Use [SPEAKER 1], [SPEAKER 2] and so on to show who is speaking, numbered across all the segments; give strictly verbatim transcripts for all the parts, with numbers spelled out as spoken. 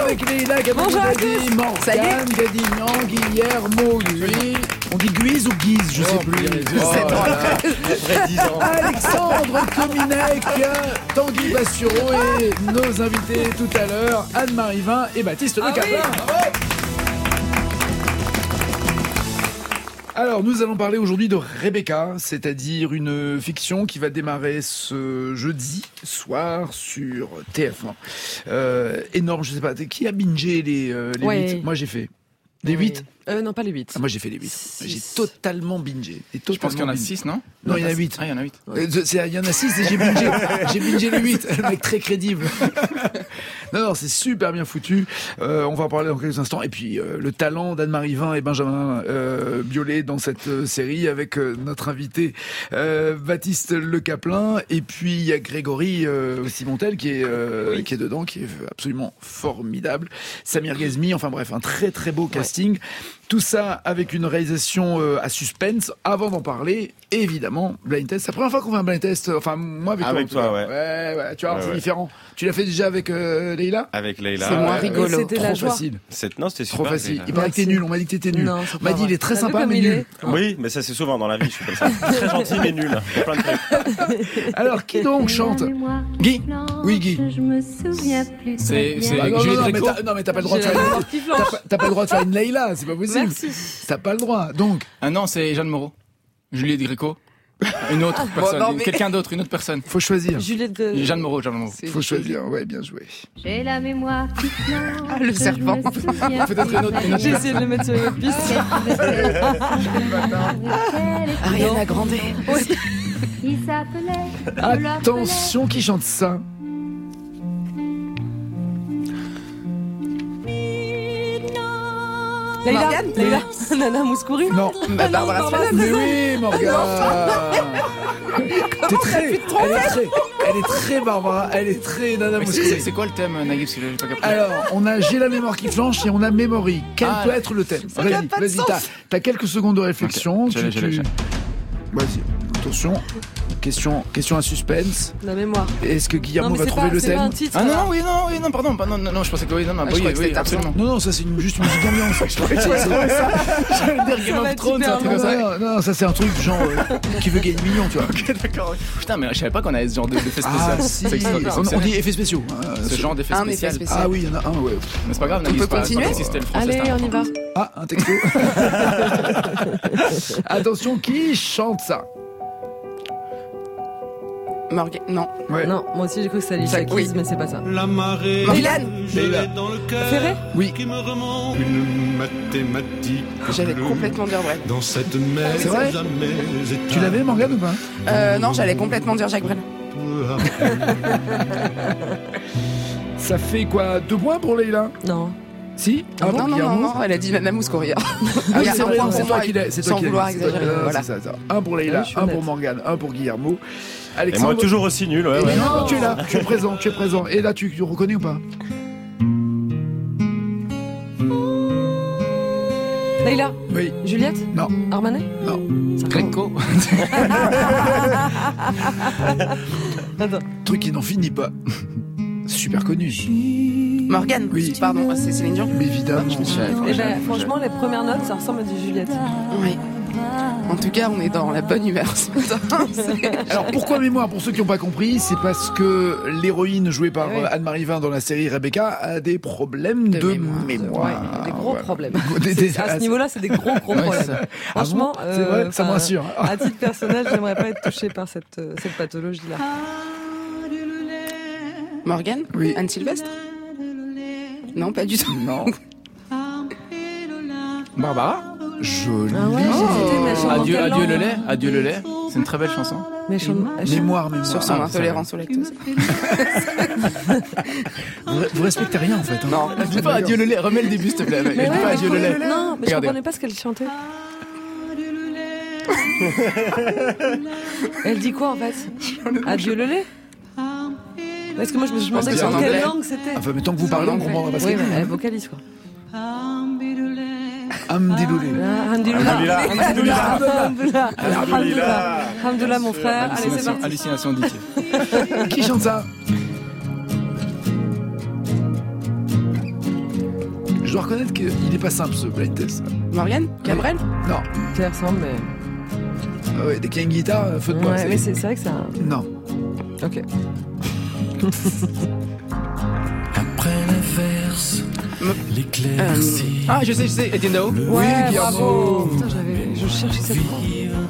[SPEAKER 1] avec Leïla, Gadi, Morgane, Gadignan, Guillermo, Guy. On dit Guise ou Guise, je sais plus. Alexandre Cominec, Tanguy Bastureau et nos invités tout à l'heure, Anne-Marie Vin et Baptiste Le Caplin. Alors, nous allons parler aujourd'hui de Rebecca, c'est-à-dire une fiction qui va démarrer ce jeudi soir sur T F un. Euh, énorme, je sais pas, qui a bingé les, euh, les
[SPEAKER 2] ouais.
[SPEAKER 1] huit ? Moi, j'ai fait. Les huit
[SPEAKER 2] euh, Non, pas les huit.
[SPEAKER 1] Ah, moi, j'ai fait les huit. J'ai totalement bingé. Totalement
[SPEAKER 3] je pense qu'il y en a
[SPEAKER 1] bingé.
[SPEAKER 3] six, non
[SPEAKER 1] Non, il y en a huit.
[SPEAKER 3] Ah, il y en a huit.
[SPEAKER 1] Ouais. Il y en a six et j'ai bingé. J'ai bingé les huit. Le mec très crédible. Non, non, c'est super bien foutu. Euh, on va en parler dans quelques instants. Et puis, euh, le talent d'Anne-Marie Vin et Benjamin euh, Biolay dans cette euh, série avec euh, notre invité euh, Baptiste Le Caplin. Et puis, il y a Grégory euh, Simontel qui est, euh, oui. qui est dedans, qui est absolument formidable. Samir Ghazmi, enfin bref, un très très beau casting. Ouais. Tout ça avec une réalisation euh, à suspense. Avant d'en parler, évidemment, blind test. C'est la première fois qu'on fait un blind test. Enfin, moi avec,
[SPEAKER 4] avec toi.
[SPEAKER 1] toi,
[SPEAKER 4] ouais.
[SPEAKER 1] Ouais, ouais. Tu vois,
[SPEAKER 4] ouais,
[SPEAKER 1] c'est
[SPEAKER 4] ouais.
[SPEAKER 1] différent. Tu l'as fait déjà avec euh, Leïla ?
[SPEAKER 4] Avec Leïla.
[SPEAKER 2] C'est moins
[SPEAKER 4] ouais,
[SPEAKER 2] rigolo.
[SPEAKER 1] Ouais,
[SPEAKER 2] C'était
[SPEAKER 1] trop
[SPEAKER 2] la joie.
[SPEAKER 1] facile.
[SPEAKER 4] C'est... Non, c'était super.
[SPEAKER 1] Trop facile.
[SPEAKER 4] Leïla.
[SPEAKER 1] Il paraît que t'es nul. On m'a dit que t'étais nul.
[SPEAKER 2] Non,
[SPEAKER 1] on m'a dit il est très
[SPEAKER 2] T'as
[SPEAKER 1] sympa mais nul.
[SPEAKER 4] Oui, mais ça c'est souvent dans la vie. Je suis comme ça. Très gentil mais nul. Il y a plein de trucs.
[SPEAKER 1] Alors qui donc chante ? Guy. Oui, Guy.
[SPEAKER 5] Je me souviens plus.
[SPEAKER 3] C'est, c'est
[SPEAKER 1] Ah, non,
[SPEAKER 3] Juliette
[SPEAKER 1] non, non, mais
[SPEAKER 3] Gréco.
[SPEAKER 1] t'as, non mais t'as pas le droit de faire une... t'as, pas, t'as pas le droit de faire une Leïla, c'est pas possible.
[SPEAKER 2] Merci.
[SPEAKER 1] T'as pas le droit. Donc.
[SPEAKER 3] Ah non, c'est Jeanne Moreau. Juliette Gréco. Une autre
[SPEAKER 2] Ah,
[SPEAKER 3] personne,
[SPEAKER 2] bon, non, mais...
[SPEAKER 3] quelqu'un d'autre, une autre personne.
[SPEAKER 1] Faut choisir.
[SPEAKER 2] Juliette de...
[SPEAKER 3] Jeanne Moreau, Jeanne Moreau.
[SPEAKER 1] Faut choisir. Ouais, bien joué.
[SPEAKER 5] J'ai la mémoire qui flanche.
[SPEAKER 2] Ah, le serpent.
[SPEAKER 3] Peut-être une autre, une autre
[SPEAKER 2] J'ai essayé de le mettre sur une autre piste. Ariana Grande.
[SPEAKER 5] Qui s'appelait.
[SPEAKER 1] Attention, qui chante ça ?
[SPEAKER 2] Leïla, Leïla, Nana Mouskouri.
[SPEAKER 1] Non.
[SPEAKER 2] Bah, Barbara Streisand.
[SPEAKER 1] Mais oui, Morgane. T'es très, elle est très, elle est très Barbara, elle est très Nana
[SPEAKER 3] Mais c'est,
[SPEAKER 1] Mouskouri.
[SPEAKER 3] c'est, c'est quoi le thème, Nagui, parce que j'ai pas capté.
[SPEAKER 1] Alors, on a J'ai la mémoire qui flanche et on a Memory. Quel
[SPEAKER 3] Ah,
[SPEAKER 1] peut être le thème ?
[SPEAKER 2] ça n'a
[SPEAKER 1] Vas-y,
[SPEAKER 2] pas de
[SPEAKER 1] vas-y,
[SPEAKER 2] sens.
[SPEAKER 1] t'as, t'as quelques secondes de réflexion.
[SPEAKER 3] Ok, je l'ai,
[SPEAKER 1] tu,
[SPEAKER 3] je l'ai,
[SPEAKER 1] tu...
[SPEAKER 3] je l'ai.
[SPEAKER 1] Vas-y, attention. Question, question à suspense.
[SPEAKER 2] La mémoire.
[SPEAKER 1] Est-ce que Guillermo
[SPEAKER 2] Non, mais
[SPEAKER 1] va
[SPEAKER 2] c'est
[SPEAKER 1] trouver
[SPEAKER 2] pas,
[SPEAKER 1] le
[SPEAKER 2] c'est
[SPEAKER 1] thème
[SPEAKER 2] pas un titre.
[SPEAKER 3] Ah non,
[SPEAKER 2] là.
[SPEAKER 3] non, oui, non, oui, non, pardon, non, non, non, je pensais que oui, non, non,
[SPEAKER 2] Ah, je
[SPEAKER 3] oui,
[SPEAKER 2] crois que
[SPEAKER 3] oui,
[SPEAKER 2] c'était
[SPEAKER 3] absolument.
[SPEAKER 1] Non, non, ça c'est une, juste une musique d'ambiance. Je crois que c'est ça.
[SPEAKER 3] J'allais dire Game
[SPEAKER 2] va
[SPEAKER 3] of
[SPEAKER 2] être
[SPEAKER 3] Thrones, c'est un
[SPEAKER 2] hyper
[SPEAKER 3] truc comme ça.
[SPEAKER 1] Non, non, non, ça c'est un truc genre euh, qui veut gagner millions, tu vois.
[SPEAKER 3] Ok, d'accord. Putain, mais je savais pas qu'on avait ce genre d'effet spécial.
[SPEAKER 1] Ah si,
[SPEAKER 3] C'est extra-
[SPEAKER 1] on, on dit effets spéciaux. hein,
[SPEAKER 3] ce
[SPEAKER 1] ce-
[SPEAKER 3] genre d'effet
[SPEAKER 2] Un effet
[SPEAKER 3] spécial.
[SPEAKER 2] spécial.
[SPEAKER 1] Ah oui, il y en a un, ouais.
[SPEAKER 3] Mais c'est pas grave, Nagui,
[SPEAKER 2] peut
[SPEAKER 3] c'est pas-
[SPEAKER 2] continuer
[SPEAKER 3] c'est pas si c'était le français,
[SPEAKER 2] Allez,
[SPEAKER 3] c'est
[SPEAKER 2] on y va.
[SPEAKER 1] Ah, un texto. Attention, qui chante ça ?
[SPEAKER 2] Morgan. Non.
[SPEAKER 1] Ouais.
[SPEAKER 2] Non, moi aussi j'ai cru que c'était Alicia
[SPEAKER 1] Ça-
[SPEAKER 2] Keys,
[SPEAKER 1] oui.
[SPEAKER 2] mais c'est pas ça.
[SPEAKER 6] La marée
[SPEAKER 2] Morgane.
[SPEAKER 1] Leïla.
[SPEAKER 6] dans le cœur
[SPEAKER 2] Ferré.
[SPEAKER 1] Oui.
[SPEAKER 6] qui me remonte une mathématique.
[SPEAKER 7] J'allais
[SPEAKER 6] bleue.
[SPEAKER 7] complètement dire vrai.
[SPEAKER 6] Dans cette mer
[SPEAKER 1] C'est vrai
[SPEAKER 6] jamais
[SPEAKER 1] Tu l'avais, Morgane, ou pas ?
[SPEAKER 7] Euh, non, j'allais complètement dire Jacques Brel.
[SPEAKER 1] Ça fait quoi ? Deux points pour Leïla ?
[SPEAKER 2] Non.
[SPEAKER 1] Si ? Ah bon,
[SPEAKER 7] non, non, non,
[SPEAKER 1] Guillermo
[SPEAKER 7] non, elle a dit Nana Mouskouri.
[SPEAKER 1] Ah oui, c'est vrai, non, c'est toi qui l'as. C'est toi
[SPEAKER 7] Sans
[SPEAKER 1] qui l'as
[SPEAKER 7] vouloir
[SPEAKER 1] dit, c'est toi qui
[SPEAKER 7] exagérer.
[SPEAKER 1] l'as-
[SPEAKER 7] Voilà.
[SPEAKER 1] c'est ça, ça. Un pour Leïla,
[SPEAKER 2] Ah oui, je suis
[SPEAKER 1] un pour
[SPEAKER 2] honnête.
[SPEAKER 1] Morgane, un pour Guillermo.
[SPEAKER 4] Et
[SPEAKER 1] Alexandre.
[SPEAKER 4] moi toujours aussi nul. Ouais,
[SPEAKER 1] Eh
[SPEAKER 4] ouais.
[SPEAKER 1] ben non, tu es là, tu es présent, tu es présent. Et là, tu, tu reconnais ou pas ?
[SPEAKER 2] Leïla.
[SPEAKER 1] Oui.
[SPEAKER 2] Juliette.
[SPEAKER 1] Non.
[SPEAKER 2] Armanet.
[SPEAKER 1] Non.
[SPEAKER 3] Gréco.
[SPEAKER 2] Attends.
[SPEAKER 1] Truc qui n'en finit pas. Super connu.
[SPEAKER 7] Morgane.
[SPEAKER 1] Oui.
[SPEAKER 7] Pardon, c'est Céline Dion.
[SPEAKER 1] Mais évidemment.
[SPEAKER 2] Eh ben, franchement, les premières notes, ça ressemble à du Juliette.
[SPEAKER 7] Oui. En tout cas, on est dans la bonne humeur ce matin.
[SPEAKER 1] Alors pourquoi mémoire ? Pour ceux qui n'ont pas compris, c'est parce que l'héroïne jouée par
[SPEAKER 2] Oui.
[SPEAKER 1] euh, Anne-Marie Vin dans la série Rebecca a des problèmes de,
[SPEAKER 7] De
[SPEAKER 1] mémoire.
[SPEAKER 7] mémoire.
[SPEAKER 2] Ouais, des gros
[SPEAKER 1] Voilà.
[SPEAKER 2] problèmes.
[SPEAKER 1] Des- des-
[SPEAKER 2] C'est- à ce niveau-là, c'est des gros gros
[SPEAKER 3] Ouais,
[SPEAKER 2] problèmes.
[SPEAKER 3] ça.
[SPEAKER 2] Franchement,
[SPEAKER 1] Ah bon c'est vrai, ça me
[SPEAKER 2] enfin,
[SPEAKER 1] rassure.
[SPEAKER 2] À titre personnel, j'aimerais pas être touchée par cette, euh, cette pathologie-là.
[SPEAKER 7] Morgane.
[SPEAKER 1] Oui.
[SPEAKER 7] Anne Sylvestre. Non, pas du tout.
[SPEAKER 1] Non.
[SPEAKER 3] Barbara.
[SPEAKER 1] Joli.
[SPEAKER 2] Ah ouais, j'ai hésité, mais elle chante dans
[SPEAKER 3] Adieu,
[SPEAKER 2] quelle
[SPEAKER 3] adieu
[SPEAKER 2] langue
[SPEAKER 3] le lait. Adieu le lait. C'est une très belle chanson.
[SPEAKER 2] Mais elle chante- elle chante-
[SPEAKER 1] Mémoire, mémoire.
[SPEAKER 7] Sur son
[SPEAKER 3] Ah,
[SPEAKER 7] intolérance au lactose.
[SPEAKER 1] Vous, vous respectez rien en fait. Hein.
[SPEAKER 7] Non.
[SPEAKER 3] Dis pas adieu le lait. Remets le début, s'il te plaît.
[SPEAKER 2] Mais
[SPEAKER 3] Dis
[SPEAKER 2] ouais,
[SPEAKER 3] pas
[SPEAKER 2] mais
[SPEAKER 3] adieu
[SPEAKER 2] je
[SPEAKER 3] le lait.
[SPEAKER 2] comprenais- Non, mais je
[SPEAKER 3] Regardez.
[SPEAKER 2] comprenais pas ce qu'elle chantait. Elle dit quoi en fait ? Adieu le lait ? Parce que moi je me suis demandé
[SPEAKER 1] Parce que
[SPEAKER 2] sur
[SPEAKER 1] c'est en
[SPEAKER 2] quelle
[SPEAKER 7] anglais.
[SPEAKER 2] langue c'était.
[SPEAKER 1] Enfin, mais tant que vous parlez, on comprendra pas ce
[SPEAKER 2] Oui,
[SPEAKER 1] qu'elle
[SPEAKER 2] mais
[SPEAKER 1] dit.
[SPEAKER 2] elle vocalise quoi.
[SPEAKER 1] Amdiloulé.
[SPEAKER 2] Ah, Alhamdulillah.
[SPEAKER 4] Alhamdulillah.
[SPEAKER 2] Alhamdulillah. Alhamdulillah.
[SPEAKER 4] Alhamdulillah.
[SPEAKER 2] Alhamdulillah, mon frère. Allez, c'est
[SPEAKER 3] Hallucination,
[SPEAKER 2] parti.
[SPEAKER 3] hallucination auditive.
[SPEAKER 1] Qui chante ça ? Je dois reconnaître qu'il n'est pas simple ce blind test.
[SPEAKER 7] Morgane Cabrel
[SPEAKER 1] Non.
[SPEAKER 2] Ça ressemble, mais.
[SPEAKER 1] Ah ouais, dès qu'il y a une guitare, feu de bois.
[SPEAKER 2] Ouais, mais c'est, c'est vrai que ça.
[SPEAKER 1] Non.
[SPEAKER 2] Ok.
[SPEAKER 6] Après l'averse, l'éclaircie.
[SPEAKER 3] Ah, je sais, je sais, Etienne Dao.
[SPEAKER 1] Oui,
[SPEAKER 2] Ouais,
[SPEAKER 1] Guillermo.
[SPEAKER 2] bravo. Putain, j'avais, je cherchais cette fois.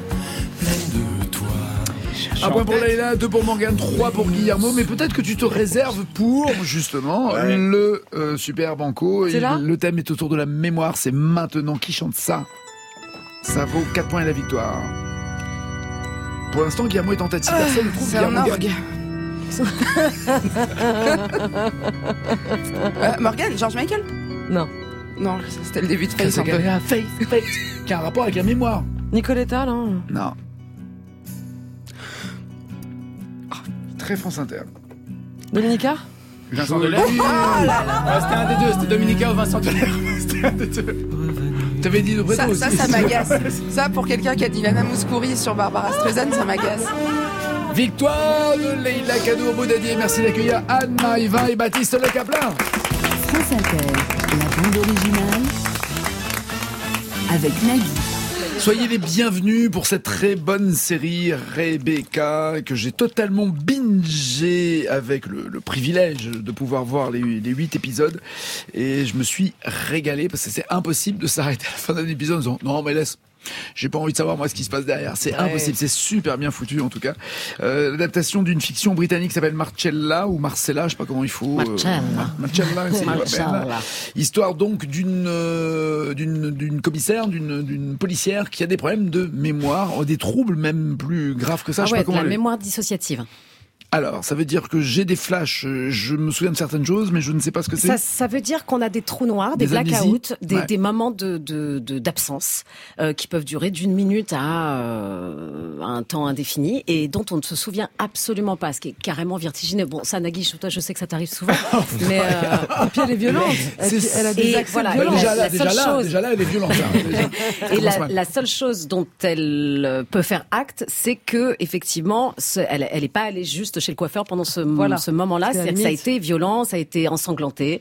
[SPEAKER 1] Un point pour Leïla, deux pour Morgane, trois pour Guillermo. Mais peut-être que tu te réserves pour, justement,
[SPEAKER 4] Ouais.
[SPEAKER 1] le euh, super banco.
[SPEAKER 2] C'est
[SPEAKER 1] Il-
[SPEAKER 2] là
[SPEAKER 1] le thème est autour de la mémoire. C'est maintenant qui chante ça. Ça vaut quatre points et la victoire. Pour l'instant, Guillermo est en tête. Si personne ne trouve,
[SPEAKER 7] C'est un
[SPEAKER 1] Guillermo
[SPEAKER 7] orgue.
[SPEAKER 1] gagne.
[SPEAKER 7] euh, Morgane, George Michael
[SPEAKER 2] Non.
[SPEAKER 7] Non, c'était le début de Face un peu.
[SPEAKER 1] Face, Face. Qui a un rapport avec la mémoire.
[SPEAKER 2] Nicoletta, non.
[SPEAKER 1] Non. Très France Inter.
[SPEAKER 2] Dominica.
[SPEAKER 3] Vincent Delerme. Ah, c'était un des deux, c'était Dominica ou Vincent Delerme. C'était un des deux.
[SPEAKER 1] T'avais dit de près
[SPEAKER 7] Ça,
[SPEAKER 1] toi
[SPEAKER 7] ça,
[SPEAKER 1] aussi.
[SPEAKER 7] ça m'agace. Ça, pour quelqu'un qui a dit Lana Mouskouri sur Barbara Streisand, ça m'agace.
[SPEAKER 1] Victoire de Leïla Kaddour Boudadier. Merci d'accueillir Anne-Marie Vin et Baptiste Le Caplin.
[SPEAKER 8] France Inter, la bande originale avec Nagui.
[SPEAKER 1] Soyez les bienvenus pour cette très bonne série Rebecca que j'ai totalement bingé avec le, le privilège de pouvoir voir les, les huit épisodes et je me suis régalé parce que c'est impossible de s'arrêter à la fin d'un épisode en disant non mais laisse. J'ai pas envie de savoir moi ce qui se passe derrière. C'est
[SPEAKER 2] ouais.
[SPEAKER 1] impossible. C'est super bien foutu en tout cas. Euh, l'adaptation d'une fiction britannique qui s'appelle Marcella ou Marcella, je sais pas comment il faut.
[SPEAKER 2] Marcella.
[SPEAKER 1] Euh, Marcella, c'est
[SPEAKER 2] Marcella.
[SPEAKER 1] Histoire donc d'une euh, d'une d'une commissaire, d'une d'une policière qui a des problèmes de mémoire, des troubles même plus graves que ça.
[SPEAKER 9] Ah
[SPEAKER 1] je sais
[SPEAKER 9] ouais,
[SPEAKER 1] pas
[SPEAKER 9] de
[SPEAKER 1] comment
[SPEAKER 9] la
[SPEAKER 1] les-
[SPEAKER 9] mémoire dissociative.
[SPEAKER 1] Alors, ça veut dire que j'ai des flashs, euh, je me souviens de certaines choses, mais je ne sais pas ce que c'est.
[SPEAKER 9] Ça, ça veut dire qu'on a des trous noirs, des,
[SPEAKER 1] Des amnésies.
[SPEAKER 9] blackouts, des,
[SPEAKER 1] Ouais.
[SPEAKER 9] des moments de, de, de- d'absence euh, qui peuvent durer d'une minute à euh, un temps indéfini et dont on ne se souvient absolument pas, ce qui est carrément vertigineux. Bon, ça, Nagui, toi, je sais que ça t'arrive souvent, mais euh,
[SPEAKER 2] Et puis elle est violente. Elle,
[SPEAKER 1] C'est-
[SPEAKER 2] elle a des
[SPEAKER 9] et
[SPEAKER 2] accents
[SPEAKER 9] voilà,
[SPEAKER 2] violents.
[SPEAKER 1] Bah, déjà,
[SPEAKER 9] la-
[SPEAKER 1] là,
[SPEAKER 9] la
[SPEAKER 1] déjà,
[SPEAKER 9] seule
[SPEAKER 1] là,
[SPEAKER 9] chose-
[SPEAKER 1] déjà là, elle est violente. hein, déjà. Ça
[SPEAKER 9] Et
[SPEAKER 1] commence
[SPEAKER 9] la,
[SPEAKER 1] mal.
[SPEAKER 9] la seule chose dont elle euh, peut faire acte, c'est que effectivement, ce- elle, elle est pas allée juste chez le coiffeur pendant ce,
[SPEAKER 2] Voilà.
[SPEAKER 9] ce moment-là.
[SPEAKER 2] C'est la
[SPEAKER 9] C'est-à-dire que ça a
[SPEAKER 2] limite.
[SPEAKER 9] été violent, ça a été ensanglanté.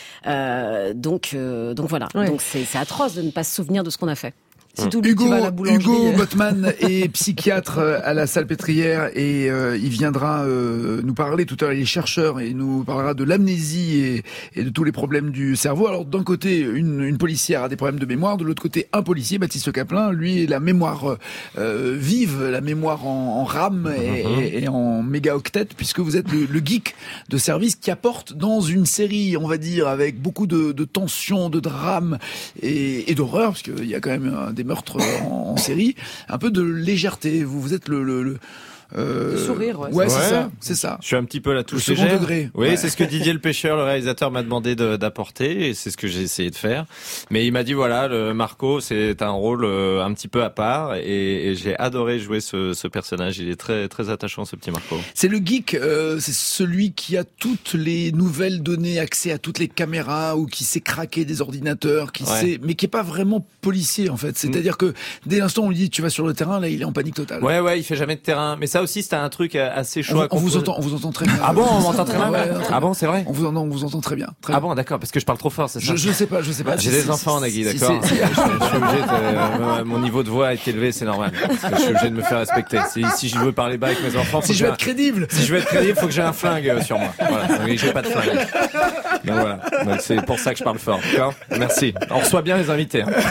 [SPEAKER 9] Euh, donc, euh, donc voilà.
[SPEAKER 2] Ouais.
[SPEAKER 9] Donc c'est, c'est atroce de ne pas se souvenir de ce qu'on a fait.
[SPEAKER 2] Si tu oublies que
[SPEAKER 1] Hugo,
[SPEAKER 2] tu vas à la boulangerie.
[SPEAKER 1] Hugo Botman est psychiatre à la Salpêtrière et euh, il viendra euh, nous parler tout à l'heure. Il est chercheur et il nous parlera de l'amnésie et, et de tous les problèmes du cerveau. Alors d'un côté, une, une policière a des problèmes de mémoire, de l'autre côté, un policier, Baptiste Caplin, lui, la mémoire euh, vive, la mémoire en, en RAM et, et, et en mégaoctet, puisque vous êtes le, le geek de service qui apporte dans une série, on va dire, avec beaucoup de, de tension, de drame et, et d'horreur, parce qu'il y a quand même un, des meurtres en, en série, un peu de légèreté. Vous, vous êtes le... le, le euh,
[SPEAKER 2] Le sourire, ouais.
[SPEAKER 1] Ouais, c'est
[SPEAKER 4] Ouais.
[SPEAKER 1] ça, c'est ça.
[SPEAKER 4] Je suis un petit peu la touche
[SPEAKER 1] Le second
[SPEAKER 4] légère.
[SPEAKER 1] degré.
[SPEAKER 4] Oui,
[SPEAKER 1] Ouais.
[SPEAKER 4] c'est ce que Didier le pêcheur, le réalisateur, m'a demandé de- d'apporter, et c'est ce que j'ai essayé de faire. Mais il m'a dit voilà, le Marco, c'est un rôle euh, un petit peu à part, et, et j'ai adoré jouer ce, ce personnage. Il est très très attachant, ce petit Marco.
[SPEAKER 1] C'est le geek, euh, c'est celui qui a toutes les nouvelles données, accès à toutes les caméras, ou qui sait craquer des ordinateurs, qui
[SPEAKER 4] Ouais.
[SPEAKER 1] sait, mais qui est pas vraiment policier en fait. C'est-à-dire que dès l'instant où on lui dit tu vas sur le terrain, là il est en panique totale.
[SPEAKER 4] Ouais, ouais, il fait jamais de terrain. Mais ça aussi, c'était un truc assez chaud
[SPEAKER 1] On,
[SPEAKER 4] à
[SPEAKER 1] on vous
[SPEAKER 4] composer.
[SPEAKER 1] entend, on vous entend très bien.
[SPEAKER 4] Ah bon, on m'entend très bien.
[SPEAKER 1] Ouais, ouais,
[SPEAKER 4] Ah bon, c'est vrai.
[SPEAKER 1] On vous entend, on vous entend très bien. Très
[SPEAKER 4] Ah
[SPEAKER 1] bien.
[SPEAKER 4] bon, d'accord, parce que je parle trop fort, c'est ça.
[SPEAKER 1] Je, je sais pas, je sais pas.
[SPEAKER 4] J'ai
[SPEAKER 1] Si,
[SPEAKER 4] des
[SPEAKER 1] si,
[SPEAKER 4] enfants,
[SPEAKER 1] si,
[SPEAKER 4] Nagui,
[SPEAKER 1] si,
[SPEAKER 4] d'accord.
[SPEAKER 1] si, si.
[SPEAKER 4] Je, je suis obligé de, euh, mon niveau de voix est élevé, c'est normal. Parce que je suis obligé de me faire respecter. Si, si je veux parler bas avec mes enfants, faut
[SPEAKER 1] Si
[SPEAKER 4] que
[SPEAKER 1] je veux
[SPEAKER 4] j'ai
[SPEAKER 1] être crédible.
[SPEAKER 4] un- si je veux être crédible, faut que j'ai un flingue euh, sur moi. Voilà. Donc, j'ai pas de flingue. Donc voilà. Donc c'est pour ça que je parle fort. D'accord. Merci. On reçoit bien les invités. Hein.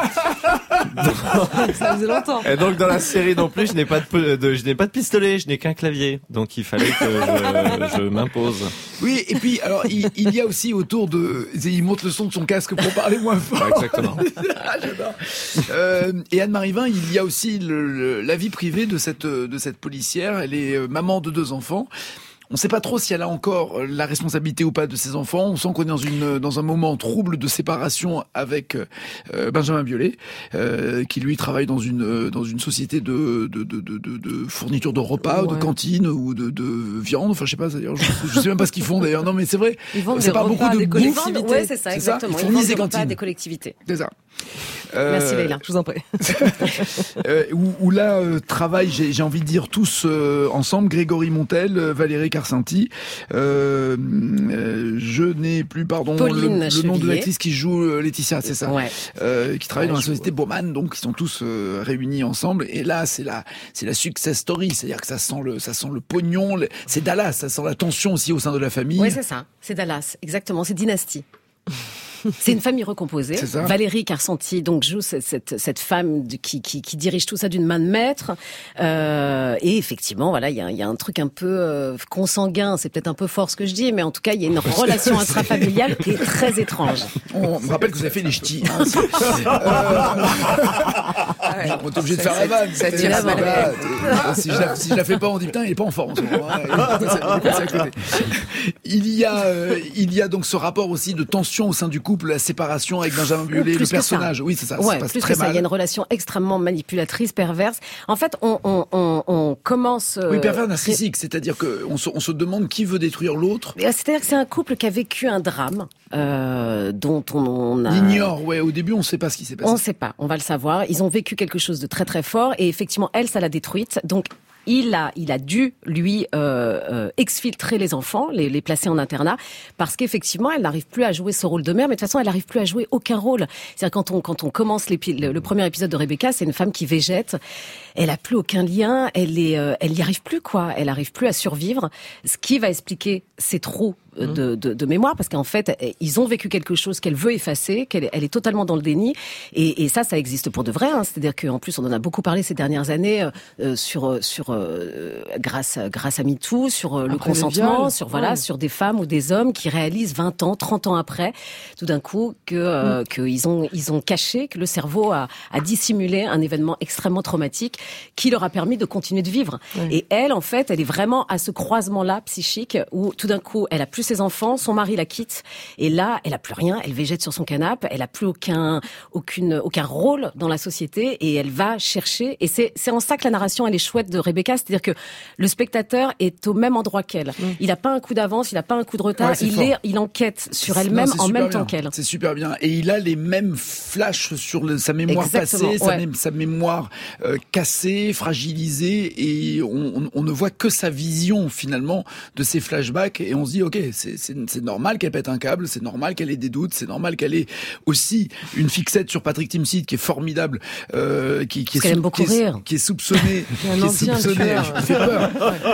[SPEAKER 2] Ça faisait longtemps.
[SPEAKER 4] Et donc dans la série non plus, je n'ai pas de, pe- de je n'ai pas de pistolet, je n'ai qu'un clavier. Donc il fallait que je, je m'impose.
[SPEAKER 1] Oui, et puis alors il, il y a aussi autour de, il monte le son de son casque pour parler moins fort.
[SPEAKER 4] Ouais, exactement.
[SPEAKER 1] Ah, j'adore. Euh, et Anne-Marie Vin, il y a aussi le, le- la vie privée de cette de cette policière. Elle est euh, maman de deux enfants. On ne sait pas trop si elle a encore la responsabilité ou pas de ses enfants. On sent qu'on est dans une dans un moment trouble de séparation avec euh, Benjamin Biolay, euh, qui lui travaille dans une dans une société de de de de, de, de fourniture de repas, ou de
[SPEAKER 2] Ouais.
[SPEAKER 1] cantine ou de, de viande. Enfin, je sais pas. D'ailleurs, je, je sais même pas ce qu'ils font d'ailleurs. Non, mais c'est vrai.
[SPEAKER 2] Ils vendent
[SPEAKER 1] C'est
[SPEAKER 2] des
[SPEAKER 1] pas
[SPEAKER 2] repas
[SPEAKER 1] beaucoup
[SPEAKER 2] à
[SPEAKER 1] de
[SPEAKER 2] des
[SPEAKER 1] bouffe.
[SPEAKER 2] collectivités.
[SPEAKER 9] Ouais, c'est ça,
[SPEAKER 1] C'est ça,
[SPEAKER 9] exactement.
[SPEAKER 1] ils
[SPEAKER 9] Ils
[SPEAKER 1] fournissent
[SPEAKER 9] vendent
[SPEAKER 1] des
[SPEAKER 9] des repas à
[SPEAKER 1] cantines.
[SPEAKER 9] des collectivités.
[SPEAKER 1] C'est ça. Euh,
[SPEAKER 2] Merci Leïla, je vous en prie.
[SPEAKER 1] euh, où, où là euh, travaillent, j'ai, j'ai envie de dire tous euh, ensemble, Grégory Montel, euh, Valérie Carcenti. Euh, euh, je n'ai plus, pardon,
[SPEAKER 9] Pauline
[SPEAKER 1] le, le nom de
[SPEAKER 9] Chevillier.
[SPEAKER 1] l'actrice qui joue euh, Laetitia, c'est ça.
[SPEAKER 9] Ouais.
[SPEAKER 1] Euh, qui travaille
[SPEAKER 9] Ouais,
[SPEAKER 1] dans la
[SPEAKER 9] je
[SPEAKER 1] société Baumann, donc ils sont tous euh, réunis ensemble. Et là, c'est la, c'est la success story, c'est-à-dire que ça sent le, ça sent le pognon. Le, c'est Dallas, ça sent la tension aussi au sein de la famille.
[SPEAKER 9] Oui, c'est ça. C'est Dallas, exactement. C'est Dynasty. C'est une famille recomposée.
[SPEAKER 1] C'est ça.
[SPEAKER 9] Valérie Carcenti donc joue cette, cette, cette femme de, qui, qui, qui dirige tout ça d'une main de maître. Euh, et effectivement, voilà, il y a, y a un truc un peu euh, consanguin. C'est peut-être un peu fort ce que je dis, mais en tout cas, il y a une relation intrafamiliale qui est très étrange.
[SPEAKER 1] On me rappelle que vous avez fait les ch'tis. Hein, c'est- euh... On est obligé de faire la vanne.
[SPEAKER 7] Ça
[SPEAKER 1] C'est-
[SPEAKER 7] tire à
[SPEAKER 1] c'est-
[SPEAKER 7] balai.
[SPEAKER 1] voilà. Si je, la, si je la fais pas, on dit putain, il est pas en forme en ce moment. hein. Il est passé à côté. Il y a, euh, il y a donc ce rapport aussi de tension au sein du couple, la séparation avec Benjamin Biolay,
[SPEAKER 9] Plus
[SPEAKER 1] le
[SPEAKER 9] que ça.
[SPEAKER 1] personnage. Oui, c'est ça.
[SPEAKER 9] Ouais,
[SPEAKER 1] ça passe
[SPEAKER 9] plus
[SPEAKER 1] très
[SPEAKER 9] que ça,
[SPEAKER 1] mal.
[SPEAKER 9] il y a une relation extrêmement manipulatrice, perverse. En fait, on, on, on, on commence... euh,
[SPEAKER 1] Oui, pervers narcissique, c'est-à-dire que on se, on se demande qui veut détruire l'autre.
[SPEAKER 9] C'est-à-dire que c'est un couple qui a vécu un drame euh, dont on, on a...
[SPEAKER 1] On ignore, ouais. Au début, on ne sait pas ce qui s'est passé.
[SPEAKER 9] On ne sait pas, on va le savoir. Ils ont vécu quelque chose de très très fort et effectivement, elle, ça l'a détruite. Donc, il a, il a dû lui euh, euh, exfiltrer les enfants, les, les placer en internat, parce qu'effectivement, elle n'arrive plus à jouer ce rôle de mère, mais de toute façon, elle n'arrive plus à jouer aucun rôle. C'est-à-dire quand on quand on commence l'épi- le, le premier épisode de Rebecca, c'est une femme qui végète, elle a plus aucun lien, elle est, euh, elle y arrive plus quoi, elle arrive plus à survivre, ce qui va expliquer ses trous de, de, de mémoire, parce qu'en fait, ils ont vécu quelque chose qu'elle veut effacer, qu'elle elle est totalement dans le déni, et, et ça, ça existe pour de vrai. Hein. C'est-à-dire qu'en plus, on en a beaucoup parlé ces dernières années euh, sur sur euh, grâce grâce à MeToo, sur euh, le
[SPEAKER 2] Après le
[SPEAKER 9] consentement,
[SPEAKER 2] viol.
[SPEAKER 9] sur voilà,
[SPEAKER 2] Ouais.
[SPEAKER 9] sur des femmes ou des hommes qui réalisent vingt ans, trente ans après, tout d'un coup, que euh, qu'ils ont ils ont caché, que le cerveau a, a dissimulé un événement extrêmement traumatique qui leur a permis de continuer de vivre.
[SPEAKER 2] Ouais.
[SPEAKER 9] Et elle, en fait, elle est vraiment à ce croisement-là psychique où tout d'un coup, elle a plus ses enfants, son mari la quitte, et là, elle a plus rien, elle végète sur son canapé, elle a plus aucun, aucune, aucun rôle dans la société, et elle va chercher. Et c'est, c'est en ça que la narration elle est chouette de Rebecca, c'est-à-dire que le spectateur est au même endroit qu'elle. Mmh. Il a pas un coup d'avance, il a pas un coup de retard,
[SPEAKER 1] Ouais, c'est
[SPEAKER 9] il
[SPEAKER 1] fort.
[SPEAKER 9] est, il enquête sur
[SPEAKER 1] Non,
[SPEAKER 9] elle-même
[SPEAKER 1] c'est
[SPEAKER 9] en
[SPEAKER 1] super
[SPEAKER 9] même
[SPEAKER 1] bien.
[SPEAKER 9] temps qu'elle.
[SPEAKER 1] C'est super bien. Et il a les mêmes flashs sur le, sa mémoire
[SPEAKER 9] Exactement,
[SPEAKER 1] passée, sa,
[SPEAKER 9] ouais.
[SPEAKER 1] mé- sa mémoire euh, cassée, fragilisée, et on, on, on ne voit que sa vision finalement de ces flashbacks, et on se dit ok, c'est, c'est, c'est normal qu'elle pète un câble, c'est normal qu'elle ait des doutes, c'est normal qu'elle ait aussi une fixette sur Patrick Timsit qui est formidable, euh, qui, qui, est,
[SPEAKER 9] qu'elle aime beaucoup
[SPEAKER 1] qui, est,
[SPEAKER 9] rire.
[SPEAKER 1] qui est soupçonné,
[SPEAKER 2] Il y a un
[SPEAKER 1] qui est
[SPEAKER 2] ancien
[SPEAKER 1] soupçonné,
[SPEAKER 2] tueur.
[SPEAKER 1] je me fais peur.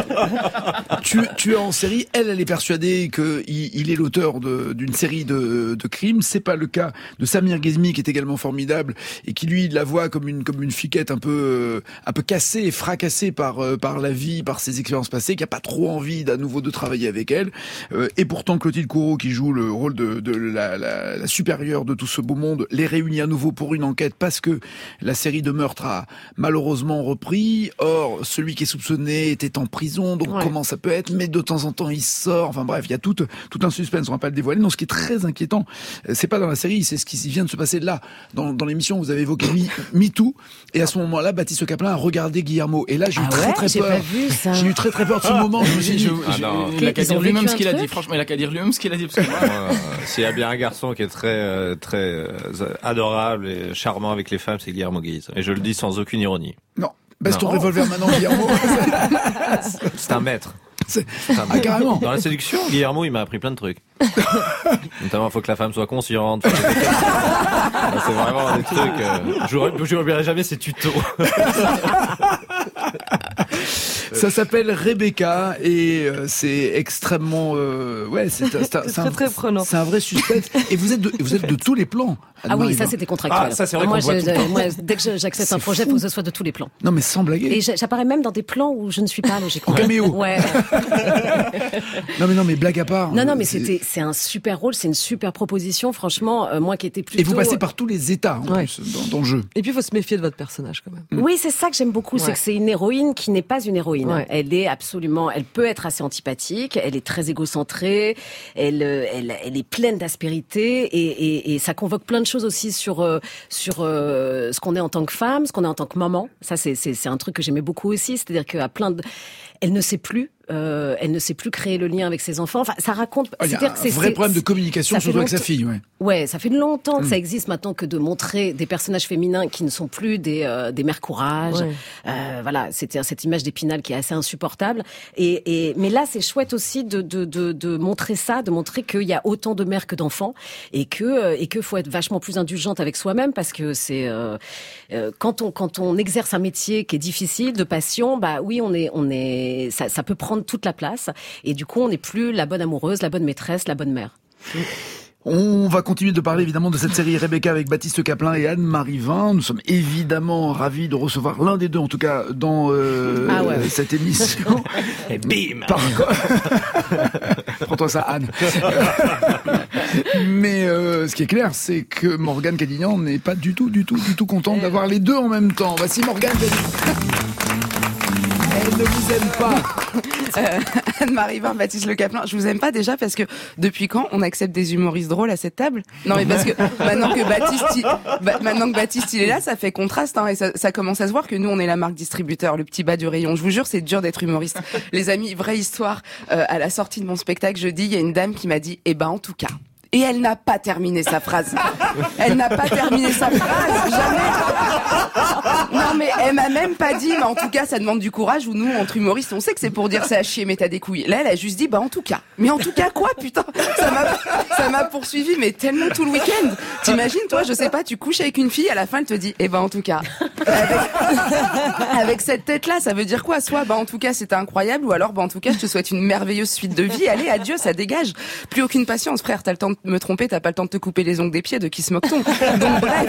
[SPEAKER 1] tu, tu es en série, elle, elle est persuadée qu'il il est l'auteur de, d'une série de, de crimes. C'est pas le cas de Samir Ghezmi, qui est également formidable et qui lui la voit comme une comme une fiquette un peu euh, un peu cassée et fracassée par euh, par la vie, par ses expériences passées, qui a pas trop envie d'à nouveau de travailler avec elle. Euh, et pourtant Clotilde Courreau, qui joue le rôle de, de la, la, la supérieure de tout ce beau monde, les réunit à nouveau pour une enquête parce que la série de meurtres a malheureusement repris. Or, celui qui est soupçonné était en prison, donc
[SPEAKER 9] Ouais.
[SPEAKER 1] comment ça peut être? Mais de temps en temps, il sort. Enfin bref, il y a tout, tout un suspense, on va pas le dévoiler. Non, ce qui est très inquiétant, euh, c'est pas dans la série, c'est ce qui vient de se passer là. Dans, dans l'émission, vous avez évoqué Me- MeToo, et à ce moment-là, Baptiste Caplin a regardé Guillermo. Et là, j'ai eu
[SPEAKER 9] Ah
[SPEAKER 1] très
[SPEAKER 9] ouais,
[SPEAKER 1] très
[SPEAKER 9] j'ai
[SPEAKER 1] peur.
[SPEAKER 9] pas vu ça.
[SPEAKER 1] J'ai eu très très peur de ce moment. Je me suis
[SPEAKER 3] Je-
[SPEAKER 1] dit,
[SPEAKER 3] je-
[SPEAKER 4] Ah non.
[SPEAKER 3] il a qu'à
[SPEAKER 9] Ils ont
[SPEAKER 3] dire lui-même
[SPEAKER 9] vécu
[SPEAKER 3] ce
[SPEAKER 9] un
[SPEAKER 3] qu'il a
[SPEAKER 9] truc
[SPEAKER 3] dit. Franchement, il a qu'à dire lui-même ce qu'il a dit. Parce que moi,
[SPEAKER 4] Euh, S'il y a bien un garçon qui est très très euh, très euh, adorable et charmant avec les femmes, c'est Guillermo Guise. Et je le dis sans aucune ironie.
[SPEAKER 1] non, baisse ton
[SPEAKER 4] Non.
[SPEAKER 1] revolver maintenant, Guillermo.
[SPEAKER 4] C'est un maître.
[SPEAKER 1] C'est-
[SPEAKER 4] C'est un
[SPEAKER 1] Ah,
[SPEAKER 4] maître.
[SPEAKER 1] carrément.
[SPEAKER 4] Dans la séduction, Guillermo, il m'a appris plein de trucs. Notamment, il faut que la femme soit consciente. faut que- C'est vraiment des trucs. Euh, j'aurais- je n'oublierai jamais ces tutos.
[SPEAKER 1] Ça s'appelle Rebecca et euh, c'est extrêmement euh, ouais c'est c'est, c'est,
[SPEAKER 2] C'est
[SPEAKER 1] un,
[SPEAKER 2] très, très prenant.
[SPEAKER 1] c'est un vrai suspense et vous êtes de, vous êtes de tous les plans.
[SPEAKER 9] Ah oui,
[SPEAKER 1] Anne-Marie
[SPEAKER 9] ça
[SPEAKER 1] Vin.
[SPEAKER 9] c'était contractuel.
[SPEAKER 4] Ah, ça, c'est vrai
[SPEAKER 9] moi,
[SPEAKER 4] qu'on le voit
[SPEAKER 9] je-
[SPEAKER 4] tout le temps.
[SPEAKER 9] moi, dès que je- j'accepte un
[SPEAKER 1] C'est
[SPEAKER 9] projet, il
[SPEAKER 1] fou.
[SPEAKER 9] faut que ce soit de tous les plans.
[SPEAKER 1] Non mais sans blaguer.
[SPEAKER 9] Et j'a- j'apparais même dans des plans où je ne suis pas logiquement.
[SPEAKER 1] En caméo.
[SPEAKER 9] Ouais.
[SPEAKER 1] Non mais non mais blague à part.
[SPEAKER 9] Non, non, mais
[SPEAKER 1] c'est-
[SPEAKER 9] c'était, c'est un super rôle, c'est une super proposition. Franchement, euh, moi qui étais plutôt.
[SPEAKER 1] Et vous passez par tous les états en
[SPEAKER 2] Ouais.
[SPEAKER 1] plus dans, dans le jeu.
[SPEAKER 2] Et puis, il faut se méfier de votre personnage, quand même.
[SPEAKER 9] Oui, c'est ça que j'aime beaucoup, c'est
[SPEAKER 2] Ouais.
[SPEAKER 9] que c'est une héroïne qui n'est pas une héroïne.
[SPEAKER 2] Ouais.
[SPEAKER 9] Elle est absolument, elle peut être assez antipathique, elle est très égocentrée, elle, euh, elle, elle est pleine d'aspérité et, et, et ça convoque plein de choses aussi sur euh, sur euh, ce qu'on est en tant que femme, ce qu'on est en tant que maman. Ça, c'est c'est c'est un truc que j'aimais beaucoup aussi, c'est-à-dire qu'à plein de, elle ne sait plus euh, elle ne sait plus créer le lien avec ses enfants. Enfin, ça raconte.
[SPEAKER 1] Il y a
[SPEAKER 9] c'est-à-dire
[SPEAKER 1] un
[SPEAKER 9] que c'est
[SPEAKER 1] vrai
[SPEAKER 9] c'est,
[SPEAKER 1] problème de communication, surtout avec sa fille. Ouais.
[SPEAKER 9] Ouais, ça fait longtemps que
[SPEAKER 1] Mm.
[SPEAKER 9] ça existe maintenant que de montrer des personnages féminins qui ne sont plus des euh, des mères courage.
[SPEAKER 2] Ouais.
[SPEAKER 9] Euh, voilà, c'était cette image d'Épinal qui est assez insupportable. Et, et mais là, c'est chouette aussi de de de, de montrer ça, de montrer qu'il y a autant de mères que d'enfants et que euh, et que faut être vachement plus indulgente avec soi-même parce que c'est euh, euh, quand on quand on exerce un métier qui est difficile, de passion, bah oui, on est on est ça ça peut prendre toute la place et du coup, on n'est plus la bonne amoureuse, la bonne maîtresse, la bonne mère.
[SPEAKER 1] On va continuer de parler évidemment de cette série Rebecca avec Baptiste Caplin et Anne-Marie Vin. Nous sommes évidemment ravis de recevoir l'un des deux, en tout cas, dans euh,
[SPEAKER 9] Ah ouais.
[SPEAKER 1] cette émission.
[SPEAKER 4] Et bim.
[SPEAKER 1] Par Prends-toi ça, Anne. Mais euh, ce qui est clair, c'est que Morgane Cadignan n'est pas du tout, du tout, du tout contente d'avoir les deux en même temps. Voici Morgane Cadignan. Elle ne vous aime pas.
[SPEAKER 7] Euh, Anne-Marie Vin, Baptiste Le Caplin, je vous aime pas déjà parce que depuis quand on accepte des humoristes drôles à cette table? Non mais parce que maintenant que Baptiste, il, bah, maintenant que Baptiste il est là, ça fait contraste hein, et ça, ça commence à se voir que nous on est la marque distributeur, le petit bas du rayon. Je vous jure, c'est dur d'être humoriste. Les amis, vraie histoire. Euh, à la sortie de mon spectacle jeudi, il y a une dame qui m'a dit, eh ben en tout cas. Et elle n'a pas terminé sa phrase. Elle n'a pas terminé sa phrase, jamais. Non mais elle m'a même pas dit, mais en tout cas ça demande du courage, ou nous entre humoristes on sait que c'est pour dire c'est à chier mais t'as des couilles. Là elle a juste dit bah en tout cas. Mais en tout cas quoi putain, ça m'a ça m'a poursuivi mais tellement tout le week-end. T'imagines toi, je sais pas, tu couches avec une fille, à la fin elle te dit eh ben en tout cas. Avec, avec cette tête là ça veut dire quoi? Soit bah en tout cas c'était incroyable, ou alors bah en tout cas je te souhaite une merveilleuse suite de vie. Allez adieu, ça dégage. Plus aucune patience frère, t'as le temps de me tromper, t'as pas le temps de te couper les ongles des pieds, de qui se moque-t-on? Donc bref,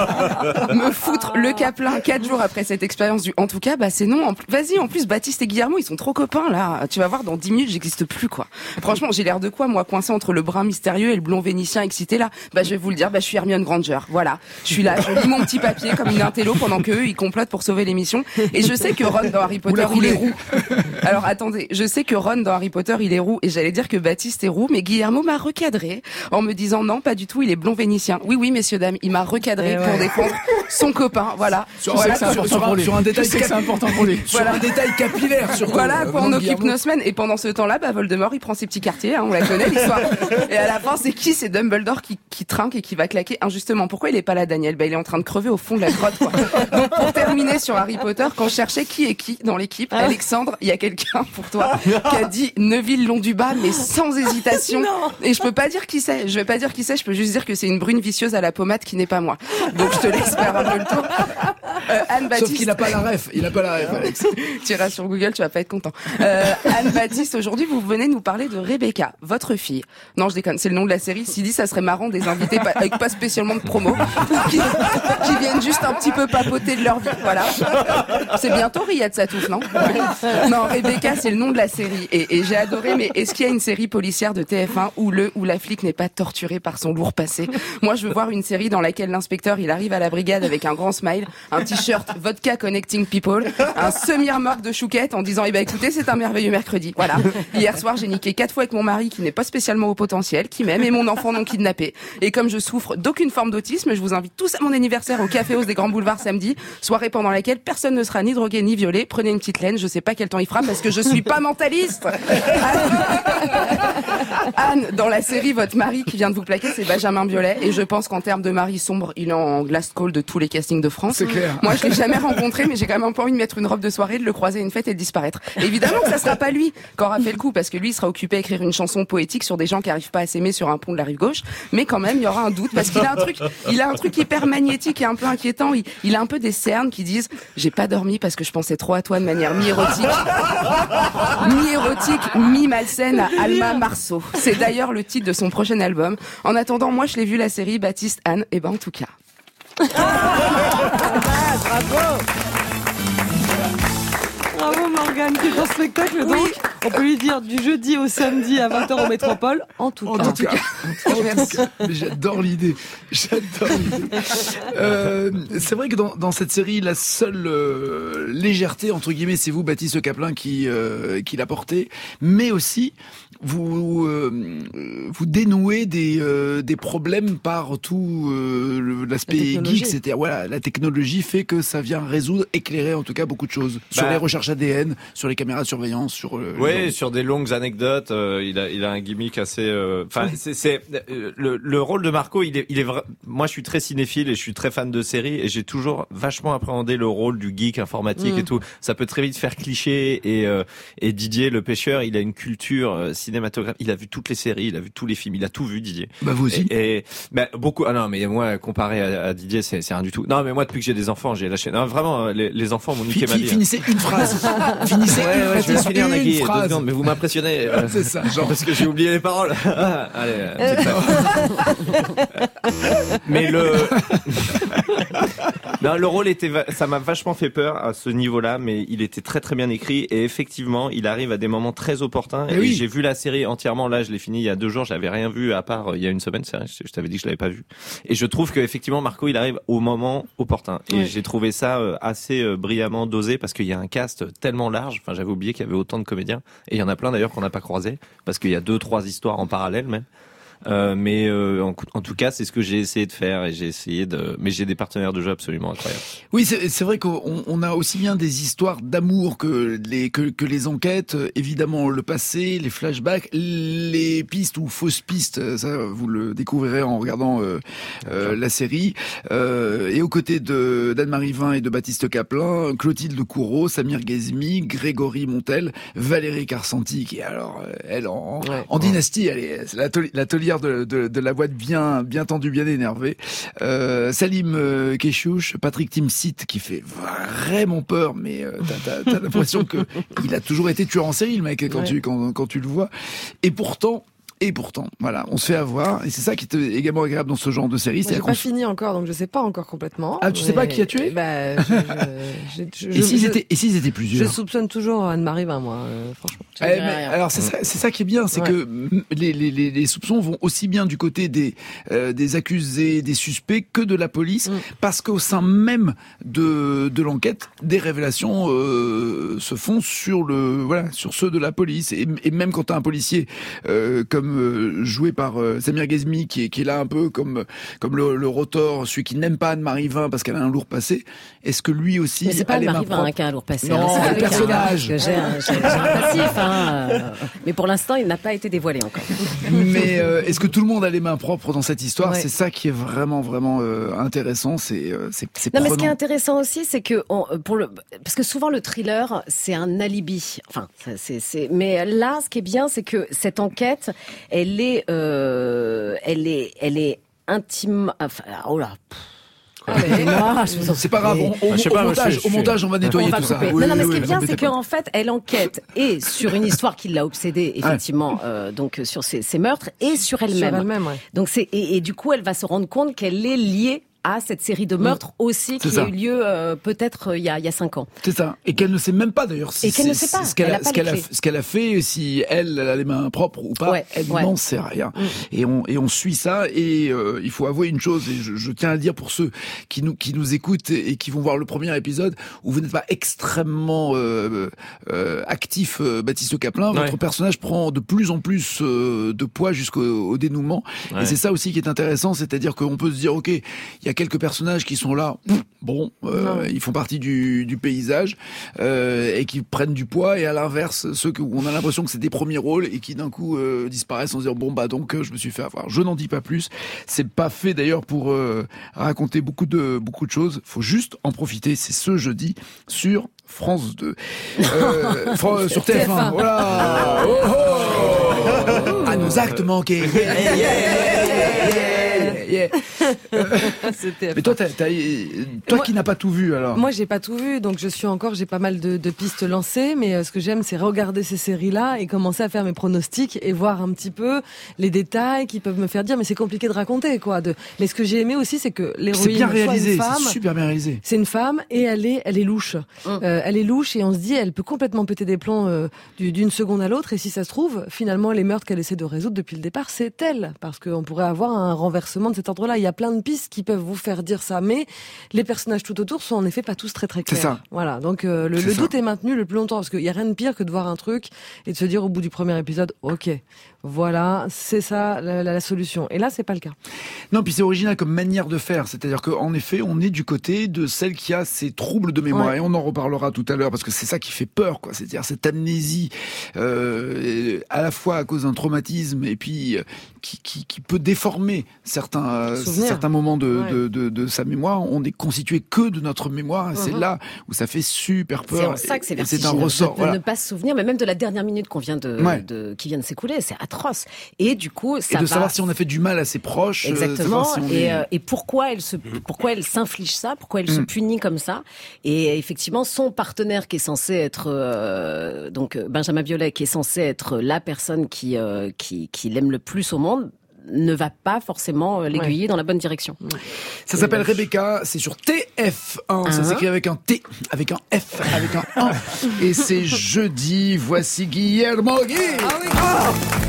[SPEAKER 7] me foutre le Caplin quatre jours après cette expérience du en tout cas, bah c'est non. En plus, vas-y, en plus Baptiste et Guillermo ils sont trop copains là. Tu vas voir, dans dix minutes j'existe plus quoi. Franchement j'ai l'air de quoi moi, coincé entre le brun mystérieux et le blond vénitien excité là? Bah je vais vous le dire, bah je suis Hermione Granger. Voilà, je suis là, je lis mon petit papier comme une intello pendant que eux ils complotent pour sauver l'émission. Et je sais que Ron dans Harry Potter il est roux. Alors attendez, je sais que Ron dans Harry Potter il est roux et j'allais dire que Baptiste est roux, mais Guillermo m'a recadré en me disant non pas du tout, il est blond vénitien. Oui oui messieurs dames, il m'a recadré
[SPEAKER 2] ouais.
[SPEAKER 7] pour défendre son copain. Voilà.
[SPEAKER 1] Sur,
[SPEAKER 7] voilà
[SPEAKER 1] sur, sur, sur, un, sur un détail
[SPEAKER 3] que c'est important pour lui.
[SPEAKER 1] Sur un détail capillaire surtout.
[SPEAKER 7] Voilà, quoi,
[SPEAKER 1] Euh,
[SPEAKER 7] on
[SPEAKER 1] non,
[SPEAKER 7] occupe
[SPEAKER 1] Guillermo.
[SPEAKER 7] nos semaines. Et pendant ce temps-là, bah, Voldemort, il prend ses petits quartiers, hein, on la connaît, l'histoire. Et à la fin, c'est qui? C'est Dumbledore qui, qui trinque et qui va claquer injustement. Pourquoi il est pas là, Daniel? Bah, il est en train de crever au fond de la grotte, quoi. Donc, pour terminer sur Harry Potter, quand je cherchais qui est qui dans l'équipe,
[SPEAKER 2] Ah.
[SPEAKER 7] Alexandre, il y a quelqu'un pour toi qui a dit Neville Londubat, mais sans hésitation.
[SPEAKER 2] Non.
[SPEAKER 7] Et je peux pas dire qui c'est. Je vais pas dire qui c'est. Je peux juste dire que c'est une brune vicieuse à la pommade qui n'est pas moi. Donc, je te laisse faire un peu le tour. Euh, Anne Baptiste.
[SPEAKER 1] Sauf qu'il n'a pas la ref. Il n'a pas la ref, Alex.
[SPEAKER 7] Tu iras sur Google, tu vas pas être content. Euh, Anne Baptiste, aujourd'hui, vous venez nous parler de Rebecca, votre fille. Non, je déconne, c'est le nom de la série. Si dit, ça serait marrant des invités pas, avec pas spécialement de promo, qui, qui viennent juste un petit peu papoter de leur vie, voilà. C'est bientôt Riyad Satouf, non? Ouais. Non, Rebecca, c'est le nom de la série. Et, et j'ai adoré, mais est-ce qu'il y a une série policière de T F un où le, où la flic n'est pas torturée par son lourd passé? Moi, je veux voir une série dans laquelle l'inspecteur, il arrive à la brigade avec un grand smile, un t-shirt vodka connecting people, un semi-remorque de chouquette en disant, eh ben, écoutez, c'est un merveilleux mercredi. Voilà. Hier soir, j'ai niqué quatre fois avec mon mari qui n'est pas spécialement au potentiel, qui m'aime, et mon enfant non kidnappé. Et comme je souffre d'aucune forme d'autisme, je vous invite tous à mon anniversaire au Café Hausse des Grands Boulevards samedi, soirée pendant laquelle personne ne sera ni drogué ni violé. Prenez une petite laine, je sais pas quel temps il fera parce que je suis pas mentaliste. Anne, dans la série, votre mari qui vient de vous plaquer, c'est Benjamin Biolay, et je pense qu'en termes de mari sombre, il est en glass call de tous les castings de France.
[SPEAKER 1] C'est clair.
[SPEAKER 7] Moi, je l'ai jamais rencontré, mais j'ai quand même un peu envie de mettre une robe de soirée, de le croiser à une fête et de disparaître. Évidemment que ça sera pas lui qui aura fait le coup, parce que lui, il sera occupé à écrire une chanson poétique sur des gens qui arrivent pas à s'aimer sur un pont de la rive gauche. Mais quand même, il y aura un doute, parce qu'il a un truc, il a un truc hyper magnétique et un peu inquiétant. Il, il a un peu des cernes qui disent, j'ai pas dormi parce que je pensais trop à toi de manière mi-érotique, mi-érotique, mi-malsaine à Alma Marceau. C'est d'ailleurs le titre de son prochain album. En attendant, moi, je l'ai vu la série Baptiste, Anne, et ben, en tout cas.
[SPEAKER 2] Bravo. Bravo Morgane, qui est en spectacle donc.
[SPEAKER 7] Oui.
[SPEAKER 2] On peut lui dire du jeudi au samedi à vingt heures au Métropole, en tout
[SPEAKER 1] En
[SPEAKER 2] cas.
[SPEAKER 1] tout cas, en tout cas. Mais j'adore l'idée. J'adore l'idée. Euh, c'est vrai que dans, dans cette série, la seule euh, légèreté, entre guillemets, c'est vous, Baptiste Caplin, qui, euh, qui l'a porté. Mais aussi, vous, euh, vous dénouez des, euh, des problèmes par tout euh, le- l'aspect
[SPEAKER 2] La
[SPEAKER 1] geek. C'est-à-dire, voilà, la technologie fait que ça vient résoudre, éclairer en tout cas beaucoup de choses. Sur
[SPEAKER 4] Bah.
[SPEAKER 1] les recherches A D N, sur les caméras de surveillance, sur euh,
[SPEAKER 4] Ouais, Ouais, sur des longues anecdotes, euh, il a, il a un gimmick assez. Enfin, euh, c'est, c'est euh, le, le rôle de Marco. Il est, il est vrai. Moi, je suis très cinéphile et je suis très fan de séries et j'ai toujours vachement appréhendé le rôle du geek informatique mmh. et tout. Ça peut très vite faire cliché et euh, et Didier le pêcheur, il a une culture euh, cinématographique. Il a vu toutes les séries, il a vu tous les films, il a tout vu, Didier.
[SPEAKER 1] Bah vous aussi.
[SPEAKER 4] Et, et bah, beaucoup. Ah non, mais moi, comparé à, à Didier, c'est, c'est rien du tout. Non, mais moi, depuis que j'ai des enfants, j'ai lâché. Non, vraiment, les, les enfants m'ont niqué ma vie.
[SPEAKER 1] Finissez une phrase. Finissez
[SPEAKER 4] ouais,
[SPEAKER 1] une,
[SPEAKER 4] ouais, je vais finir, Nagui,
[SPEAKER 1] une phrase.
[SPEAKER 4] Secondes, mais vous m'impressionnez.
[SPEAKER 1] Euh, c'est ça, genre
[SPEAKER 4] parce que j'ai oublié les paroles. Ah, allez, euh, mais le non, le rôle était, va... ça m'a vachement fait peur à ce niveau-là, mais il était très très bien écrit et effectivement, il arrive à des moments très opportuns. Et, et oui. j'ai vu la série entièrement. Là, je l'ai fini il y a deux jours. J'avais rien vu à part euh, il y a une semaine. C'est vrai, je, je t'avais dit que je l'avais pas vu. Et je trouve que effectivement, Marco, il arrive au moment opportun. Et oui. j'ai trouvé ça euh, assez euh, brillamment dosé parce qu'il y a un cast tellement large. Enfin, j'avais oublié qu'il y avait autant de comédiens. Et il y en a plein d'ailleurs qu'on n'a pas croisé parce qu'il y a deux, trois histoires en parallèle même. Euh, mais euh, en, en tout cas, c'est ce que j'ai essayé de faire et j'ai essayé de. Mais j'ai des partenaires de jeu absolument incroyables.
[SPEAKER 1] Oui, c'est, c'est vrai qu'on on a aussi bien des histoires d'amour que les que, que les enquêtes. Évidemment, le passé, les flashbacks, les pistes ou fausses pistes. Ça, vous le découvrirez en regardant euh, euh, la série. Euh, et aux côtés de d'Anne-Marie Vin et de Baptiste Caplin, Clotilde Courreau, Samir Ghezmi, Grégory Montel, Valérie Carcenti, qui alors elle en, ouais. en dynastie, elle est, c'est la, la tolière De, de, de la boîte bien bien tendue, bien énervée. Euh, Salim euh, Keshouch, Patrick Timsit qui fait vraiment peur, mais euh, t'as, t'as, t'as l'impression que il a toujours été tueur en série, le mec, quand ouais. tu quand, quand tu le vois. Et pourtant. Et pourtant, voilà, on se fait avoir, et c'est ça qui est également agréable dans ce genre de série.
[SPEAKER 2] Moi, c'est j'ai pas fini encore, donc je sais pas encore complètement.
[SPEAKER 1] Ah, tu mais... sais pas qui a tué?
[SPEAKER 2] Bah, je, je, je, je,
[SPEAKER 1] et s'ils
[SPEAKER 2] je,
[SPEAKER 1] étaient, et s'ils étaient plusieurs?
[SPEAKER 2] Je soupçonne toujours Anne-Marie Vin, moi, euh, franchement.
[SPEAKER 1] Eh, mais, alors c'est ça, c'est ça qui est bien, c'est ouais. que les, les, les, les soupçons vont aussi bien du côté des, euh, des accusés, des suspects, que de la police, mm. parce qu'au sein même de, de l'enquête, des révélations euh, se font sur le, voilà, sur ceux de la police, et, et même quand t'as un policier euh, comme euh, joué par euh, Samir Ghezmi qui est, qui est là un peu comme comme le, le rotor, celui qui n'aime pas Anne-Marie Vin parce qu'elle a un lourd passé. Est-ce que lui aussi?
[SPEAKER 9] Mais c'est pas Anne-Marie Vin qui a un lourd passé.
[SPEAKER 1] Non,
[SPEAKER 9] hein,
[SPEAKER 1] le personnage.
[SPEAKER 9] J'ai un, j'ai, j'ai un passif, hein, euh, mais pour l'instant, il n'a pas été dévoilé encore.
[SPEAKER 1] Mais euh, est-ce que tout le monde a les mains propres dans cette histoire?
[SPEAKER 9] Ouais.
[SPEAKER 1] C'est ça qui est vraiment vraiment euh, intéressant. C'est euh, c'est, c'est
[SPEAKER 9] non,
[SPEAKER 1] prenant.
[SPEAKER 9] mais ce qui est intéressant aussi, c'est que on, pour le parce que souvent le thriller, c'est un alibi. Enfin, c'est c'est. Mais là, ce qui est bien, c'est que cette enquête, elle est Euh, elle est, elle est intime. Enfin, oh là.
[SPEAKER 1] Ah, mais moi, c'est pas grave. On, on, au, pas, montage, je, au montage, on va nettoyer
[SPEAKER 9] on va
[SPEAKER 1] tout
[SPEAKER 9] couper.
[SPEAKER 1] ça.
[SPEAKER 9] Oui, non, non, mais
[SPEAKER 1] oui,
[SPEAKER 9] ce qui est
[SPEAKER 1] oui,
[SPEAKER 9] bien, c'est qu'en fait, elle enquête et sur une histoire qui l'a obsédée, effectivement, ah. euh, donc sur ses, ses meurtres, et sur elle-même.
[SPEAKER 2] Sur elle-même, ouais.
[SPEAKER 9] Donc c'est et, et du coup, elle va se rendre compte qu'elle est liée à cette série de meurtres mmh. aussi qui a eu lieu euh, peut-être euh, il y a il y a cinq ans.
[SPEAKER 1] C'est ça. Et qu'elle ne sait même pas d'ailleurs si
[SPEAKER 9] et qu'elle ne sait pas
[SPEAKER 1] ce qu'elle
[SPEAKER 9] elle
[SPEAKER 1] a,
[SPEAKER 9] a pas
[SPEAKER 1] ce qu'elle
[SPEAKER 9] les
[SPEAKER 1] a ce qu'elle a fait, si elle, elle a les mains propres ou pas,
[SPEAKER 9] ouais,
[SPEAKER 1] elle
[SPEAKER 9] ouais.
[SPEAKER 1] n'en sait rien. Mmh. Et on et on suit ça et euh, il faut avouer une chose et je, je tiens à le dire pour ceux qui nous qui nous écoutent et qui vont voir le premier épisode où vous n'êtes pas extrêmement euh, euh, actif, euh, Baptiste Caplin, ouais. votre personnage prend de plus en plus euh, de poids jusqu'au au dénouement ouais. et c'est ça aussi qui est intéressant, c'est-à-dire qu'on peut se dire ok, il y a quelques personnages qui Qui sont là, bon, euh, ils font partie du, du paysage euh, et qui prennent du poids. Et à l'inverse, ceux que, où on a l'impression que c'est des premiers rôles et qui d'un coup euh, disparaissent en se disant bon bah donc je me suis fait avoir. Je n'en dis pas plus. C'est pas fait d'ailleurs pour euh, raconter beaucoup de beaucoup de choses. Faut juste en profiter. C'est ce jeudi sur France deux, euh, Fran- sur T F un. Voilà. Oh, oh à nos actes manqués. Yeah, yeah, yeah, yeah. Mais toi, t'as, t'as, toi moi, qui n'as pas tout vu alors.
[SPEAKER 2] Moi, j'ai pas tout vu, donc je suis encore, j'ai pas mal de, de pistes lancées, mais euh, ce que j'aime, c'est regarder ces séries-là et commencer à faire mes pronostics et voir un petit peu les détails qui peuvent me faire dire, mais c'est compliqué de raconter, quoi. De... Mais ce que j'ai aimé aussi, c'est que l'héroïne,
[SPEAKER 1] c'est bien réalisé,
[SPEAKER 2] une femme,
[SPEAKER 1] c'est super bien réalisé.
[SPEAKER 2] C'est une femme et elle est, elle est louche. Mmh. Euh, elle est louche et on se dit, elle peut complètement péter des plombs euh, d'une seconde à l'autre. Et si ça se trouve, finalement, les meurtres qu'elle essaie de résoudre depuis le départ, c'est elle, parce qu'on pourrait avoir un renversement de cette cet ordre-là. Il y a plein de pistes qui peuvent vous faire dire ça, mais les personnages tout autour sont en effet pas tous très très clairs.
[SPEAKER 1] C'est ça.
[SPEAKER 2] Voilà, donc euh, le, le doute est maintenu le plus longtemps, parce qu'il y a rien de pire que de voir un truc et de se dire au bout du premier épisode, ok, voilà, c'est ça la, la, la solution. Et là, c'est pas le cas.
[SPEAKER 1] Non, puis c'est original comme manière de faire. C'est-à-dire qu'en effet, on est du côté de celle qui a ces troubles de mémoire. Ouais. Et on en reparlera tout à l'heure, parce que c'est ça qui fait peur, quoi. C'est-à-dire cette amnésie, euh, à la fois à cause d'un traumatisme, et puis euh, qui, qui, qui peut déformer certains, euh, certains moments de, ouais. de, de, de sa mémoire. On est constitué que de notre mémoire. Et uh-huh. c'est là où ça fait super peur.
[SPEAKER 9] C'est en ça que c'est
[SPEAKER 1] vertigineux. C'est un ressort.
[SPEAKER 9] De,
[SPEAKER 1] voilà.
[SPEAKER 9] ne pas se souvenir, mais même de la dernière minute qu'on vient de, ouais. de qui vient de s'écouler, c'est atroce. Et du coup, ça
[SPEAKER 1] et de
[SPEAKER 9] va...
[SPEAKER 1] savoir si on a fait du mal à ses proches.
[SPEAKER 9] Exactement.
[SPEAKER 1] Si on
[SPEAKER 9] et,
[SPEAKER 1] est...
[SPEAKER 9] euh, et pourquoi elle se, pourquoi elle s'inflige ça, pourquoi elle mmh. se punit comme ça. Et effectivement, son partenaire qui est censé être euh, donc Benjamin Biolay, qui est censé être la personne qui euh, qui, qui l'aime le plus au monde, ne va pas forcément l'aiguiller ouais. dans la bonne direction. Ouais.
[SPEAKER 1] Ça et s'appelle euh... Rebecca, c'est sur T F un, uh-huh. ça s'écrit avec un T, avec un F, avec un un, et c'est jeudi. Voici Guillermo Gui.
[SPEAKER 3] Ah oui. Ah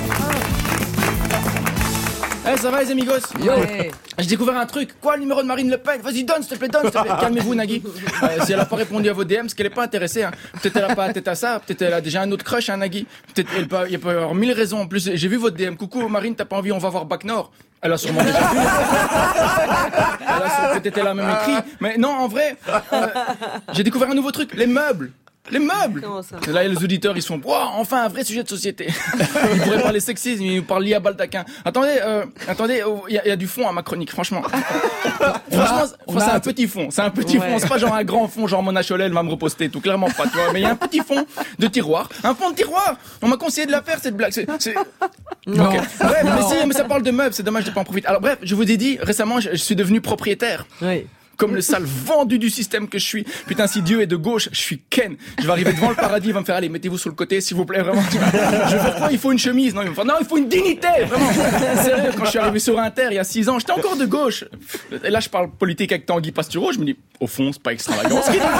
[SPEAKER 3] Eh, hey, ça va les amigos?
[SPEAKER 2] Ouais.
[SPEAKER 3] J'ai découvert un truc. Quoi, le numéro de Marine Le Pen? Vas-y, donne, s'il te plaît, donne, s'il te plaît. Calmez-vous, Nagui. Euh, si elle a pas répondu à vos D M, c'est qu'elle est pas intéressée. Hein. Peut-être elle a pas la tête à ça. Peut-être elle a déjà un autre crush, hein, Nagui. Peut-être il peut y avoir mille raisons. En plus, j'ai vu votre D M. Coucou, Marine, t'as pas envie, on va voir Bac Nord. Elle a sûrement déjà vu. Elle a peut-être elle a même écrit. Mais non, en vrai, euh, j'ai découvert un nouveau truc. Les meubles. Les meubles. Là, les auditeurs, ils sont, wow, enfin un vrai sujet de société. Ils pourraient parler sexisme, ils nous parlent Lia Baldaquin. Attendez, euh, attendez, il oh, y, y a du fond à ma chronique, franchement. Franchement, c'est un petit fond, c'est un petit ouais. fond, c'est pas genre un grand fond, genre Mona Chollet, elle va me reposter, tout clairement pas, tu vois. Mais il y a un petit fond de tiroir, un fond de tiroir. On m'a conseillé de la faire cette blague. C'est, c'est...
[SPEAKER 1] Non.
[SPEAKER 3] Okay. Bref, mais si, mais ça parle de meubles, c'est dommage de pas en profiter. Alors bref, je vous ai dit récemment, je, je suis devenu propriétaire.
[SPEAKER 2] Oui.
[SPEAKER 3] Comme le sale vendu du système que je suis. Putain, si Dieu est de gauche, je suis Ken. Je vais arriver devant le paradis, il va me faire, allez, mettez-vous sur le côté, s'il vous plaît, vraiment. Je vais faire quoi? Il faut une chemise. Non, il va me faire, non, il faut une dignité, vraiment. Sérieux, quand je suis arrivé sur Inter, il y a six ans, j'étais encore de gauche. Et là, je parle politique avec Tanguy Pastureau, je me dis, au fond, c'est pas extravagant.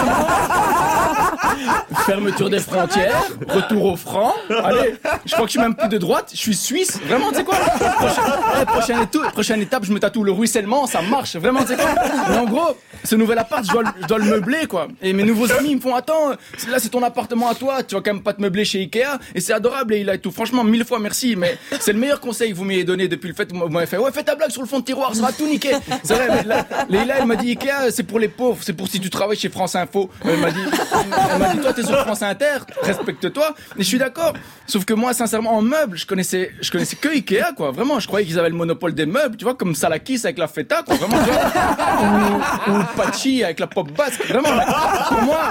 [SPEAKER 3] Fermeture des frontières, retour au franc. Allez, je crois que je suis même plus de droite, je suis suisse. Vraiment, tu sais quoi? Prochaine, ouais, prochaine, étape, prochaine étape, je me tatoue le ruissellement, ça marche. Vraiment, tu sais quoi? Mais en gros, ce nouvel appart, je dois, je dois le meubler, quoi. Et mes nouveaux amis, ils me font, attends, là, c'est ton appartement à toi, tu vas quand même pas te meubler chez Ikea. Et c'est adorable, et il a tout. Franchement, mille fois merci, mais c'est le meilleur conseil que vous m'ayez donné depuis le fait que vous m'avez fait, ouais, fais ta blague sur le fond de tiroir, ça va tout niquer. C'est vrai, mais là, Leïla, elle m'a dit, Ikea, c'est pour les pauvres, c'est pour si tu travailles chez France Info. Elle m'a dit, elle m'a dit, toi, t'es sur France Inter, respecte-toi. Et je suis d'accord. Sauf que moi, sincèrement, en meubles, je connaissais, je connaissais que Ikea, quoi. Vraiment, je croyais qu'ils avaient le monopole des meubles, tu vois, comme Salakis avec la feta, quoi. Vraiment, tu vois. Ou, ou Pachi avec la pop basque. Vraiment, pour moi,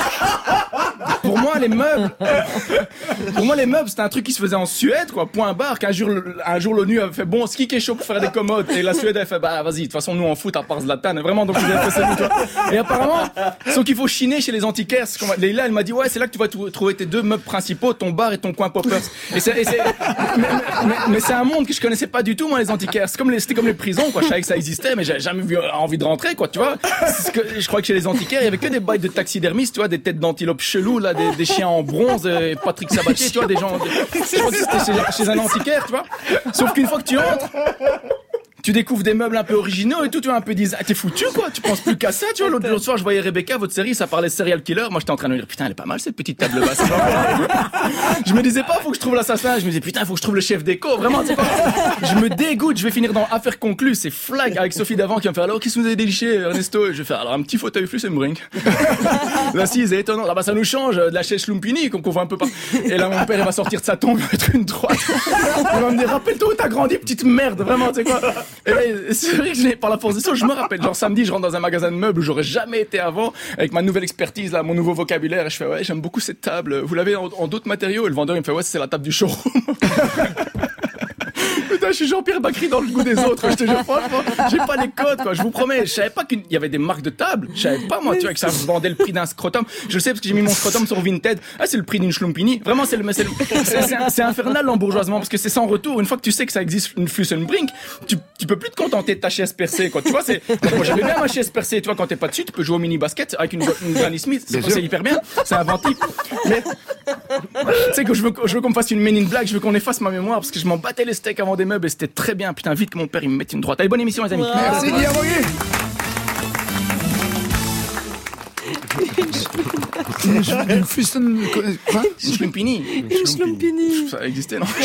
[SPEAKER 3] pour moi, les meubles, pour moi, les meubles, c'était un truc qui se faisait en Suède, quoi. Point barre, qu'un jour, un jour, l'ONU avait fait, bon, ski qui est chaud pour faire des commodes. Et la Suède avait fait, bah, vas-y, de toute façon, nous, en foot, à part Zlatan. Vraiment, donc, ils avaient fait ça, tu vois. Et apparemment, sauf qu'il faut chiner chez les antiquaires. Leïla, elle m'a dit, ouais, c'est là que tu vas t- trouver tes deux meubles principaux, ton bar et ton coin poppers. Et c'est, et c'est, mais, mais, mais c'est un monde que je connaissais pas du tout, moi, les antiquaires. C'est comme les, c'était comme les prisons, quoi. Je savais que ça existait, mais j'avais jamais vu envie de rentrer, quoi, tu vois. C'est ce que, je crois que chez les antiquaires, il y avait que des bails de taxidermistes, tu vois, des têtes d'antilopes chelous, là, des, des chiens en bronze, et Patrick Sabatier, tu vois, des gens, des, je crois que c'était chez, chez un antiquaire, tu vois. Sauf qu'une fois que tu entres, tu découvres des meubles un peu originaux et tout, tu vois, un peu disant, ah, t'es foutu, quoi, tu penses plus qu'à ça, tu vois. L'autre, l'autre soir, je voyais Rebecca, votre série, ça parlait de serial killer. Moi, j'étais en train de me dire, putain, elle est pas mal, cette petite table basse. Je me disais pas, faut que je trouve l'assassin. Je me disais, putain, faut que je trouve le chef d'éco. Vraiment, c'est pas, je me dégoûte, je vais finir dans Affaire conclue, c'est flag avec Sophie Davant qui va me faire, alors, qu'est-ce que vous avez déliché, Ernesto? Et je vais faire, alors, un petit fauteuil flux, c'est me brink. Là, si, c'est étonnant. Ah, bah, ça nous change de la chaise Schlumpini, qu'on voit un peu pas. Et là, mon père, il va sortir de sa tombe, il va mettre une droite. Il va me dire, rappelle-toi où t'as grandi, petite merde, vraiment, tu sais quoi. Et là, c'est vrai que j'ai, par la force des choses, je me rappelle, genre samedi, je rentre dans un magasin de meubles où j'aurais jamais été avant, avec ma nouvelle expertise, là, mon nouveau vocabulaire, et je fais, ouais, j'aime beaucoup cette table, vous l'avez en, en d'autres matériaux? Et le vendeur, il me fait, ouais, c'est la table du showroom. Putain, je suis Jean-Pierre Bacry dans le goût des autres, je te jure, franchement, j'ai pas les codes, quoi, je vous promets, je savais pas qu'il y avait des marques de table, je savais pas, moi, tu vois, que ça vendait le prix d'un scrotum, je sais parce que j'ai mis mon scrotum sur Vinted, ah, c'est le prix d'une schlumpini, vraiment, c'est le, c'est le, c'est, c'est, c'est infernal l'embourgeoisement, parce que c'est sans retour, une fois que tu sais que ça existe une Flussenbrink, tu, tu peux plus te contenter de ta chaise percée, quoi, tu vois, c'est, moi, j'avais bien ma chaise percée, tu vois, quand t'es pas dessus, tu peux jouer au mini-basket avec une, une Granny Smith, c'est, c'est hyper bien, c'est inventif, mais, tu sais, que je veux, je veux qu'on me fasse une Men in Black, je veux qu'on efface ma mémoire, parce que je m'en battais les steaks avant des meubles. club et c'était très bien. Putain, vite que mon père il me mette une droite. Allez, bonne émission les amis.
[SPEAKER 1] Merci Guillaume Roguet. Une Fusten, quoi?
[SPEAKER 3] Une schlumpini.
[SPEAKER 2] Une schlumpini.
[SPEAKER 3] Ça existait, non?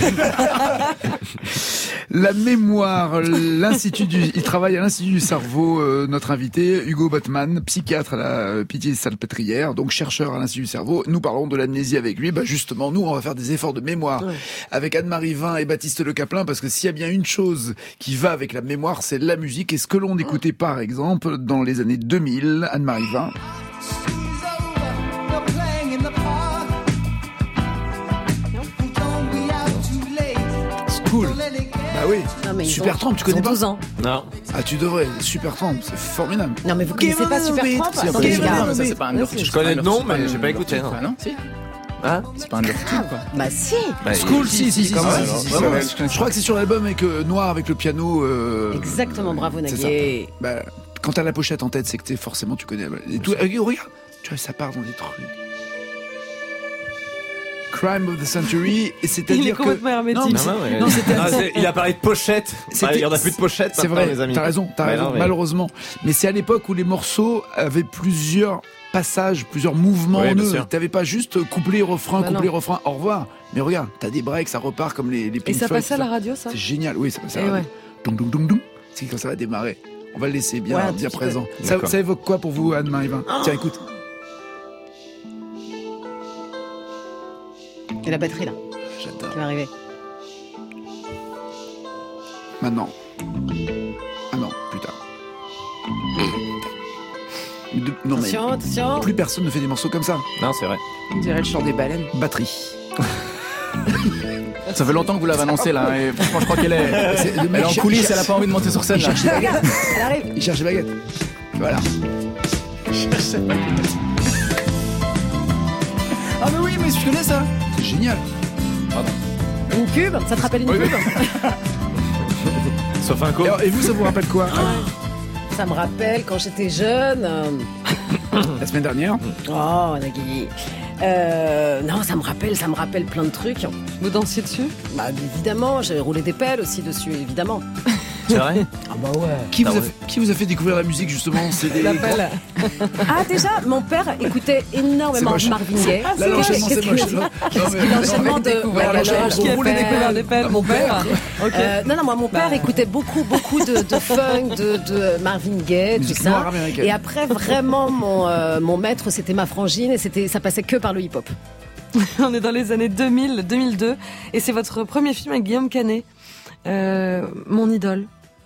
[SPEAKER 1] La mémoire, l'Institut du, il travaille à l'Institut du cerveau, euh, notre invité, Hugo Botman, psychiatre à la Pitié-Salpêtrière, donc chercheur à l'Institut du cerveau. Nous parlons de l'amnésie avec lui. Bah, justement, nous, on va faire des efforts de mémoire ouais. avec Anne-Marie Vin et Baptiste Le Caplin, parce que s'il y a bien une chose qui va avec la mémoire, c'est la musique. Et ce que l'on écoutait, par exemple, dans les années deux mille, Anne-Marie Vin. Cool. Bah oui.
[SPEAKER 9] Non,
[SPEAKER 1] Supertramp, tu connais pas?
[SPEAKER 9] douze ans.
[SPEAKER 4] Non.
[SPEAKER 1] Ah, tu devrais. Supertramp, c'est formidable.
[SPEAKER 9] Non, mais vous connaissez pas Supertramp?
[SPEAKER 3] Si, après, je, non, mais ça, c'est pas un leur...
[SPEAKER 4] Je connais le nom, mais j'ai pas écouté. Non,
[SPEAKER 3] non si.
[SPEAKER 4] Hein?
[SPEAKER 3] C'est pas un leur tout, quoi.
[SPEAKER 9] Bah si.
[SPEAKER 1] Bah, School, si, si, si.
[SPEAKER 3] Quand même.
[SPEAKER 1] Je crois que c'est sur l'album avec euh, Noir avec le piano. Euh...
[SPEAKER 9] Exactement, bravo Nagui.
[SPEAKER 1] Bah, quand t'as la pochette en tête, c'est que t'es forcément tu connais. Et tout, euh, regarde, tu vois, ça part dans des trucs. Crime of the Century, et c'est-à-dire
[SPEAKER 2] il est complètement
[SPEAKER 1] que
[SPEAKER 2] hermétique.
[SPEAKER 1] non,
[SPEAKER 4] non, ouais.
[SPEAKER 1] non, c'était...
[SPEAKER 4] non, il a parlé de pochette. Bah, il y en a plus de pochette.
[SPEAKER 1] C'est vrai,
[SPEAKER 4] les amis.
[SPEAKER 1] t'as raison, t'as
[SPEAKER 4] mais
[SPEAKER 1] raison,
[SPEAKER 4] non, mais...
[SPEAKER 1] malheureusement. Mais c'est à l'époque où les morceaux avaient plusieurs passages, plusieurs mouvements
[SPEAKER 4] ouais,
[SPEAKER 1] en eux.
[SPEAKER 4] Sûr.
[SPEAKER 1] T'avais pas juste couplet, refrain,
[SPEAKER 2] bah
[SPEAKER 1] couplet,
[SPEAKER 2] non.
[SPEAKER 1] refrain, au revoir. Mais regarde, t'as des breaks, ça repart comme les, les Pink
[SPEAKER 2] Et ça
[SPEAKER 1] Floyd,
[SPEAKER 2] passait à la radio, ça?
[SPEAKER 1] C'est génial, oui, ça passait à
[SPEAKER 2] et
[SPEAKER 1] la radio.
[SPEAKER 2] Ouais.
[SPEAKER 1] Doum, doum, doum, doum. C'est quand ça va démarrer. On va le laisser bien,
[SPEAKER 2] ouais,
[SPEAKER 1] bien présent. Ça,
[SPEAKER 4] D'accord.
[SPEAKER 1] ça évoque quoi pour vous, Anne-Marie Vin? oh Tiens, écoute.
[SPEAKER 9] Et la batterie, là.
[SPEAKER 1] J'adore.
[SPEAKER 9] Qui va arriver.
[SPEAKER 1] Maintenant. Ah non, plus tard. De... Non,
[SPEAKER 9] attention,
[SPEAKER 1] mais
[SPEAKER 9] attention.
[SPEAKER 1] Plus personne ne fait des morceaux comme ça.
[SPEAKER 4] Non, c'est vrai.
[SPEAKER 7] On dirait le chant des baleines.
[SPEAKER 1] Batterie.
[SPEAKER 3] Ça fait longtemps que vous l'avez annoncé là, et franchement je crois qu'elle est,
[SPEAKER 1] c'est,
[SPEAKER 3] elle est en coulisses, elle a pas envie de monter sur scène.
[SPEAKER 1] Il cherche les baguettes.
[SPEAKER 9] Elle arrive.
[SPEAKER 1] Il cherche les baguettes. Voilà.
[SPEAKER 3] Il cherche les baguettes. Ah mais oui, mais je connais ça.
[SPEAKER 1] C'est génial.
[SPEAKER 3] Pardon.
[SPEAKER 9] Une pub, ça te rappelle une
[SPEAKER 3] oui,
[SPEAKER 9] pub?
[SPEAKER 3] Oui.
[SPEAKER 4] Sauf un coup.
[SPEAKER 1] Et, et vous, ça vous rappelle quoi?
[SPEAKER 9] Ça me rappelle quand j'étais jeune. euh,
[SPEAKER 1] La semaine dernière.
[SPEAKER 9] Oh, Nagui. Euh, non, ça me rappelle, ça me rappelle plein de trucs.
[SPEAKER 2] Vous dansiez dessus?
[SPEAKER 9] Bah évidemment, j'ai roulé des pelles aussi dessus, évidemment.
[SPEAKER 4] C'est vrai?
[SPEAKER 9] Ah bah ouais.
[SPEAKER 1] Qui vous,
[SPEAKER 4] Ah
[SPEAKER 1] a
[SPEAKER 4] ouais.
[SPEAKER 1] fait, qui vous a fait découvrir la musique justement? C'est des
[SPEAKER 2] La pelle.
[SPEAKER 9] Ah déjà, mon père écoutait énormément
[SPEAKER 1] C'est moche.
[SPEAKER 9] Marvin Gaye.
[SPEAKER 2] Ah,
[SPEAKER 1] Là, l'enchaînement, c'est moche.
[SPEAKER 9] Qu'est-ce
[SPEAKER 1] Non, mais-
[SPEAKER 9] l'enchaînement de
[SPEAKER 1] Voilà,
[SPEAKER 9] la
[SPEAKER 1] l'enchaînement.
[SPEAKER 9] galoche,
[SPEAKER 2] Qui a
[SPEAKER 9] mon
[SPEAKER 2] fait
[SPEAKER 9] père.
[SPEAKER 2] découvrir des pelles? Mon père. Ok.
[SPEAKER 9] Euh, non, non, moi, mon père
[SPEAKER 2] Bah.
[SPEAKER 9] écoutait beaucoup, beaucoup de, de funk, de, de Marvin Gaye, tout
[SPEAKER 1] Musique noire
[SPEAKER 9] ça.
[SPEAKER 1] américaine.
[SPEAKER 9] Et après, vraiment, mon, euh, mon maître, c'était ma frangine, et c'était, ça passait que par le hip-hop.
[SPEAKER 2] On est dans les années deux mille, deux mille deux, et c'est votre premier film avec Guillaume Canet, euh, mon idole.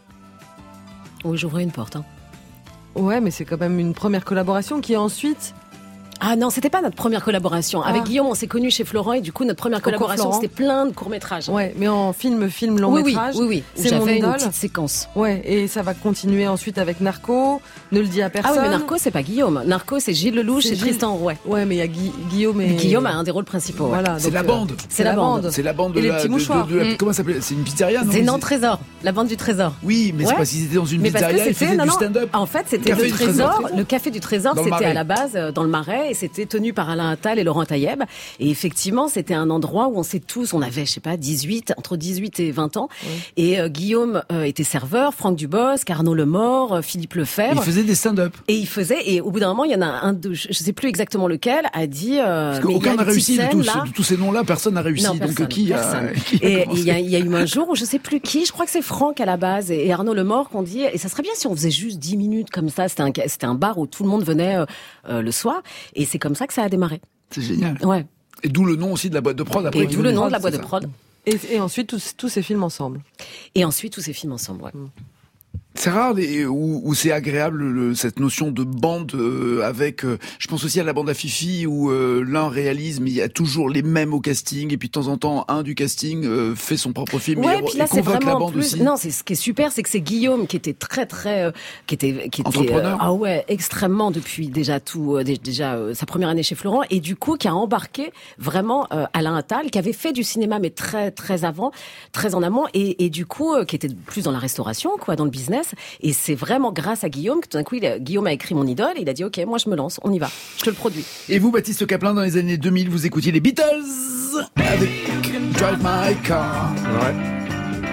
[SPEAKER 9] Oui, j'ouvrais une porte. Hein.
[SPEAKER 2] Ouais, mais c'est quand même une première collaboration qui ensuite...
[SPEAKER 9] Ah non, c'était pas notre première collaboration. Avec
[SPEAKER 2] Ah.
[SPEAKER 9] Guillaume, on s'est connus chez Florent, et du coup, notre première
[SPEAKER 2] Encore
[SPEAKER 9] collaboration,
[SPEAKER 2] Florent.
[SPEAKER 9] c'était plein de courts-métrages.
[SPEAKER 2] Ouais, mais en film, film, long
[SPEAKER 9] oui, oui,
[SPEAKER 2] métrage.
[SPEAKER 9] oui, oui. Où
[SPEAKER 2] C'est mon
[SPEAKER 9] j'avais une
[SPEAKER 2] idole.
[SPEAKER 9] petite séquence.
[SPEAKER 2] Ouais, et ça va continuer ensuite avec Narco, Ne le dis à
[SPEAKER 9] Ah
[SPEAKER 2] personne.
[SPEAKER 9] oui, mais Narco, c'est pas Guillaume. Narco, c'est Gilles Lelouch
[SPEAKER 2] C'est
[SPEAKER 9] et
[SPEAKER 2] Gilles.
[SPEAKER 9] Tristan Rouet.
[SPEAKER 2] Ouais, mais il y a Gui- Guillaume et...
[SPEAKER 9] Guillaume a un des rôles principaux. ouais.
[SPEAKER 2] Voilà,
[SPEAKER 1] C'est
[SPEAKER 2] donc,
[SPEAKER 1] la
[SPEAKER 2] euh,
[SPEAKER 1] bande.
[SPEAKER 9] C'est la bande.
[SPEAKER 1] C'est la bande de
[SPEAKER 2] Et les
[SPEAKER 1] la.
[SPEAKER 2] petits
[SPEAKER 1] de-
[SPEAKER 2] mouchoirs.
[SPEAKER 1] de- de la-
[SPEAKER 9] Mm.
[SPEAKER 1] Comment ça s'appelle? C'est une pizzeria, non?
[SPEAKER 9] C'est
[SPEAKER 1] Ils-
[SPEAKER 9] non Trésor, la bande du Trésor.
[SPEAKER 1] Oui, mais
[SPEAKER 9] Ouais.
[SPEAKER 1] c'est parce qu'ils étaient dans une
[SPEAKER 9] Mais parce que
[SPEAKER 1] pizzeria, ils
[SPEAKER 9] c'était
[SPEAKER 1] faisaient
[SPEAKER 9] non
[SPEAKER 1] du
[SPEAKER 9] non.
[SPEAKER 1] stand-up.
[SPEAKER 9] En fait, c'était
[SPEAKER 1] Café
[SPEAKER 9] le
[SPEAKER 1] du
[SPEAKER 9] Trésor,
[SPEAKER 1] Trésor.
[SPEAKER 9] le café du Trésor,
[SPEAKER 1] Dans le
[SPEAKER 9] c'était
[SPEAKER 1] Marais.
[SPEAKER 9] à la base euh, dans le Marais et c'était tenu par Alain Attal et Laurent Taïeb. Et effectivement, c'était un endroit où on s'est tous, on avait, je sais pas, dix-huit, entre dix-huit et vingt ans. Et euh, Guillaume euh, était serveur, Franck Dubosc, Arnaud Lemort, euh, Philippe
[SPEAKER 1] Ils
[SPEAKER 9] Lefebvre.
[SPEAKER 1] faisaient des stand-up.
[SPEAKER 9] Et il faisait, et au bout d'un moment, il y en a un, de, je sais plus exactement lequel, a dit. Euh,
[SPEAKER 1] Parce
[SPEAKER 9] mais il y a
[SPEAKER 1] qu'aucun
[SPEAKER 9] une
[SPEAKER 1] n'a réussi de
[SPEAKER 9] petite
[SPEAKER 1] tous,
[SPEAKER 9] scène, là.
[SPEAKER 1] de tous ces noms-là, personne n'a réussi.
[SPEAKER 9] Non,
[SPEAKER 1] Donc
[SPEAKER 9] personne,
[SPEAKER 1] qui a,
[SPEAKER 9] personne.
[SPEAKER 1] qui a
[SPEAKER 9] Et
[SPEAKER 1] commencé
[SPEAKER 9] il y, a, il y a eu un jour où je sais plus qui, je crois que c'est Franck à la base et, et Arnaud Lemort qu'on dit, et ça serait bien si on faisait juste dix minutes comme ça. C'était un, c'était un bar où tout le monde venait euh, euh, le soir, et c'est comme ça que ça a démarré.
[SPEAKER 1] C'est génial.
[SPEAKER 9] Ouais.
[SPEAKER 1] Et d'où le nom aussi de la boîte de prod. Après,
[SPEAKER 9] Et
[SPEAKER 1] qui
[SPEAKER 9] d'où le
[SPEAKER 1] venait.
[SPEAKER 9] nom de la
[SPEAKER 1] C'est
[SPEAKER 9] boîte de
[SPEAKER 1] ça.
[SPEAKER 9] prod.
[SPEAKER 2] Et, et ensuite, tous, tous ces films ensemble.
[SPEAKER 9] Et ensuite tous ces films ensemble. Ouais.
[SPEAKER 1] C'est rare les, où, où c'est agréable le, cette notion de bande euh, avec. Euh, je pense aussi à la bande à Fifi où euh, l'un réalise, mais il y a toujours les mêmes au casting, et puis de temps en temps un du casting euh, fait son propre film
[SPEAKER 9] Ouais,
[SPEAKER 1] et,
[SPEAKER 9] puis là
[SPEAKER 1] et
[SPEAKER 9] c'est
[SPEAKER 1] convoque la
[SPEAKER 9] vraiment
[SPEAKER 1] bande
[SPEAKER 9] plus.
[SPEAKER 1] aussi.
[SPEAKER 9] Non, c'est ce qui est super, c'est que c'est Guillaume qui était très très, euh, qui était, qui était,
[SPEAKER 1] Entrepreneur.
[SPEAKER 9] ah ouais, extrêmement depuis déjà tout, euh, dé- déjà euh, sa première année chez Florent, et du coup qui a embarqué vraiment euh, Alain Attal, qui avait fait du cinéma mais très très avant, très en amont, et, et du coup euh, qui était plus dans la restauration, quoi, dans le business. Et c'est vraiment grâce à Guillaume que tout d'un coup il a- Guillaume a écrit Mon idole, et il a dit ok, moi je me lance, on y va, je te le produis.
[SPEAKER 1] Et vous, Baptiste Caplin, dans les années deux mille, vous écoutiez les Beatles avec Drive My Car.
[SPEAKER 4] Ouais.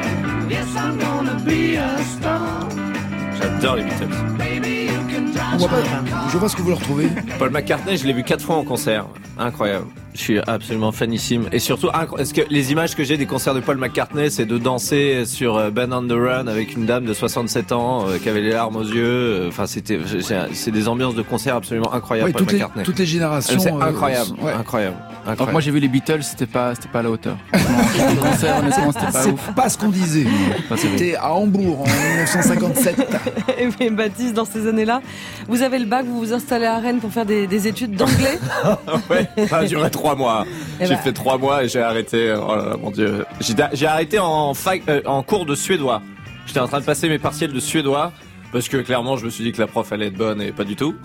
[SPEAKER 4] J'adore les Beatles.
[SPEAKER 1] On voit pas, je vois ce que vous le retrouvez.
[SPEAKER 4] Paul McCartney, je l'ai vu quatre fois en concert. Incroyable. Je suis absolument fanissime. Et surtout, est-ce que les images que j'ai des concerts de Paul McCartney, c'est de danser sur Ben on the Run avec une dame de soixante-sept ans euh, qui avait les larmes aux yeux. Enfin, c'était, c'est des ambiances de concert absolument incroyables.
[SPEAKER 1] Oui,
[SPEAKER 4] Paul
[SPEAKER 1] toutes,
[SPEAKER 4] McCartney.
[SPEAKER 1] les, toutes les générations.
[SPEAKER 4] C'est
[SPEAKER 1] euh,
[SPEAKER 4] incroyable,
[SPEAKER 1] ouais.
[SPEAKER 4] incroyable, incroyable.
[SPEAKER 3] Donc moi j'ai vu les Beatles, c'était pas, c'était pas à la hauteur. Le concert, honnêtement, c'était pas
[SPEAKER 1] C'est
[SPEAKER 3] ouf.
[SPEAKER 1] pas ce qu'on disait. C'était à Hambourg en dix-neuf cent cinquante-sept.
[SPEAKER 2] Et oui, Baptiste, dans ces années-là, vous avez le bac, vous vous installez à Rennes pour faire des, des études d'anglais.
[SPEAKER 4] Ouais, ça a duré trois mois.
[SPEAKER 2] Eh
[SPEAKER 4] J'ai
[SPEAKER 2] ben.
[SPEAKER 4] fait trois mois et j'ai arrêté. Oh là là, mon Dieu. J'ai, j'ai arrêté en, fac, euh, en cours de suédois. J'étais en train de passer mes partiels de suédois. Parce que clairement, je me suis dit que la prof allait être bonne et pas du tout.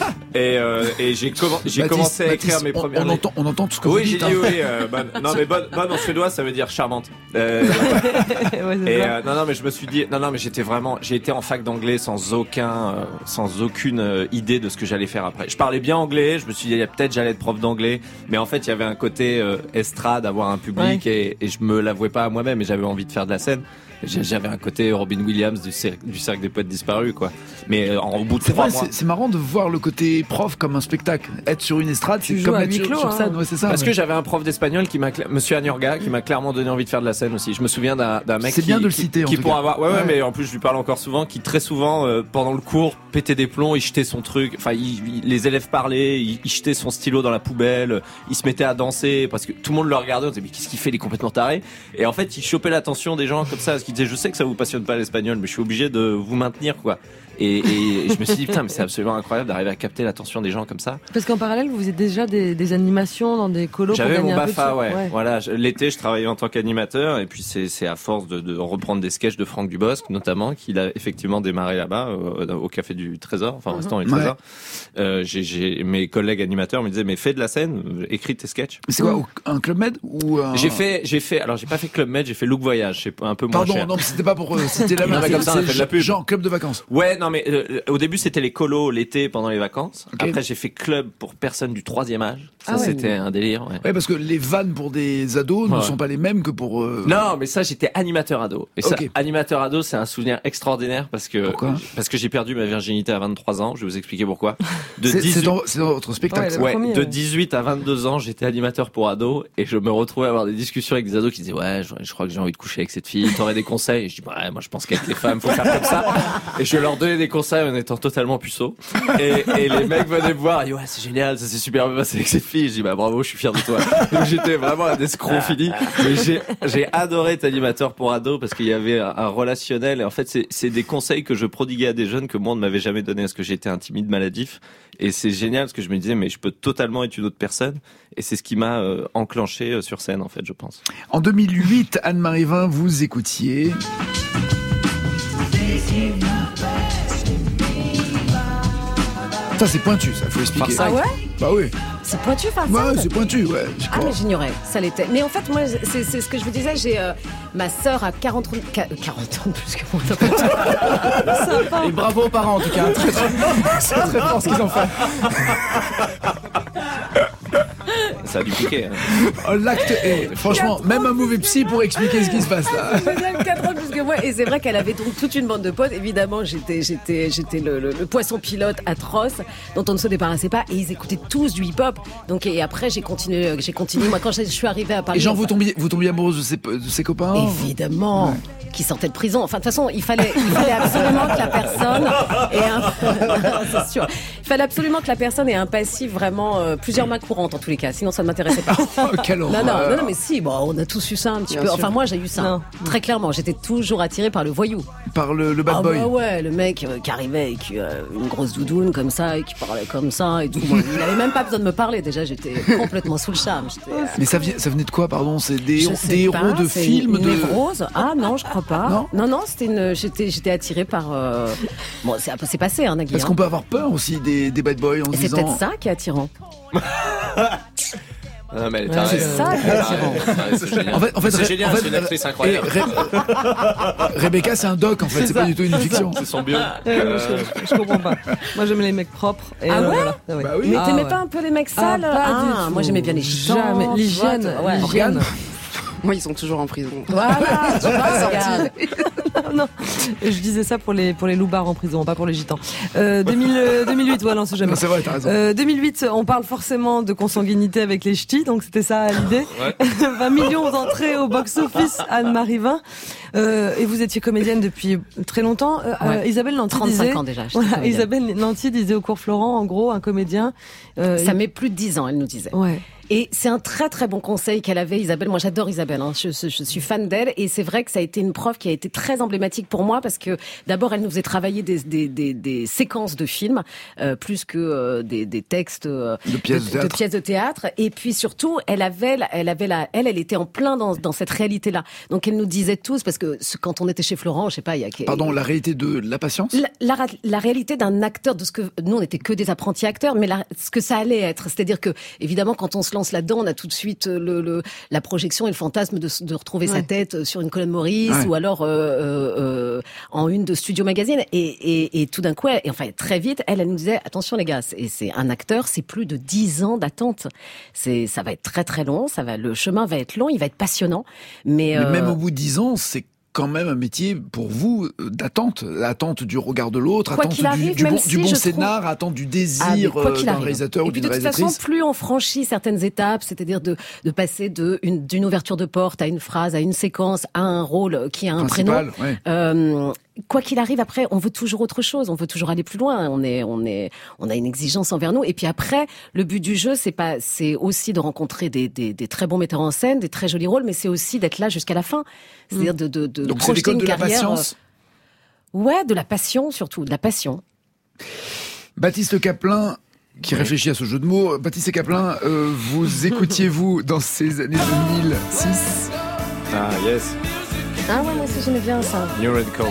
[SPEAKER 4] et, euh, et j'ai, commen- j'ai
[SPEAKER 1] Baptiste,
[SPEAKER 4] commencé à écrire
[SPEAKER 1] Baptiste,
[SPEAKER 4] mes
[SPEAKER 1] on,
[SPEAKER 4] premières
[SPEAKER 1] on
[SPEAKER 4] lettres.
[SPEAKER 1] entend, on entend tout ce que
[SPEAKER 4] Oui,
[SPEAKER 1] vous
[SPEAKER 4] j'ai
[SPEAKER 1] dites.
[SPEAKER 4] dit
[SPEAKER 1] hein.
[SPEAKER 4] oui. Euh, bonne. Non, mais bonne, bonne en suédois, ça veut dire charmante. Euh,
[SPEAKER 2] Ouais, c'est
[SPEAKER 4] et
[SPEAKER 2] ça.
[SPEAKER 4] euh, non, non, mais je me suis dit, non, non, mais j'étais vraiment, j'ai été en fac d'anglais sans aucun, euh, sans aucune euh, idée de ce que j'allais faire après. Je parlais bien anglais, je me suis dit peut-être j'allais être prof d'anglais, mais en fait il y avait un côté euh, estrade, avoir un public
[SPEAKER 2] Ouais.
[SPEAKER 4] et, et je me l'avouais pas à moi-même et j'avais envie de faire de la scène. J'ai- J'avais un côté Robin Williams du, cer- du cercle des poètes disparus, quoi. Mais euh, en au bout de
[SPEAKER 1] C'est
[SPEAKER 4] trois
[SPEAKER 1] vrai,
[SPEAKER 4] mois.
[SPEAKER 1] c'est, c'est marrant de voir le côté prof comme un spectacle. Être sur une estrade,
[SPEAKER 2] Tu
[SPEAKER 1] c'est
[SPEAKER 2] joues
[SPEAKER 1] comme
[SPEAKER 2] à
[SPEAKER 1] être
[SPEAKER 2] huis
[SPEAKER 1] sur,
[SPEAKER 2] clos,
[SPEAKER 1] sur
[SPEAKER 2] hein.
[SPEAKER 1] scène. Ouais, c'est ça.
[SPEAKER 4] Parce
[SPEAKER 1] ouais.
[SPEAKER 4] que j'avais un prof d'espagnol qui m'a, cla- Monsieur Aniorga, qui m'a clairement donné envie de faire de la scène aussi. Je me souviens d'un, d'un mec
[SPEAKER 1] C'est
[SPEAKER 4] qui,
[SPEAKER 1] bien de le
[SPEAKER 4] qui-
[SPEAKER 1] citer, en
[SPEAKER 4] qui
[SPEAKER 1] tout
[SPEAKER 4] pour
[SPEAKER 1] cas.
[SPEAKER 4] avoir, ouais, ouais,
[SPEAKER 1] Ouais.
[SPEAKER 4] mais en plus je lui parle encore souvent, qui très souvent euh, pendant le cours pétait des plombs, il jetait son truc, enfin il- il- les élèves parlaient, il, il jetait son stylo dans la poubelle, il se mettait à danser parce que tout le monde le regardait, on disait mais qu'est-ce qu'il fait, il est complètement taré. Et en fait il chopait l'attention des gens comme ça, parce qu'il disait je sais que ça vous passionne pas l'espagnol, mais je suis obligé de vous maintenir, quoi. Et, et, et je me suis dit putain mais c'est absolument incroyable d'arriver à capter l'attention des gens comme ça.
[SPEAKER 2] Parce qu'en parallèle, vous faisiez déjà des, des animations dans des colos pour
[SPEAKER 4] J'avais
[SPEAKER 2] gagner
[SPEAKER 4] mon
[SPEAKER 2] un peu de
[SPEAKER 4] BAFA,
[SPEAKER 2] sous.
[SPEAKER 4] ouais. Voilà, je- l'été, je travaillais en tant qu'animateur, et puis c'est, c'est à force de, de reprendre des sketchs de Franck Dubosc, notamment, qu'il a effectivement démarré là-bas, au, au Café du Trésor, enfin, au restaurant du
[SPEAKER 1] Ouais.
[SPEAKER 4] Trésor. Euh, j'ai, j'ai, mes collègues animateurs me disaient, mais fais de la scène, écris tes sketchs.
[SPEAKER 1] Mais c'est quoi, au- un Club Med ou un...
[SPEAKER 4] J'ai fait, j'ai fait, alors j'ai pas fait Club Med, j'ai fait Look Voyage, c'est un peu moins
[SPEAKER 1] Pardon,
[SPEAKER 4] cher.
[SPEAKER 1] non, mais c'était pas pour euh, citer la
[SPEAKER 4] Non,
[SPEAKER 1] même.
[SPEAKER 4] mais comme ça, on a fait de la pub.
[SPEAKER 1] Genre club de vacances.
[SPEAKER 4] Ouais, non, mais euh, au début c'était les colos l'été pendant les vacances.
[SPEAKER 1] Ok.
[SPEAKER 4] Après j'ai fait club pour personnes du troisième âge. Ça
[SPEAKER 2] Ah ouais.
[SPEAKER 4] c'était un délire. Ouais.
[SPEAKER 1] Ouais, parce que les vannes pour des ados ne
[SPEAKER 4] Ouais.
[SPEAKER 1] sont pas les mêmes que pour. euh,
[SPEAKER 4] Non, mais ça, j'étais animateur ado. Et ça,
[SPEAKER 1] Ok.
[SPEAKER 4] animateur ado, c'est un souvenir extraordinaire parce que
[SPEAKER 1] Pourquoi
[SPEAKER 4] parce que j'ai perdu ma virginité à vingt-trois ans. Je vais vous expliquer pourquoi. De
[SPEAKER 1] C'est, c'est,
[SPEAKER 4] dix-huit,
[SPEAKER 1] dans, c'est dans votre spectacle.
[SPEAKER 2] Ouais,
[SPEAKER 1] ça.
[SPEAKER 2] le
[SPEAKER 4] ouais,
[SPEAKER 2] premier,
[SPEAKER 4] de
[SPEAKER 2] ouais.
[SPEAKER 4] dix-huit à vingt-deux ans, j'étais animateur pour ados et je me retrouvais à avoir des discussions avec des ados qui disaient ouais, je, je crois que j'ai envie de coucher avec cette fille. T'aurais des conseils? Et je dis ouais, moi je pense qu'avec les femmes, faut faire comme ça. Et je leur donnais des conseils en étant totalement puceau. Et, et les mecs venaient me voir, et ouais, c'est génial, ça s'est super bien passé avec cette fille. Je dis bah bravo, je suis fier de toi. Donc j'étais vraiment un escroc fini. Mais j'ai, j'ai adoré être animateur pour ados parce qu'il y avait un, un relationnel. Et en fait, c'est, c'est des conseils que je prodiguais à des jeunes que moi on ne m'avait jamais donné parce que j'étais un timide maladif. Et c'est génial parce que je me disais mais je peux totalement être une autre personne. Et c'est ce qui m'a euh, enclenché euh, sur scène en fait, je pense.
[SPEAKER 1] En deux mille huit, Anne-Marie Vin, vous écoutiez. Ça, c'est pointu, ça, faut expliquer.
[SPEAKER 4] Farsac.
[SPEAKER 9] Ah ouais?
[SPEAKER 1] Bah oui.
[SPEAKER 9] C'est pointu, Farsac?
[SPEAKER 1] Ouais, c'est pointu, ouais. je
[SPEAKER 9] Ah,
[SPEAKER 1] crois.
[SPEAKER 9] mais j'ignorais, ça l'était. Mais en fait, moi, c'est, c'est ce que je vous disais, j'ai euh, ma sœur à quarante, quarante ans de plus que moi. Sympa.
[SPEAKER 3] Et bravo aux parents en tout cas. Très, très, c'est très fort ce qu'ils ont fait.
[SPEAKER 4] Ça a dû piquer. Hein.
[SPEAKER 1] Oh, l'acte est. Franchement, même un mauvais psy pour expliquer ce qui se passe là.
[SPEAKER 9] C'est génial, quatre ans de plus que moi. Et c'est vrai qu'elle avait donc toute une bande de potes. Évidemment, j'étais, j'étais, j'étais le, le, le poisson pilote atroce dont on ne se débarrassait pas. Et ils écoutaient tous du hip-hop. Donc, et après, j'ai continué, j'ai continué. Moi, quand je suis arrivée à Paris.
[SPEAKER 1] Et genre, vous
[SPEAKER 9] enfin,
[SPEAKER 1] tombiez, vous tombiez amoureuse de ses, de ses copains?
[SPEAKER 9] Évidemment, qui sortait de prison. Enfin, de toute façon, il fallait, il fallait absolument que la personne ait un, c'est sûr. Il fallait absolument que la personne ait un passif vraiment euh, plusieurs mains courantes en tous les cas. Sinon, ça ne m'intéressait pas.
[SPEAKER 1] Oh, quelle
[SPEAKER 9] Non, non,
[SPEAKER 1] horreur.
[SPEAKER 9] non, non, mais si, bon, on a tous eu ça un petit
[SPEAKER 7] Bien
[SPEAKER 9] peu.
[SPEAKER 7] sûr.
[SPEAKER 9] Enfin, moi, j'ai eu ça.
[SPEAKER 2] Non.
[SPEAKER 9] Très clairement, j'étais toujours attirée par le voyou.
[SPEAKER 1] Par le, le bad
[SPEAKER 9] Ah
[SPEAKER 1] boy.
[SPEAKER 9] bah ouais, le mec euh, qui arrivait avec euh, une grosse doudoune comme ça et qui parlait comme ça et tout. Moi, il n'avait même pas besoin de me parler. Déjà, j'étais complètement sous le charme. J'étais, euh,
[SPEAKER 1] Mais ça, vient- ça venait de quoi, pardon? C'est des,
[SPEAKER 9] je
[SPEAKER 1] des
[SPEAKER 9] sais
[SPEAKER 1] héros
[SPEAKER 9] pas,
[SPEAKER 1] de
[SPEAKER 9] c'est
[SPEAKER 1] films
[SPEAKER 9] une
[SPEAKER 1] de.
[SPEAKER 9] névrose. Ah non, je crois pas.
[SPEAKER 1] Non
[SPEAKER 9] non, non, c'était une. J'étais, j'étais attirée par. Euh... Bon, c'est, c'est passé, hein, Nagui.
[SPEAKER 1] Parce
[SPEAKER 9] hein.
[SPEAKER 1] qu'on peut avoir peur aussi des, des bad boys en
[SPEAKER 9] Et
[SPEAKER 1] se
[SPEAKER 9] c'est
[SPEAKER 1] disant.
[SPEAKER 9] peut-être ça qui est attirant.
[SPEAKER 4] Non, mais elle est
[SPEAKER 9] Ouais,
[SPEAKER 4] tarée.
[SPEAKER 9] c'est ça,
[SPEAKER 4] Elle est
[SPEAKER 9] c'est
[SPEAKER 4] tarée.
[SPEAKER 9] attirant.
[SPEAKER 4] Ouais, c'est génial.
[SPEAKER 1] En fait, en fait,
[SPEAKER 4] c'est
[SPEAKER 1] Ré-
[SPEAKER 4] génial,
[SPEAKER 1] en fait,
[SPEAKER 4] c'est une actrice
[SPEAKER 1] et
[SPEAKER 4] incroyable.
[SPEAKER 1] Ré- Rebecca, c'est un doc en fait, c'est pas du tout une fiction.
[SPEAKER 4] C'est son bio.
[SPEAKER 2] Euh, je, je comprends pas. Moi, j'aime les mecs propres. Et
[SPEAKER 9] Ah
[SPEAKER 2] euh,
[SPEAKER 9] ouais
[SPEAKER 2] voilà. Ah ouais.
[SPEAKER 1] Bah oui.
[SPEAKER 9] Mais
[SPEAKER 2] Ah
[SPEAKER 9] t'aimais
[SPEAKER 2] ouais.
[SPEAKER 9] pas un peu les mecs
[SPEAKER 2] Ah,
[SPEAKER 9] sales?
[SPEAKER 2] pas du tout.
[SPEAKER 9] Moi, j'aimais bien les gitans.
[SPEAKER 2] Jamais.
[SPEAKER 9] tu vois,
[SPEAKER 2] L'hygiène.
[SPEAKER 9] ouais.
[SPEAKER 2] l'hygiène.
[SPEAKER 7] Moi, ils sont toujours en prison.
[SPEAKER 2] Voilà, tu vois, regarde.
[SPEAKER 7] sortis.
[SPEAKER 2] Non, je disais ça pour les pour les loupards en prison, pas pour les gitans. Euh, deux mille, euh, deux mille huit, voilà, on sait jamais.
[SPEAKER 1] Non, c'est vrai, t'as raison.
[SPEAKER 2] Euh, deux mille huit, on parle forcément de consanguinité avec les ch'tis, donc c'était ça l'idée.
[SPEAKER 4] Ouais.
[SPEAKER 2] vingt millions d'entrées au box-office, Anne-Marie Vin. Euh, et vous étiez comédienne depuis très longtemps. Euh,
[SPEAKER 9] Ouais.
[SPEAKER 2] euh, Isabelle Nanty
[SPEAKER 9] trente-cinq
[SPEAKER 2] disait,
[SPEAKER 9] ans déjà, j'étais
[SPEAKER 2] voilà,
[SPEAKER 9] comédienne.
[SPEAKER 2] Isabelle Nanty disait au cours Florent, en gros, un comédien. Euh,
[SPEAKER 9] Ça
[SPEAKER 2] il-
[SPEAKER 9] met plus de dix ans, elle nous disait.
[SPEAKER 2] Ouais.
[SPEAKER 9] Et c'est un très très bon conseil qu'elle avait, Isabelle. Moi, j'adore Isabelle. Hein. Je, je, je suis fan d'elle, et c'est vrai que ça a été une prof qui a été très emblématique pour moi parce que d'abord, elle nous faisait travailler des des des, des séquences de films euh, plus que euh, des des textes euh,
[SPEAKER 1] De pièces de théâtre.
[SPEAKER 9] pièces de théâtre. Et puis surtout, elle avait la- elle avait la elle elle était en plein dans dans cette réalité là. Donc elle nous disait tous, parce que ce- quand on était chez Florent, je sais pas, il y a
[SPEAKER 1] Pardon, la réalité de la patience.
[SPEAKER 9] la, la, ra- la réalité d'un acteur, de ce que nous on n'était que des apprentis acteurs, mais la, ce que ça allait être, c'est-à-dire que évidemment quand on se lance là-dedans, on a tout de suite le, le la projection et le fantasme de, de retrouver sa
[SPEAKER 2] Ouais.
[SPEAKER 9] tête sur une colonne Maurice
[SPEAKER 1] Ouais.
[SPEAKER 9] ou alors euh, euh, euh, en une de Studio Magazine, et, et, et tout d'un coup, elle, et enfin très vite, elle, elle nous disait attention les gars, c'est, c'est un acteur, c'est plus de dix ans d'attente, c'est ça va être très très long, ça va le chemin va être long, il va être passionnant, mais,
[SPEAKER 1] Mais
[SPEAKER 9] euh,
[SPEAKER 1] même au bout de dix ans, c'est quand même un métier pour vous euh, d'attente, l'attente du regard de l'autre,
[SPEAKER 9] Quoi
[SPEAKER 1] attente
[SPEAKER 9] qu'il
[SPEAKER 1] du,
[SPEAKER 9] arrive,
[SPEAKER 1] du
[SPEAKER 9] même
[SPEAKER 1] bon,
[SPEAKER 9] si
[SPEAKER 1] du bon
[SPEAKER 9] je
[SPEAKER 1] scénar, attente du
[SPEAKER 9] Ah, mais
[SPEAKER 1] désir
[SPEAKER 9] quoi
[SPEAKER 1] euh,
[SPEAKER 9] qu'il
[SPEAKER 1] d'un
[SPEAKER 9] arrive.
[SPEAKER 1] réalisateur
[SPEAKER 9] Et
[SPEAKER 1] ou
[SPEAKER 9] puis
[SPEAKER 1] d'une
[SPEAKER 9] de toute façon,
[SPEAKER 1] réalisatrice.
[SPEAKER 9] plus on franchit certaines étapes, c'est-à-dire de, de passer de une, d'une ouverture de porte à une phrase, à une séquence, à un rôle qui a un
[SPEAKER 1] Principal,
[SPEAKER 9] prénom.
[SPEAKER 1] ouais.
[SPEAKER 9] Euh, quoi qu'il arrive, après, on veut toujours autre chose, on veut toujours aller plus loin. On est, on est, on a une exigence envers nous. Et puis après, le but du jeu, c'est pas, c'est aussi de rencontrer des, des, des très bons metteurs en scène, des très jolis rôles, mais c'est aussi d'être là jusqu'à la fin. C'est-à-dire de, de, de
[SPEAKER 1] Donc c'est
[SPEAKER 9] projeter
[SPEAKER 1] l'école
[SPEAKER 9] une
[SPEAKER 1] de la
[SPEAKER 9] carrière.
[SPEAKER 1] patience.
[SPEAKER 9] euh, Ouais, de la passion surtout, de la passion.
[SPEAKER 1] Baptiste Caplin, qui réfléchit à ce jeu de mots. Baptiste Caplin, euh, vous écoutiez-vous dans ces années deux mille six
[SPEAKER 4] Ah, yes.
[SPEAKER 9] Ah ouais, moi aussi j'aimais bien ça.
[SPEAKER 4] New Radicals.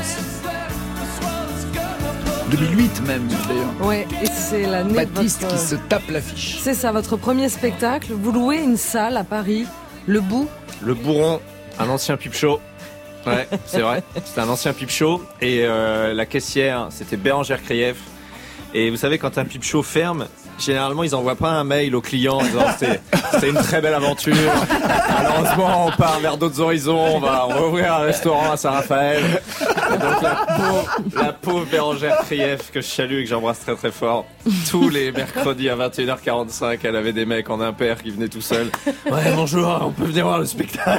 [SPEAKER 1] deux mille huit même, d'ailleurs.
[SPEAKER 2] Ouais, et c'est l'année de
[SPEAKER 1] Baptiste
[SPEAKER 2] votre...
[SPEAKER 1] qui se tape l'affiche.
[SPEAKER 2] C'est ça, votre premier spectacle. Vous louez une salle à Paris, Le Bout.
[SPEAKER 4] Le Bourron, un ancien pipe show. Ouais, c'est vrai. C'était un ancien pipe show. Et euh, la caissière, c'était Bérangère Krief. Et vous savez, quand un pipe show ferme, généralement, ils envoient pas un mail aux clients en disant c'était, c'était une très belle aventure. Malheureusement, on part vers d'autres horizons. On va, on va ouvrir un restaurant à Saint-Raphaël. Et donc, la pauvre, la pauvre Bérangère Krief, que je salue et que j'embrasse très très fort, tous les mercredis à vingt et une heures quarante-cinq, elle avait des mecs en impair qui venaient tout seuls. Ouais, bonjour, on peut venir voir le spectacle.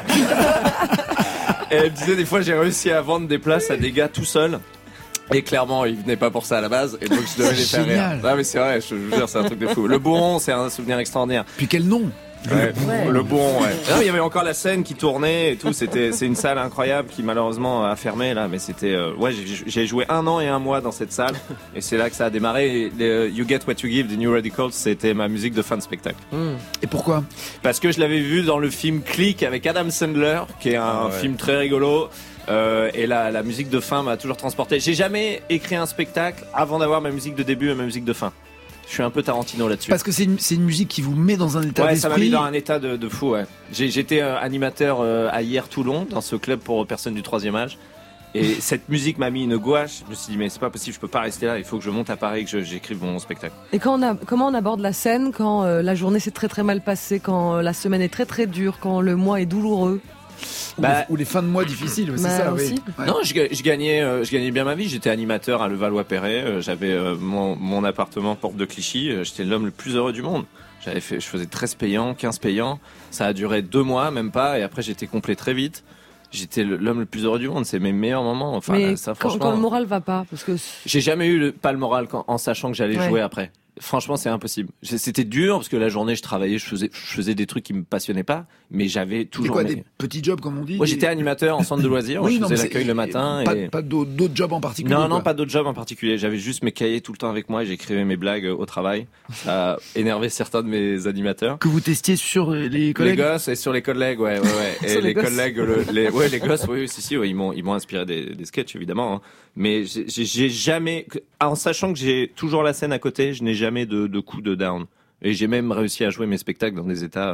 [SPEAKER 4] Et elle me disait des fois j'ai réussi à vendre des places à des gars tout seuls. Et clairement, ils venaient pas pour ça à la base, et donc je devais les faire
[SPEAKER 1] Génial.
[SPEAKER 4] rire. Ah mais c'est vrai, je vous jure, c'est un truc de fou. Le Bourron, c'est un souvenir extraordinaire.
[SPEAKER 1] Puis quel nom
[SPEAKER 4] Ouais,
[SPEAKER 9] Ouais.
[SPEAKER 4] Le Bourron, ouais. Non, il y avait encore la scène qui tournait et tout. C'était, c'est une salle incroyable qui malheureusement a fermé là, mais c'était, euh, ouais, j'ai, j'ai joué un an et un mois dans cette salle, et c'est là que ça a démarré. Et les You Get What You Give des New Radicals, c'était ma musique de fin de spectacle.
[SPEAKER 1] Et pourquoi?
[SPEAKER 4] Parce que je l'avais vu dans le film Click avec Adam Sandler, qui est un
[SPEAKER 1] Ah ouais.
[SPEAKER 4] film très rigolo. Euh, et la, la musique de fin m'a toujours transporté. J'ai jamais écrit un spectacle avant d'avoir ma musique de début et ma musique de fin. Je suis un peu Tarantino là-dessus.
[SPEAKER 1] Parce que c'est une, c'est une musique qui vous met dans un état
[SPEAKER 4] Ouais, ça m'a mis
[SPEAKER 1] d'esprit.
[SPEAKER 4] dans un état de, de fou, ouais. J'ai, j'étais euh, animateur euh, à Hier Toulon, dans ce club pour personnes du troisième âge. Et cette musique m'a mis une gouache. Je me suis dit, mais c'est pas possible, je peux pas rester là, il faut que je monte à Paris et que je, j'écrive mon spectacle.
[SPEAKER 2] Et quand on a, comment on aborde la scène quand euh, la journée s'est très très mal passée, quand euh, la semaine est très très dure, quand le mois est douloureux?
[SPEAKER 1] Ou,
[SPEAKER 4] Bah-
[SPEAKER 1] les, ou les fins de mois difficiles, c'est
[SPEAKER 2] Bah,
[SPEAKER 1] ça,
[SPEAKER 2] aussi.
[SPEAKER 1] oui. Ouais.
[SPEAKER 4] Non, je, je gagnais, euh, je gagnais bien ma vie. J'étais animateur à Levallois-Perret. euh, j'avais euh, mon, mon appartement porte de Clichy. euh, j'étais l'homme le plus heureux du monde. J'avais fait, je faisais treize payants, quinze payants. Ça a duré deux mois, même pas. Et après, j'étais complet très vite. J'étais le- l'homme le plus heureux du monde. C'est mes meilleurs moments. Enfin,
[SPEAKER 2] Mais
[SPEAKER 4] ça,
[SPEAKER 2] quand,
[SPEAKER 4] franchement.
[SPEAKER 2] quand le moral va pas, parce que
[SPEAKER 4] J'ai jamais eu le, pas le moral quand- en sachant que j'allais
[SPEAKER 2] Ouais.
[SPEAKER 4] jouer après. Franchement, c'est impossible. J'ai- C'était dur parce que la journée, je travaillais, je faisais, je faisais des trucs qui me passionnaient pas, mais j'avais
[SPEAKER 1] C'est
[SPEAKER 4] toujours.
[SPEAKER 1] quoi,
[SPEAKER 4] mes-
[SPEAKER 1] des petits jobs, comme on dit?
[SPEAKER 4] Moi,
[SPEAKER 1] des-
[SPEAKER 4] j'étais animateur en centre de loisirs.
[SPEAKER 1] Oui,
[SPEAKER 4] je
[SPEAKER 1] non,
[SPEAKER 4] faisais
[SPEAKER 1] mais
[SPEAKER 4] l'accueil
[SPEAKER 1] c'est-
[SPEAKER 4] le matin.
[SPEAKER 1] Pas,
[SPEAKER 4] et...
[SPEAKER 1] pas d'autres d'autres jobs en particulier.
[SPEAKER 4] Non, non,
[SPEAKER 1] quoi.
[SPEAKER 4] pas d'autres jobs en particulier. J'avais juste mes cahiers tout le temps avec moi et j'écrivais mes blagues euh, au travail. Ça a énervé certains de mes animateurs.
[SPEAKER 1] Que vous testiez sur euh, les collègues.
[SPEAKER 4] Les gosses et sur les collègues, ouais, ouais, ouais. Et
[SPEAKER 2] Sur les
[SPEAKER 4] les,
[SPEAKER 2] gosses.
[SPEAKER 4] collègues, le- les, ouais, les gosses, oui, oui, si, si, ouais, ils m'ont, ils m'ont inspiré des, des sketchs, évidemment. Hein. Mais j'ai, j'ai- j'ai jamais, en sachant que j'ai toujours la scène à côté, je n'ai jamais de, de coup de down. Et j'ai même réussi à jouer mes spectacles dans des états euh,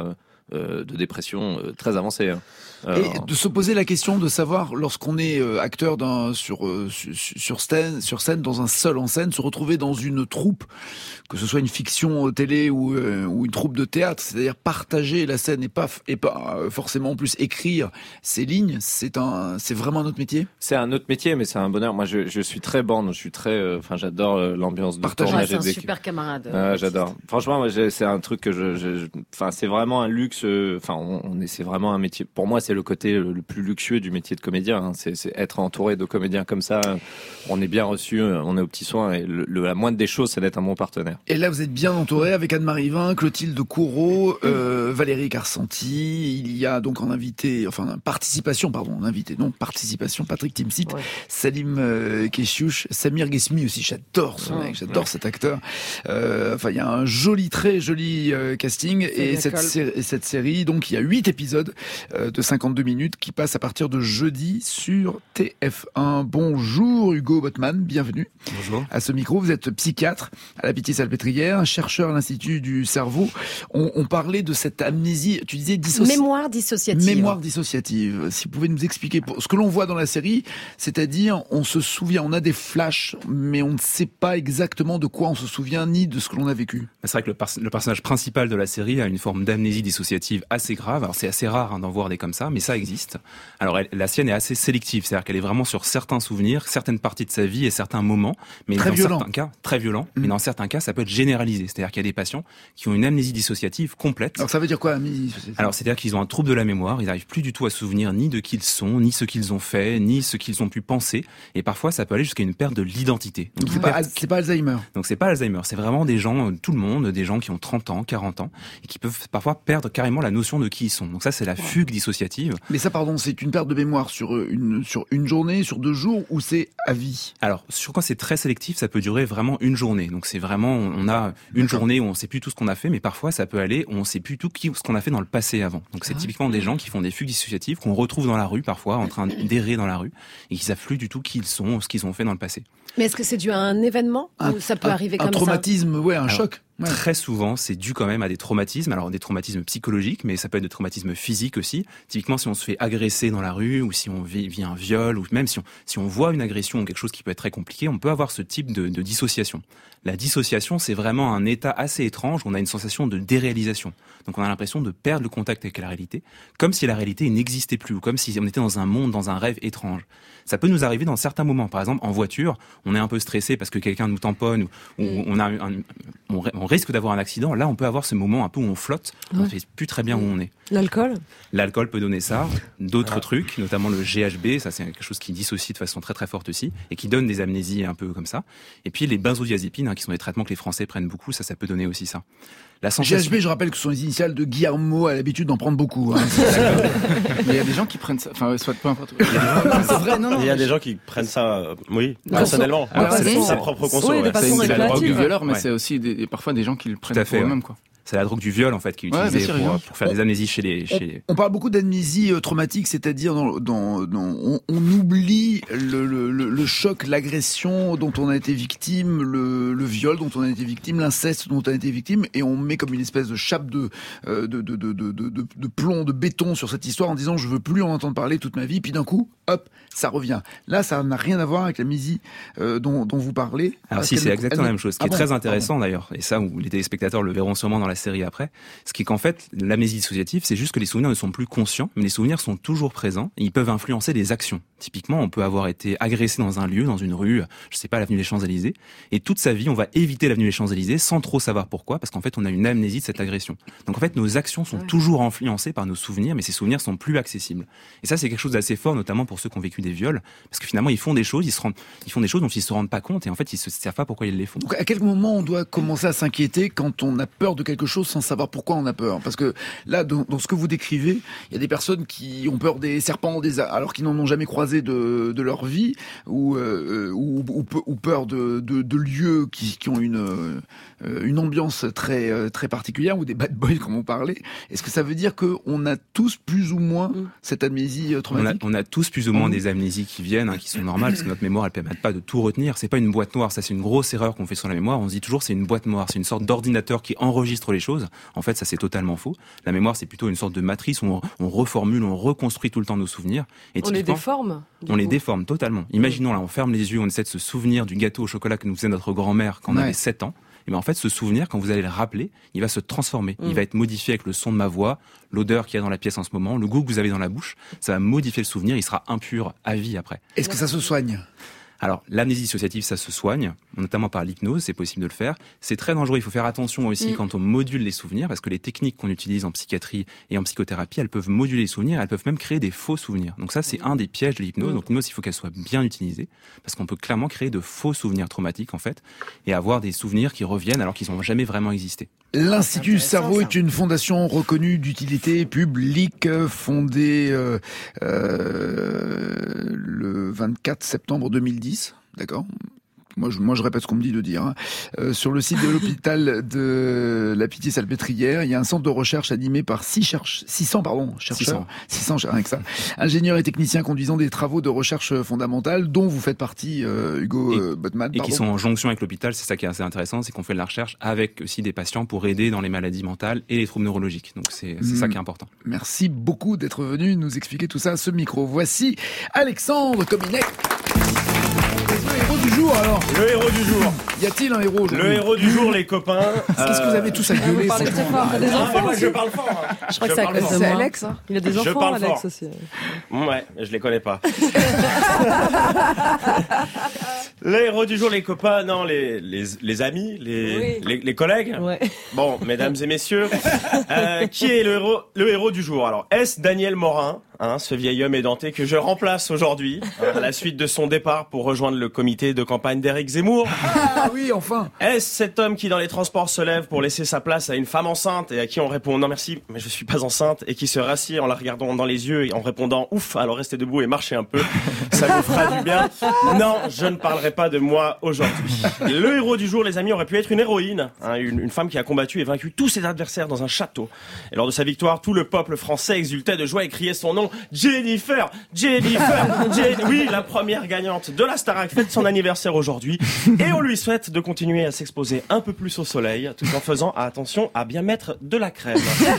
[SPEAKER 4] euh, de dépression euh, très avancée. Hein. Euh,
[SPEAKER 1] Et de se poser la question de savoir, lorsqu'on est euh, acteur d'un, sur, euh, sur, sur, scène, sur scène, dans un seul en scène, se retrouver dans une troupe, que ce soit une fiction télé ou, euh, ou une troupe de théâtre, c'est-à-dire partager la scène et pas, et pas euh, forcément en plus écrire ces lignes, c'est, un, c'est vraiment un autre métier.
[SPEAKER 4] C'est un autre métier, mais c'est un bonheur. Moi, je, je suis très borne, je suis très, enfin, euh, j'adore euh, l'ambiance de
[SPEAKER 1] partager.
[SPEAKER 4] tournage.
[SPEAKER 9] Ouais, c'est un
[SPEAKER 4] et
[SPEAKER 9] super camarade.
[SPEAKER 4] Euh, j'adore. Franchement, moi, j'ai, c'est un truc que je, je, enfin, c'est vraiment un luxe. Enfin, on, on est, c'est vraiment un métier. Pour moi, c'est le côté le, le plus luxueux du métier de comédien. Hein. C'est, c'est être entouré de comédiens comme ça. On est bien reçu, on est aux petits soins, et le, le, la moindre des choses, c'est d'être un bon partenaire.
[SPEAKER 1] Et là, vous êtes bien entouré avec Anne-Marie Vin, Clotilde Courreau, euh, Valérie Carcenti. Il y a donc en invité, enfin, en participation, pardon, en invité, non, participation, Patrick Timsit, ouais. Salim euh, Keshiouch, Samir Ghesmi aussi. J'adore ce mec, j'adore ouais. cet acteur. Euh, enfin, il y a un joli, très joli euh, casting. Et cette, sé- et cette série, donc, il y a huit épisodes euh, de cinquante-deux minutes qui passent à partir de jeudi sur T F un. Bonjour Hugo Botman, bienvenue.
[SPEAKER 10] Bonjour.
[SPEAKER 1] À ce micro, vous êtes psychiatre à la Pitié-Salpêtrière, chercheur à l'Institut du cerveau. On, on parlait de cette amnésie, tu disais dissociative.
[SPEAKER 9] Mémoire dissociative.
[SPEAKER 1] Mémoire dissociative. Si vous pouvez nous expliquer ce que l'on voit dans la série, c'est-à-dire on se souvient, on a des flashs, mais on ne sait pas exactement de quoi on se souvient ni de ce que l'on a vécu.
[SPEAKER 10] C'est vrai que le, par- le personnage principal de la série a une forme d'amnésie dissociative assez grave. Alors c'est assez rare hein, d'en voir des comme ça, mais ça existe. Alors elle, la sienne est assez sélective, c'est-à-dire qu'elle est vraiment sur certains souvenirs, certaines parties de sa vie et certains moments, mais
[SPEAKER 1] très
[SPEAKER 10] dans
[SPEAKER 1] violent.
[SPEAKER 10] certains cas très violent. Mmh. Mais dans certains cas, ça peut être généralisé, c'est-à-dire qu'il y a des patients qui ont une amnésie dissociative complète.
[SPEAKER 1] Alors ça veut dire quoi, amnésie dissociative ?
[SPEAKER 10] Alors c'est-à-dire qu'ils ont un trouble de la mémoire, ils n'arrivent plus du tout à se souvenir ni de qui ils sont, ni ce qu'ils ont fait, ni ce qu'ils ont pu penser, et parfois ça peut aller jusqu'à une perte de l'identité.
[SPEAKER 1] Donc, Donc c'est, pas, c'est pas Alzheimer.
[SPEAKER 10] Donc c'est pas Alzheimer, c'est vraiment des gens, tout le monde, des gens qui ont trente ans, quarante ans, et qui peuvent parfois perdre carrément la notion de qui ils sont. Donc ça c'est la fugue dissociative.
[SPEAKER 1] Mais ça, pardon, c'est une perte de mémoire sur une, sur une journée, sur deux jours, ou c'est à vie ?
[SPEAKER 10] Alors, sur quand c'est très sélectif, ça peut durer vraiment une journée. Donc c'est vraiment, on a une D'accord. journée où on sait plus tout ce qu'on a fait, mais parfois ça peut aller où on sait plus tout qui, ce qu'on a fait dans le passé avant. Donc c'est ah. typiquement des gens qui font des fugues dissociatives, qu'on retrouve dans la rue parfois, en train d'errer dans la rue, et qui savent plus du tout qui ils sont, ce qu'ils ont fait dans le passé.
[SPEAKER 9] Mais est-ce que c'est dû à un événement un, ou ça peut
[SPEAKER 1] un,
[SPEAKER 9] arriver
[SPEAKER 1] un
[SPEAKER 9] comme
[SPEAKER 1] traumatisme,
[SPEAKER 9] ça ?
[SPEAKER 1] ouais, un
[SPEAKER 10] Alors,
[SPEAKER 1] choc. Ouais.
[SPEAKER 10] Très souvent, c'est dû quand même à des traumatismes. Alors des traumatismes psychologiques, mais ça peut être des traumatismes physiques aussi. Typiquement, si on se fait agresser dans la rue, ou si on vit, vit un viol, ou même si on, si on voit une agression ou quelque chose qui peut être très compliqué, on peut avoir ce type de, de dissociation. La dissociation, c'est vraiment un état assez étrange où on a une sensation de déréalisation. Donc on a l'impression de perdre le contact avec la réalité, comme si la réalité n'existait plus, ou comme si on était dans un monde, dans un rêve étrange. Ça peut nous arriver dans certains moments. Par exemple, en voiture, on est un peu stressé parce que quelqu'un nous tamponne, ou, ou on, a un, on, on risque d'avoir un accident. Là, on peut avoir ce moment un peu où on flotte, ouais. on ne sait plus très bien où on est.
[SPEAKER 2] L'alcool ?
[SPEAKER 10] L'alcool peut donner ça. D'autres ah. trucs, notamment le G H B, ça c'est quelque chose qui dissocie de façon très très forte aussi, et qui donne des amnésies un peu comme ça. Et puis les benzodiazépines, hein, qui sont des traitements que les Français prennent beaucoup, ça, ça peut donner aussi ça. La sensation...
[SPEAKER 1] G H B, je rappelle que ce sont les initiales de Guillermo, a l'habitude d'en prendre beaucoup. Hein.
[SPEAKER 3] Mais il y a des gens qui prennent ça, enfin, soit peu importe.
[SPEAKER 11] Il y a des gens, c'est vrai, non, non, il y a des gens qui prennent ça, euh, oui, personnellement.
[SPEAKER 10] Alors,
[SPEAKER 11] c'est,
[SPEAKER 10] c'est,
[SPEAKER 11] c'est sa
[SPEAKER 10] c'est
[SPEAKER 11] propre conso.
[SPEAKER 2] Oui,
[SPEAKER 11] ouais.
[SPEAKER 2] c'est,
[SPEAKER 3] c'est la drogue du violeur, mais
[SPEAKER 10] ouais.
[SPEAKER 3] c'est aussi des, parfois des gens qui le prennent pour eux-mêmes, quoi.
[SPEAKER 10] C'est la drogue du viol en fait qui est utilisée ouais, pour, pour faire des amnésies chez les. Chez les...
[SPEAKER 1] On, on parle beaucoup d'amnésie euh, traumatique, c'est-à-dire dans, dans, dans on, on oublie le, le, le, le choc, l'agression dont on a été victime, le, le viol dont on a été victime, l'inceste dont on a été victime, et on met comme une espèce de chape de euh, de, de, de, de, de, de plomb, de béton sur cette histoire en disant je veux plus en entendre parler toute ma vie. Puis d'un coup, hop, ça revient. Là, ça n'a rien à voir avec l'amnésie euh, dont, dont vous parlez.
[SPEAKER 10] Alors si, c'est exactement
[SPEAKER 1] elle...
[SPEAKER 10] la même chose. Ce qui ah est bon, très intéressant d'ailleurs, et ça, où les téléspectateurs le verront sûrement dans la série après, ce qui est qu'en fait, l'amnésie dissociative, c'est juste que les souvenirs ne sont plus conscients, mais les souvenirs sont toujours présents et ils peuvent influencer des actions. Typiquement, on peut avoir été agressé dans un lieu, dans une rue, je sais pas, l'avenue des Champs-Élysées, et toute sa vie, on va éviter l'avenue des Champs-Élysées sans trop savoir pourquoi, parce qu'en fait, on a une amnésie de cette agression. Donc en fait, nos actions sont ouais. toujours influencées par nos souvenirs, mais ces souvenirs sont plus accessibles. Et ça, c'est quelque chose d'assez fort, notamment pour ceux qui ont vécu des viols, parce que finalement, ils font des choses, ils se rendent, ils font des choses dont ils se rendent pas compte, et en fait, ils se savent pas pourquoi ils les font.
[SPEAKER 1] Donc, à quel moment on doit commencer à s'inquiéter quand on a peur de quelque chose sans savoir pourquoi on a peur? Parce que là, dans, dans ce que vous décrivez, il y a des personnes qui ont peur des serpents, des alors qu'ils n'en ont jamais croisé de, de leur vie, ou, euh, ou, ou, ou peur de, de, de lieux qui, qui ont une, euh, une ambiance très, très particulière, ou des bad boys comme on parlait. Est-ce que ça veut dire qu'on a tous plus ou moins cette amnésie traumatique?
[SPEAKER 10] on a, on a tous plus plus ou moins des amnésies qui viennent, hein, qui sont normales, parce que notre mémoire, elle ne permet pas de tout retenir. C'est pas une boîte noire, ça c'est une grosse erreur qu'on fait sur la mémoire. On se dit toujours c'est une boîte noire, c'est une sorte d'ordinateur qui enregistre les choses. En fait, ça c'est totalement faux. La mémoire, c'est plutôt une sorte de matrice où on, on reformule, on reconstruit tout le temps nos souvenirs. Et
[SPEAKER 2] on les déforme.
[SPEAKER 10] On les déforme totalement. Imaginons là, on ferme les yeux, on essaie de se souvenir du gâteau au chocolat que nous faisait notre grand-mère quand on
[SPEAKER 1] Ouais.
[SPEAKER 10] avait sept ans. Et bien en fait, ce souvenir, quand vous allez le rappeler, il va se transformer.
[SPEAKER 2] Mm.
[SPEAKER 10] Il va être modifié avec le son de ma voix, l'odeur qu'il y a dans la pièce en ce moment, le goût que vous avez dans la bouche. Ça va modifier le souvenir. Il sera impur à vie après.
[SPEAKER 1] Est-ce que ça se soigne ?
[SPEAKER 10] Alors, l'amnésie dissociative, ça se soigne, notamment par l'hypnose, c'est possible de le faire. C'est très dangereux, il faut faire attention aussi
[SPEAKER 2] Mm.
[SPEAKER 10] quand on module les souvenirs, parce que les techniques qu'on utilise en psychiatrie et en psychothérapie, elles peuvent moduler les souvenirs, elles peuvent même créer des faux souvenirs. Donc ça, c'est un des pièges de l'hypnose.
[SPEAKER 2] Mm.
[SPEAKER 10] Donc l'hypnose, il faut qu'elle soit bien utilisée, parce qu'on peut clairement créer de faux souvenirs traumatiques, en fait, et avoir des souvenirs qui reviennent alors qu'ils n'ont jamais vraiment existé.
[SPEAKER 1] L'Institut Cerveau
[SPEAKER 9] ça.
[SPEAKER 1] est une fondation reconnue d'utilité publique fondée euh, euh, le vingt-quatre septembre deux mille dix. D'accord ? Moi je, moi, je répète ce qu'on me dit de dire. Hein. Euh, sur le site de l'hôpital de la Pitié-Salpêtrière, il y a un centre de recherche animé par six, cherche, six cents pardon, chercheurs, six cents, rien que ça, ingénieurs et techniciens conduisant des travaux de recherche fondamentale, dont vous faites partie, euh, Hugo
[SPEAKER 10] Et-
[SPEAKER 1] euh, Botman.
[SPEAKER 10] Et qui
[SPEAKER 1] pardon.
[SPEAKER 10] sont en jonction avec l'hôpital, c'est ça qui est assez intéressant, c'est qu'on fait de la recherche avec aussi des patients pour aider dans les maladies mentales et les troubles neurologiques. Donc c'est c'est
[SPEAKER 1] Mm.
[SPEAKER 10] ça qui est important.
[SPEAKER 1] Merci beaucoup d'être venu nous expliquer tout ça à ce micro. Voici Alexandre Cominec. Le héros du jour alors.
[SPEAKER 11] Le héros du jour.
[SPEAKER 1] Y a-t-il un héros aujourd'hui ?
[SPEAKER 11] Le héros du jour, les copains.
[SPEAKER 1] Qu'est-ce que vous avez tous à
[SPEAKER 2] Ah, vous
[SPEAKER 1] gueuler
[SPEAKER 2] parlez très
[SPEAKER 1] franchement
[SPEAKER 2] fort. Il y a des
[SPEAKER 11] Ah,
[SPEAKER 2] enfants
[SPEAKER 11] moi,
[SPEAKER 2] aussi.
[SPEAKER 11] je parle fort. hein.
[SPEAKER 2] Je crois que
[SPEAKER 11] Je
[SPEAKER 2] c'est à
[SPEAKER 11] parle
[SPEAKER 2] cause
[SPEAKER 11] fort.
[SPEAKER 2] de
[SPEAKER 7] C'est
[SPEAKER 2] moi.
[SPEAKER 7] Alex, hein.
[SPEAKER 2] Il a des
[SPEAKER 11] Je
[SPEAKER 2] enfants,
[SPEAKER 11] parle
[SPEAKER 2] Alex
[SPEAKER 11] fort.
[SPEAKER 2] aussi.
[SPEAKER 11] Ouais, je les connais pas. Le héros du jour, les copains, non, les, les, les amis, les,
[SPEAKER 2] Oui.
[SPEAKER 11] les, les collègues.
[SPEAKER 2] Ouais.
[SPEAKER 11] Bon, mesdames et messieurs, euh, qui est le héros, le héros du jour? Alors, est-ce Daniel Morin, hein, ce vieil homme édenté que je remplace aujourd'hui, hein, à la suite de son départ pour rejoindre le comité de campagne d'Éric Zemmour?
[SPEAKER 1] Ah oui, enfin.
[SPEAKER 11] Est-ce cet homme qui dans les transports se lève pour laisser sa place à une femme enceinte et à qui on répond non merci mais je suis pas enceinte et qui se rassied en la regardant dans les yeux et en répondant ouf alors restez debout et marchez un peu, ça vous fera du bien? Non, je ne parlerai pas de moi aujourd'hui. Le héros du jour, les amis, aurait pu être une héroïne, hein, une, une femme qui a combattu et vaincu tous ses adversaires dans un château. Et lors de sa victoire, tout le peuple français exultait de joie et criait son nom, Jennifer, Jennifer, Jen... Oui, la première gagnante de la Starac fête son anniversaire aujourd'hui et on lui souhaite de continuer à s'exposer un peu plus au soleil tout en faisant attention à bien mettre de la crème.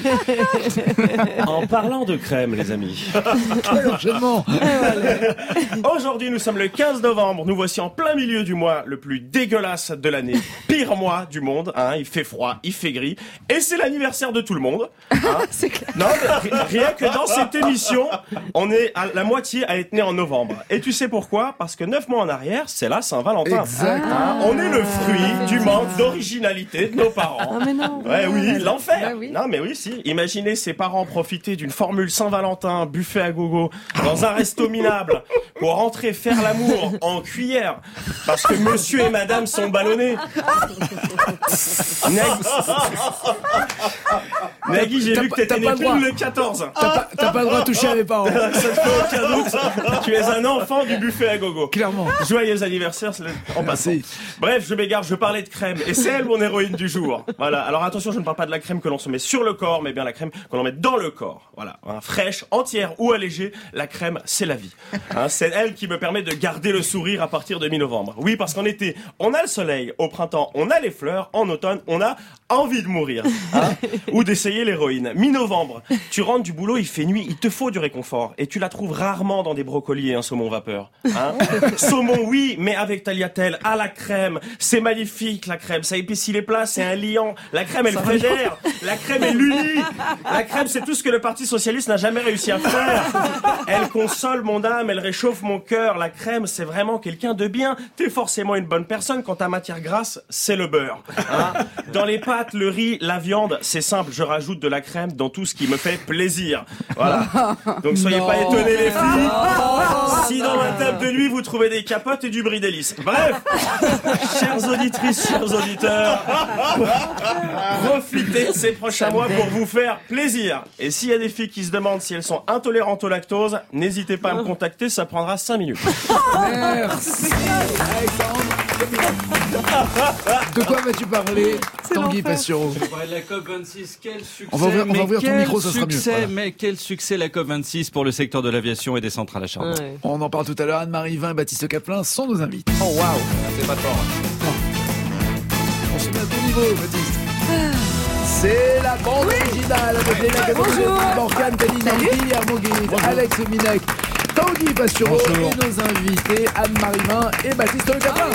[SPEAKER 11] En parlant de crème, les amis.
[SPEAKER 1] Quel enchaînement.
[SPEAKER 11] Aujourd'hui, nous sommes le quinze novembre. Nous voici en plein milieu du mois le plus dégueulasse de l'année. Pire mois du monde. Hein. Il fait froid, il fait gris. Et c'est l'anniversaire de tout le monde. Hein.
[SPEAKER 7] C'est clair.
[SPEAKER 11] Non, mais ri- rien que dans cette émission, on est à la moitié à être né en novembre. Et tu sais pourquoi? Parce que neuf mois en arrière, c'est la Saint-Valentin.
[SPEAKER 1] Exact.
[SPEAKER 11] Hein. On est le fruit du manque d'originalité de nos parents.
[SPEAKER 2] Ah mais non.
[SPEAKER 11] Ouais, oui, l'enfer.
[SPEAKER 2] Bah oui.
[SPEAKER 11] Non, mais oui, si. Imaginez ses parents profiter d'une formule Saint-Valentin, buffet à gogo, dans un resto minable, pour rentrer faire l'amour en cuillère, parce que monsieur et madame sont ballonnés. Nagui, Nagui, j'ai
[SPEAKER 1] T'as
[SPEAKER 11] vu que
[SPEAKER 1] pas-
[SPEAKER 11] t'étais
[SPEAKER 1] t'as
[SPEAKER 11] né
[SPEAKER 1] pas le droit.
[SPEAKER 11] pile le quatorze.
[SPEAKER 1] T'as pas, t'as pas le droit de toucher à mes parents.
[SPEAKER 11] Ça ne fait aucun doute. Tu es un enfant du buffet à gogo.
[SPEAKER 1] Clairement.
[SPEAKER 11] Joyeux anniversaire en passant.
[SPEAKER 1] Merci.
[SPEAKER 11] Bref, je m'égare, je parlais de crème. Et c'est elle mon héroïne du jour. Voilà. Alors attention, je ne parle pas de la crème que l'on se met sur le corps, mais bien la crème que l'on met dans le corps. Voilà. Hein, fraîche, entière ou allégée, la crème, c'est la vie. Hein, c'est elle qui me permet de garder le sourire à partir de mi-novembre. Oui, parce qu'en été, on a le soleil. Au printemps, on a les fleurs. En automne, on a envie de mourir. Hein, ou d'essayer l'héroïne. Mi-novembre, tu rentres du boulot, il fait nuit, il te faut du réconfort. Et tu la trouves rarement dans des brocolis et un saumon vapeur. Hein. Saumon, oui, mais avec tagliatelle, à la crème. C'est magnifique, la crème. Ça épaissit les plats, c'est un liant. La crème, elle fédère. La crème, elle unit. La crème, c'est tout ce que le Parti Socialiste n'a jamais réussi à faire. Elle console mon âme, elle réchauffe mon cœur. La crème, c'est vraiment quelqu'un de bien. T'es forcément une bonne personne quand ta matière grasse, c'est le beurre. Hein. Dans les pâtes, le riz, la viande, c'est simple. Je rajoute de la crème dans tout ce qui me fait plaisir. Voilà. Donc soyez
[SPEAKER 1] Non.
[SPEAKER 11] pas étonnés, les filles. Si dans ma table de nuit, vous trouvez des capotes et du brie d'hélice. Bref, chères auditrices, chers auditeurs, profitez de ces prochains mois pour vous faire plaisir. Et s'il y a des filles qui se demandent si elles sont intolérantes au lactose, n'hésitez pas à me contacter, ça prendra cinq minutes.
[SPEAKER 1] Merci. Alexandre. De quoi vas-tu parler, Tanguy Pastureau?
[SPEAKER 12] Je vais parler de la COP vingt-six. Quel succès!
[SPEAKER 1] On va ouvrir, on va ouvrir ton
[SPEAKER 12] quel
[SPEAKER 1] micro, ça sera mieux.
[SPEAKER 12] succès,
[SPEAKER 1] Voilà.
[SPEAKER 12] Mais quel succès la COP vingt-six pour le secteur de l'aviation et des centrales à charbon.
[SPEAKER 2] Ouais.
[SPEAKER 1] On en parle tout à l'heure. Anne-Marie Vin et Baptiste Caplin sont nos invités.
[SPEAKER 4] Oh waouh, c'est pas fort.
[SPEAKER 1] On se met à ton niveau, Baptiste. C'est la bande originale avec les mecs de Morgane, Tani, Nanki, Armogui, Alex Minec, Tanguy Pastureau et nos invités Anne-Marie Vin et Baptiste Le Caplin.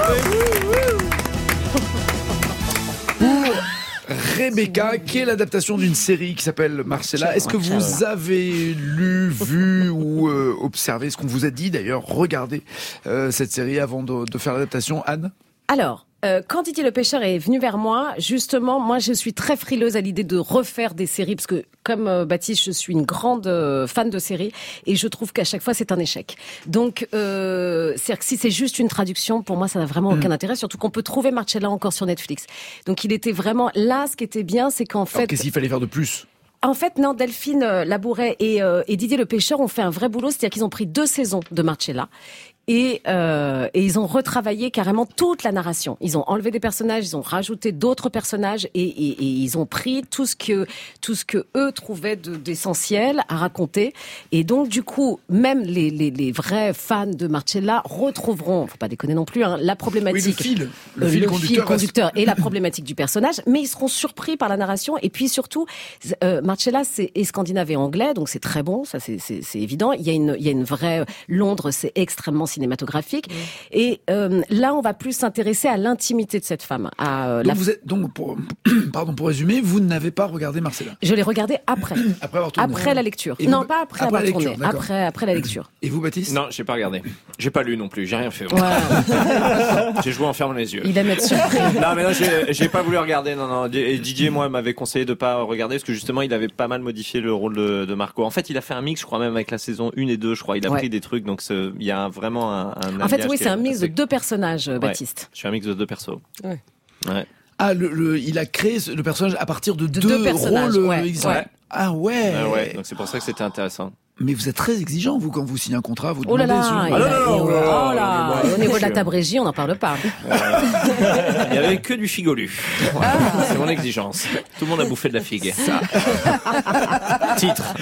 [SPEAKER 1] Pour Rebecca, qui est l'adaptation d'une série qui s'appelle Marcella. Est-ce que vous avez lu, vu ou euh, observé ce qu'on vous a dit d'ailleurs? Regardez euh, cette série avant de, de faire l'adaptation, Anne.
[SPEAKER 9] Alors, euh, quand Didier le Pêcheur est venu vers moi, justement, moi je suis très frileuse à l'idée de refaire des séries, parce que comme euh, Baptiste, je suis une grande euh, fan de séries, et je trouve qu'à chaque fois c'est un échec. Donc, euh, c'est-à-dire que si c'est juste une traduction, pour moi ça n'a vraiment aucun mmh. intérêt, surtout qu'on peut trouver Marcella encore sur Netflix. Donc il était vraiment... Là, ce qui était bien, c'est qu'en fait...
[SPEAKER 1] Alors, qu'est-ce qu'il fallait faire de plus?
[SPEAKER 9] En fait, non, Delphine euh, Labouret et, euh, et Didier le Pêcheur ont fait un vrai boulot, c'est-à-dire qu'ils ont pris deux saisons de Marcella. Et, euh, et ils ont retravaillé carrément toute la narration. Ils ont enlevé des personnages, ils ont rajouté d'autres personnages et, et, et ils ont pris tout ce que tout ce que eux trouvaient de, d'essentiel à raconter. Et donc du coup, même les, les, les vrais fans de Marcella retrouveront, faut pas déconner non plus, hein, la problématique,
[SPEAKER 1] oui, le fil, le
[SPEAKER 9] euh,
[SPEAKER 1] fil
[SPEAKER 9] le
[SPEAKER 1] conducteur,
[SPEAKER 9] fil conducteur et la problématique du personnage, mais ils seront surpris par la narration. Et puis surtout, euh, Marcella c'est et scandinave et anglais, donc c'est très bon, ça c'est, c'est, c'est évident. Il y a une il y a une vraie Londres, c'est extrêmement cinématographique. Mmh. Et euh, là, on va plus s'intéresser à l'intimité de cette femme. À, euh,
[SPEAKER 1] donc,
[SPEAKER 9] la...
[SPEAKER 1] vous êtes, donc pour, pardon, pour résumer, vous n'avez pas regardé Marcella?
[SPEAKER 9] Je l'ai regardé après.
[SPEAKER 1] Après avoir tourné.
[SPEAKER 9] Après la lecture.
[SPEAKER 1] Et
[SPEAKER 9] non,
[SPEAKER 1] vous...
[SPEAKER 9] pas après,
[SPEAKER 1] après
[SPEAKER 9] avoir
[SPEAKER 1] lecture,
[SPEAKER 9] tourné. Après, après la lecture.
[SPEAKER 1] Et vous, Baptiste?
[SPEAKER 4] Non, j'ai pas regardé. J'ai pas lu non plus. J'ai rien fait.
[SPEAKER 9] Ouais.
[SPEAKER 4] J'ai joué en fermant les yeux.
[SPEAKER 9] Il aime être surpris.
[SPEAKER 4] Non, mais non, j'ai, j'ai pas voulu regarder. Non, non. Et Didier, moi, m'avait conseillé de pas regarder parce que justement, il avait pas mal modifié le rôle de, de Marco. En fait, il a fait un mix, je crois même avec la saison un et deux, je crois. Il a ouais. pris des trucs, donc il y a vraiment un. un
[SPEAKER 9] en fait, oui, c'est un mix de deux personnages,
[SPEAKER 4] ouais.
[SPEAKER 9] Baptiste.
[SPEAKER 4] Je suis un mix de deux persos.
[SPEAKER 9] Ouais.
[SPEAKER 4] Ouais.
[SPEAKER 1] Ah, le, le, il a créé le personnage à partir de,
[SPEAKER 9] de
[SPEAKER 1] deux,
[SPEAKER 9] deux personnages.
[SPEAKER 1] rôles
[SPEAKER 9] Ouais.
[SPEAKER 1] existants.
[SPEAKER 9] Ouais.
[SPEAKER 1] Ah ouais.
[SPEAKER 4] Ah ouais. Donc c'est pour ça que c'était intéressant.
[SPEAKER 1] Mais vous êtes très exigeant, vous, quand vous signez un contrat, vous
[SPEAKER 9] oh
[SPEAKER 1] demandez...
[SPEAKER 9] là là,
[SPEAKER 1] sur...
[SPEAKER 9] ah
[SPEAKER 4] non, non, non,
[SPEAKER 9] oh là, au niveau de la table régie, on n'en parle pas.
[SPEAKER 4] Euh, il y avait que du figolu. Voilà. Ah. C'est mon exigence. Tout le monde a bouffé de la figue. Ça. Titre.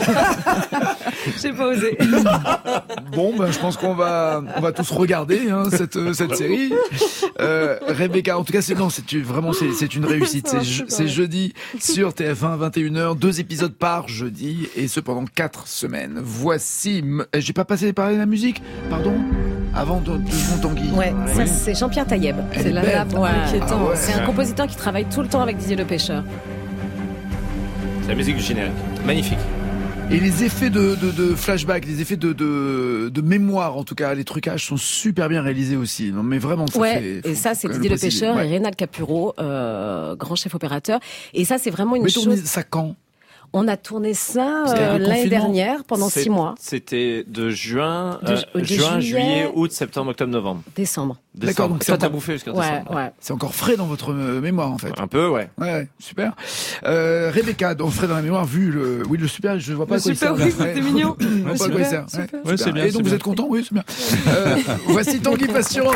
[SPEAKER 2] J'ai pas osé.
[SPEAKER 1] Bon, ben, je pense qu'on va, on va tous regarder hein, cette cette série. Euh, Rebecca, en tout cas, c'est non, c'est vraiment c'est c'est une réussite. C'est, je, c'est jeudi sur T F un, vingt et une heures, deux épisodes par jeudi, et ce pendant quatre semaines. Voici, j'ai pas passé par la musique, pardon. Avant de, de mon Tanguy.
[SPEAKER 9] Ouais, ça c'est Jean-Pierre Taïeb.
[SPEAKER 1] Elle
[SPEAKER 9] c'est
[SPEAKER 1] est
[SPEAKER 9] la
[SPEAKER 1] belle.
[SPEAKER 9] nappe ouais. inquiétant.
[SPEAKER 1] Ah ouais.
[SPEAKER 9] C'est un compositeur qui travaille tout le temps avec Didier le Pêcheur.
[SPEAKER 4] C'est la musique du générique. Magnifique.
[SPEAKER 1] Et les effets de, de, de flashback, les effets de, de, de mémoire, en tout cas, les trucages sont super bien réalisés aussi. Non, mais vraiment, ça
[SPEAKER 9] ouais,
[SPEAKER 1] fait.
[SPEAKER 9] Et ça, c'est Didier le, le Pêcheur ouais. et Rénal Capuro, euh, grand chef opérateur. Et ça, c'est vraiment une
[SPEAKER 1] mais
[SPEAKER 9] chose.
[SPEAKER 1] Mais ça quand?
[SPEAKER 9] On a tourné ça euh, l'année dernière pendant
[SPEAKER 4] c'est,
[SPEAKER 9] six mois.
[SPEAKER 4] C'était de juin,
[SPEAKER 9] de,
[SPEAKER 4] euh,
[SPEAKER 9] de
[SPEAKER 4] juin,
[SPEAKER 9] juillet,
[SPEAKER 4] juillet, août, septembre, octobre, novembre.
[SPEAKER 9] Décembre.
[SPEAKER 4] Décembre.
[SPEAKER 1] D'accord, donc
[SPEAKER 4] toi
[SPEAKER 1] c'est
[SPEAKER 4] t'as
[SPEAKER 1] encore...
[SPEAKER 4] bouffé jusqu'à
[SPEAKER 9] ouais,
[SPEAKER 4] décembre.
[SPEAKER 9] Ouais.
[SPEAKER 1] C'est encore frais dans votre mémoire en fait.
[SPEAKER 4] Un peu, ouais.
[SPEAKER 1] Ouais, ouais super. Euh, Rebecca, donc frais dans la mémoire, vu le, oui le super, je vois pas
[SPEAKER 2] le
[SPEAKER 1] à quoi
[SPEAKER 2] super,
[SPEAKER 1] il sert.
[SPEAKER 2] Oui, c'était mignon.
[SPEAKER 1] Je vois pas à quoi il sert. Ouais,
[SPEAKER 12] ouais, c'est bien.
[SPEAKER 1] Et donc vous
[SPEAKER 12] bien.
[SPEAKER 1] êtes content, oui, c'est bien. Euh, voici Tanguy Pastureau.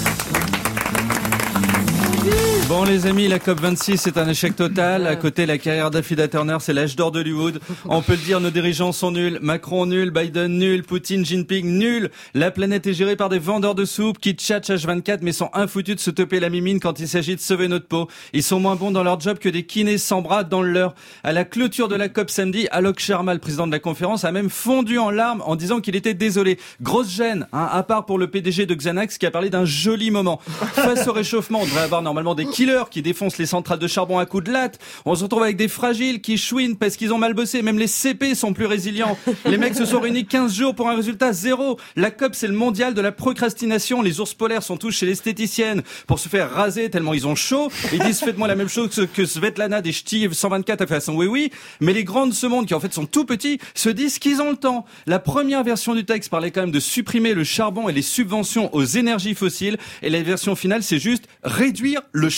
[SPEAKER 12] Bon les amis, la COP vingt-six c'est un échec total. À côté, la carrière d'Affida Turner, c'est l'âge d'or d'Hollywood. On peut le dire, nos dirigeants sont nuls. Macron nul, Biden nul, Poutine, Jinping nul. La planète est gérée par des vendeurs de soupe qui tchatchent H vingt-quatre mais sont infoutus de se toper la mimine quand il s'agit de sauver notre peau. Ils sont moins bons dans leur job que des kinés sans bras dans le leur. À la clôture de la COP samedi, Alok Sharma, le président de la conférence, a même fondu en larmes en disant qu'il était désolé. Grosse gêne, hein, à part pour le P D G de Xanax qui a parlé d'un joli moment. Face au réchauffement, on devrait avoir normalement des killers qui défoncent les centrales de charbon à coups de latte. On se retrouve avec des fragiles qui chouinent parce qu'ils ont mal bossé. Même les C P sont plus résilients. Les mecs se sont réunis quinze jours pour un résultat zéro. La COP, c'est le mondial de la procrastination. Les ours polaires sont tous chez l'esthéticienne pour se faire raser tellement ils ont chaud. Ils disent faites-moi la même chose que Svetlana des Ch'tis cent vingt-quatre a fait à son oui oui. Mais les grands de ce monde qui en fait sont tout petits se disent qu'ils ont le temps. La première version du texte parlait quand même de supprimer le charbon et les subventions aux énergies fossiles. Et la version finale, c'est juste réduire le charbon.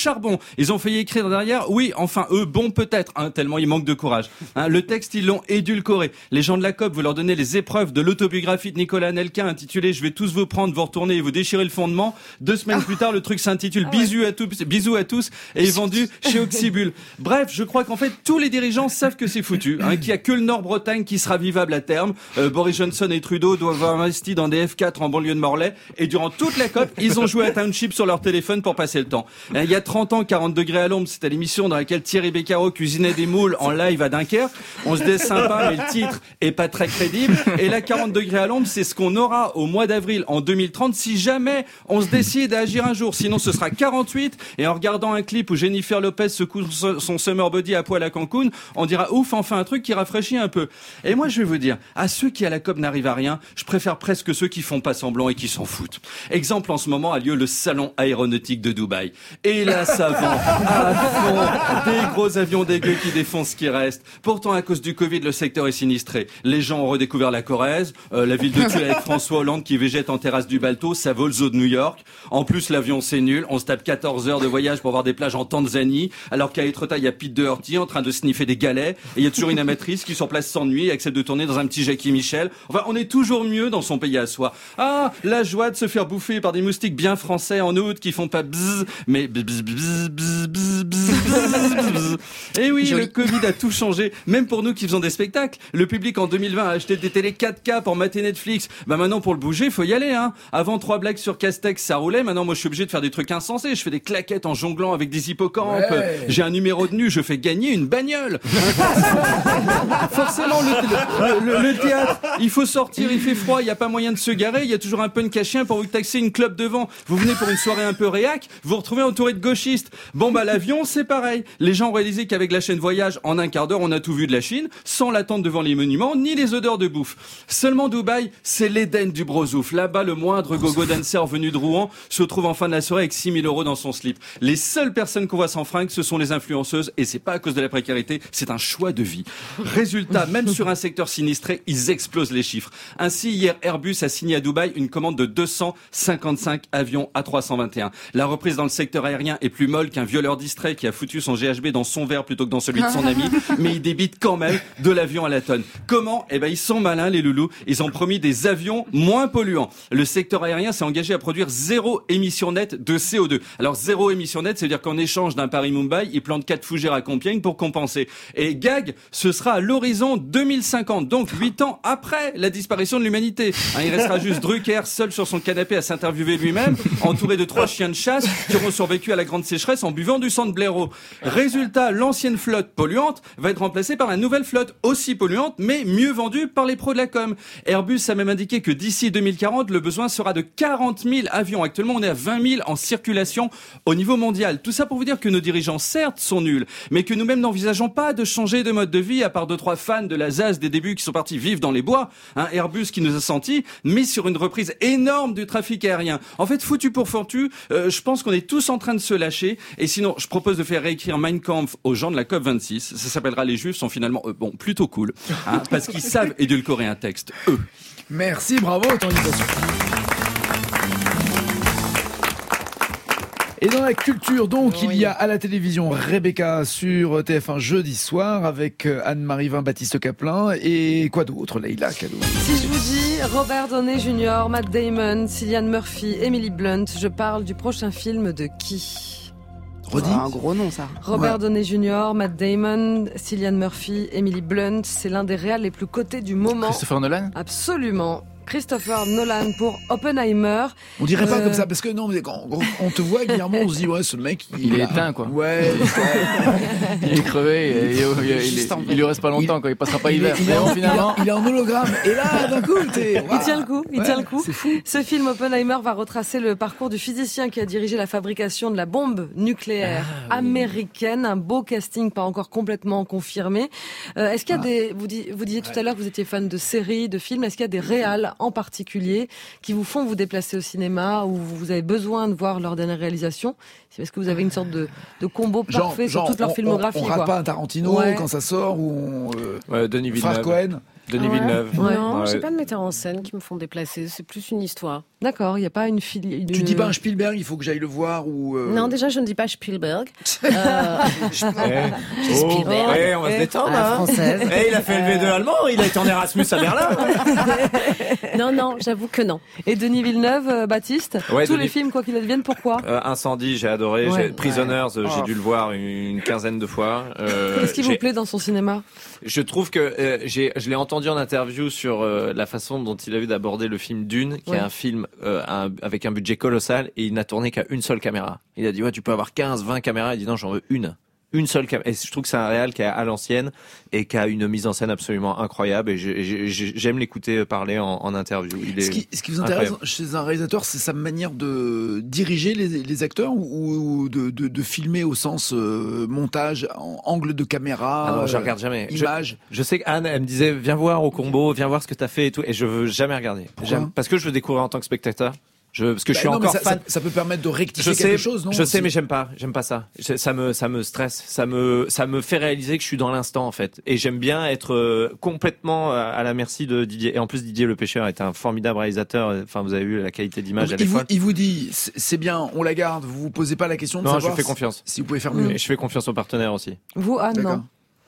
[SPEAKER 12] charbon. Ils ont failli écrire derrière, oui, enfin eux, bon peut-être, hein, tellement ils manquent de courage. Hein, le texte, ils l'ont édulcoré. Les gens de la C O P, vous leur donnez les épreuves de l'autobiographie de Nicolas Anelka intitulée « Je vais tous vous prendre, vous retourner et vous déchirer le fondement ». Deux semaines plus tard, le truc s'intitule ah ouais. « Bisous à tous, bisous à tous » et est vendu chez Oxybul. Bref, je crois qu'en fait, tous les dirigeants savent que c'est foutu, hein, qu'il y a que le Nord-Bretagne qui sera vivable à terme. Euh, Boris Johnson et Trudeau doivent avoir investi dans des F quatre en banlieue de Morlaix et durant toute la C O P, ils ont joué à Township sur leur téléphone pour passer le temps. Euh, il y a trente ans, quarante degrés à l'ombre, c'était l'émission dans laquelle Thierry Beccaro cuisinait des moules en live à Dunkerque. On se dit sympa, mais le titre est pas très crédible. Et là, quarante degrés à l'ombre, c'est ce qu'on aura au mois d'avril en deux mille trente si jamais on se décide à agir un jour. Sinon, ce sera quarante-huit. Et en regardant un clip où Jennifer Lopez secoue son summer body à poil à Cancun, on dira ouf, enfin un truc qui rafraîchit un peu. Et moi, je vais vous dire, à ceux qui à la C O P n'arrivent à rien, je préfère presque ceux qui font pas semblant et qui s'en foutent. Exemple, en ce moment a lieu le salon aéronautique de Dubaï. Et là, ça vend à fond des gros avions dégueux qui défoncent ce qui reste. Pourtant, à cause du Covid, le secteur est sinistré. Les gens ont redécouvert la Corrèze, euh, la ville de Tulle avec François Hollande qui végète en terrasse du Balto, ça vaut le zoo de New York. En plus, l'avion c'est nul, on se tape quatorze heures de voyage pour voir des plages en Tanzanie, alors qu'à Étretat, il y a Pete Doherty en train de sniffer des galets, et il y a toujours une amatrice qui sur place s'ennuie et accepte de tourner dans un petit Jackie Michel. Enfin, on est toujours mieux dans son pays à soi. Ah, la joie de se faire bouffer par des moustiques bien français en août qui font pas bzzz, mais bzzz, bzzz, bzzz, bzzz, bzzz, bzzz. Et oui, Joli. Le Covid a tout changé, même pour nous qui faisons des spectacles. Le public en deux mille vingt a acheté des télé quatre K pour mater Netflix. Bah maintenant pour le bouger, faut y aller hein. Avant trois blagues sur Castex, ça roulait. Maintenant moi je suis obligé de faire des trucs insensés. Je fais des claquettes en jonglant avec des hippocampes. Ouais. J'ai un numéro de nu, je fais gagner une bagnole. Forcément le, le, le, le théâtre, il faut sortir, il fait froid, il y a pas moyen de se garer, il y a toujours un punk à chien pour vous taxer une clope devant. Vous venez pour une soirée un peu réac, vous vous retrouvez entouré de gauchistes. Bon bah l'avion, c'est pareil. Les gens ont réalisé qu'avec la chaîne Voyage, en un quart d'heure, on a tout vu de la Chine, sans l'attente devant les monuments, ni les odeurs de bouffe. Seulement Dubaï, c'est l'Éden du brosouf. Là-bas, le moindre gogo dancer venu de Rouen se trouve en fin de la soirée avec six mille euros dans son slip. Les seules personnes qu'on voit sans fringues, ce sont les influenceuses, et c'est pas à cause de la précarité, c'est un choix de vie. Résultat, même sur un secteur sinistré, ils explosent les chiffres. Ainsi, hier, Airbus a signé à Dubaï une commande de deux cent cinquante-cinq avions A trois cent vingt et un. La reprise dans le secteur aérien est plus molle qu'un violeur distrait qui a foutu son G H B dans son verre plutôt que dans celui de son ami, mais il débite quand même de l'avion à la tonne. Comment? Eh ben, ils sont malins, les loulous. Ils ont promis des avions moins polluants. Le secteur aérien s'est engagé à produire zéro émission nette de C O deux. Alors, zéro émission nette, c'est-à-dire qu'en échange d'un Paris-Mumbai, ils plantent quatre fougères à Compiègne pour compenser. Et gag, ce sera à l'horizon deux mille cinquante, donc huit ans après la disparition de l'humanité. Hein, il restera juste Drucker, seul sur son canapé à s'interviewer lui-même, entouré de trois chiens de chasse qui auront survécu à la grande sécheresse en buvant du sang de blaireau. Résultat, l'ancienne flotte polluante va être remplacée par la nouvelle flotte aussi polluante, mais mieux vendue par les pros de la com. Airbus a même indiqué que d'ici deux mille quarante, le besoin sera de quarante mille avions. Actuellement, on est à vingt mille en circulation au niveau mondial. Tout ça pour vous dire que nos dirigeants, certes, sont nuls, mais que nous-mêmes n'envisageons pas de changer de mode de vie, à part deux, trois fans de la Z A S des débuts qui sont partis vivre dans les bois. Hein, Airbus qui nous a senti, mis sur une reprise énorme du trafic aérien. En fait, foutu pour foutu, euh, je pense qu'on est tous en train de se lâcher. Et sinon, je propose de faire réécrire Mein Kampf aux gens de la C O P vingt-six. Ça s'appellera Les Juifs sont finalement, euh, bon, plutôt cool. Hein, parce qu'ils savent édulcorer un texte, eux.
[SPEAKER 1] Merci, bravo, ton imitation. Et dans la culture, donc, oui. Il y a à la télévision Rebecca sur T F un jeudi soir avec Anne-Marie Vin, Baptiste Caplin et quoi d'autre, Leïla Kadou.
[SPEAKER 2] Si je vous dis Robert Downey junior, Matt Damon, Cillian Murphy, Emily Blunt, je parle du prochain film de qui?
[SPEAKER 7] Redis. Oh, un gros nom, ça.
[SPEAKER 2] Robert
[SPEAKER 7] ouais.
[SPEAKER 2] Downey junior, Matt Damon, Cillian Murphy, Emily Blunt, c'est l'un des réals les plus cotés du moment.
[SPEAKER 3] Christopher Nolan?
[SPEAKER 2] Absolument. Christopher Nolan pour Oppenheimer.
[SPEAKER 1] On dirait pas euh... comme ça, parce que non, mais quand on te voit, Guillermo, on se dit, ouais, ce mec,
[SPEAKER 3] il, il est éteint, quoi.
[SPEAKER 1] Ouais.
[SPEAKER 3] Il est crevé, et il, il, il, il, il lui reste pas longtemps, il, quoi. Il passera pas hiver.
[SPEAKER 1] Il, il, il, finalement... il est en hologramme. Et là, d'un coup, t'es...
[SPEAKER 2] Wow. Il tient le coup, il
[SPEAKER 1] ouais,
[SPEAKER 2] tient le coup.
[SPEAKER 1] C'est fou.
[SPEAKER 2] Ce film Oppenheimer va retracer le parcours du physicien qui a dirigé la fabrication de la bombe nucléaire ah, américaine. Oui. Un beau casting, pas encore complètement confirmé. Euh, est-ce qu'il y a ah. des, vous, dis, vous disiez tout à l'heure que vous étiez fan de séries, de films. Est-ce qu'il y a des réals en particulier qui vous font vous déplacer au cinéma ou vous avez besoin de voir leur dernière réalisation? C'est parce que vous avez une sorte de, de combo
[SPEAKER 1] genre,
[SPEAKER 2] parfait
[SPEAKER 1] genre,
[SPEAKER 2] sur toute leur
[SPEAKER 1] on,
[SPEAKER 2] filmographie.
[SPEAKER 1] On, on rate
[SPEAKER 2] quoi.
[SPEAKER 1] pas un Tarantino ouais. quand ça sort ou on, euh,
[SPEAKER 3] ouais, Denis
[SPEAKER 1] frère
[SPEAKER 3] Villeneuve.
[SPEAKER 1] Cohen.
[SPEAKER 4] Denis
[SPEAKER 2] Ah ouais
[SPEAKER 4] Villeneuve.
[SPEAKER 2] Ouais.
[SPEAKER 9] Non,
[SPEAKER 4] Ouais.
[SPEAKER 9] j'ai pas de metteur en scène qui me font déplacer. C'est plus une histoire.
[SPEAKER 2] D'accord, il n'y a pas une fille.
[SPEAKER 1] Tu dis pas un Spielberg, il faut que j'aille le voir ou. Euh...
[SPEAKER 9] Non, déjà, je ne dis pas Spielberg. Euh...
[SPEAKER 4] Eh,
[SPEAKER 9] Spielberg.
[SPEAKER 4] oh, eh, on va se détendre,
[SPEAKER 9] À la
[SPEAKER 4] hein.
[SPEAKER 9] française.
[SPEAKER 4] Eh, il a fait le V deux allemand, il a été en Erasmus à Berlin.
[SPEAKER 9] Non, non, j'avoue que non.
[SPEAKER 2] Et Denis Villeneuve, euh, Baptiste,
[SPEAKER 4] Ouais,
[SPEAKER 2] tous
[SPEAKER 4] Denis-
[SPEAKER 2] les films, quoi qu'il advienne, pourquoi
[SPEAKER 4] Euh, Incendie, j'ai adoré.
[SPEAKER 2] Ouais.
[SPEAKER 4] J'ai- Prisoners, euh, j'ai
[SPEAKER 2] Oh.
[SPEAKER 4] dû le voir une, une quinzaine de fois. Euh,
[SPEAKER 2] Qu'est-ce qui vous
[SPEAKER 4] j'ai-
[SPEAKER 2] plaît dans son cinéma?
[SPEAKER 4] Je trouve que euh, j'ai, je l'ai entendu en interview sur euh, la façon dont il a eu d'aborder le film Dune, qui
[SPEAKER 2] Ouais.
[SPEAKER 4] est un film euh, un- avec un budget colossal, et il n'a tourné qu'à une seule caméra. Il a dit ouais, tu peux avoir quinze, vingt caméras. Il dit non, j'en veux une. Une seule caméra. Et je trouve que c'est un réal qui est à l'ancienne et qui a une mise en scène absolument incroyable. Et j'ai- j'ai- j'aime l'écouter parler en, en interview. Il est
[SPEAKER 1] Ce qui, ce qui vous intéresse
[SPEAKER 4] incroyable.
[SPEAKER 1] chez un réalisateur, c'est sa manière de diriger les, les acteurs ou, ou de, de, de filmer au sens euh, montage, en angle de caméra,
[SPEAKER 4] Ah non, je
[SPEAKER 1] euh,
[SPEAKER 4] regarde jamais. Je-
[SPEAKER 1] image.
[SPEAKER 4] Je, sais qu'Anne, elle me disait, viens voir au combo, viens voir ce que t'as fait et tout, et je veux jamais regarder.
[SPEAKER 1] Pourquoi
[SPEAKER 4] J'aime- Parce que je veux découvrir en tant que spectateur. Je, parce que je
[SPEAKER 1] Bah
[SPEAKER 4] suis
[SPEAKER 1] non, mais
[SPEAKER 4] encore
[SPEAKER 1] ça,
[SPEAKER 4] fan.
[SPEAKER 1] Ça, ça peut permettre de rectifier
[SPEAKER 4] Je sais,
[SPEAKER 1] quelque chose, non
[SPEAKER 4] je sais,
[SPEAKER 1] C'est-
[SPEAKER 4] mais j'aime pas, j'aime pas ça. Je- ça me, ça me stresse, ça me, ça me fait réaliser que je suis dans l'instant en fait. Et j'aime bien être euh, complètement à à la merci de Didier. Et en plus, Didier Le Pêcheur est un formidable réalisateur. Enfin, vous avez vu la qualité d'image,
[SPEAKER 1] Donc,
[SPEAKER 4] elle est
[SPEAKER 1] il, vous,
[SPEAKER 4] folle.
[SPEAKER 1] il vous dit, c'est c'est bien, on la garde, vous vous posez pas la question de
[SPEAKER 4] Non, je
[SPEAKER 1] savoir
[SPEAKER 4] fais
[SPEAKER 1] si-
[SPEAKER 4] confiance.
[SPEAKER 1] si vous pouvez faire mieux.
[SPEAKER 4] Et je fais confiance aux partenaires aussi.
[SPEAKER 2] Vous, Anne,
[SPEAKER 1] D'accord.
[SPEAKER 2] non.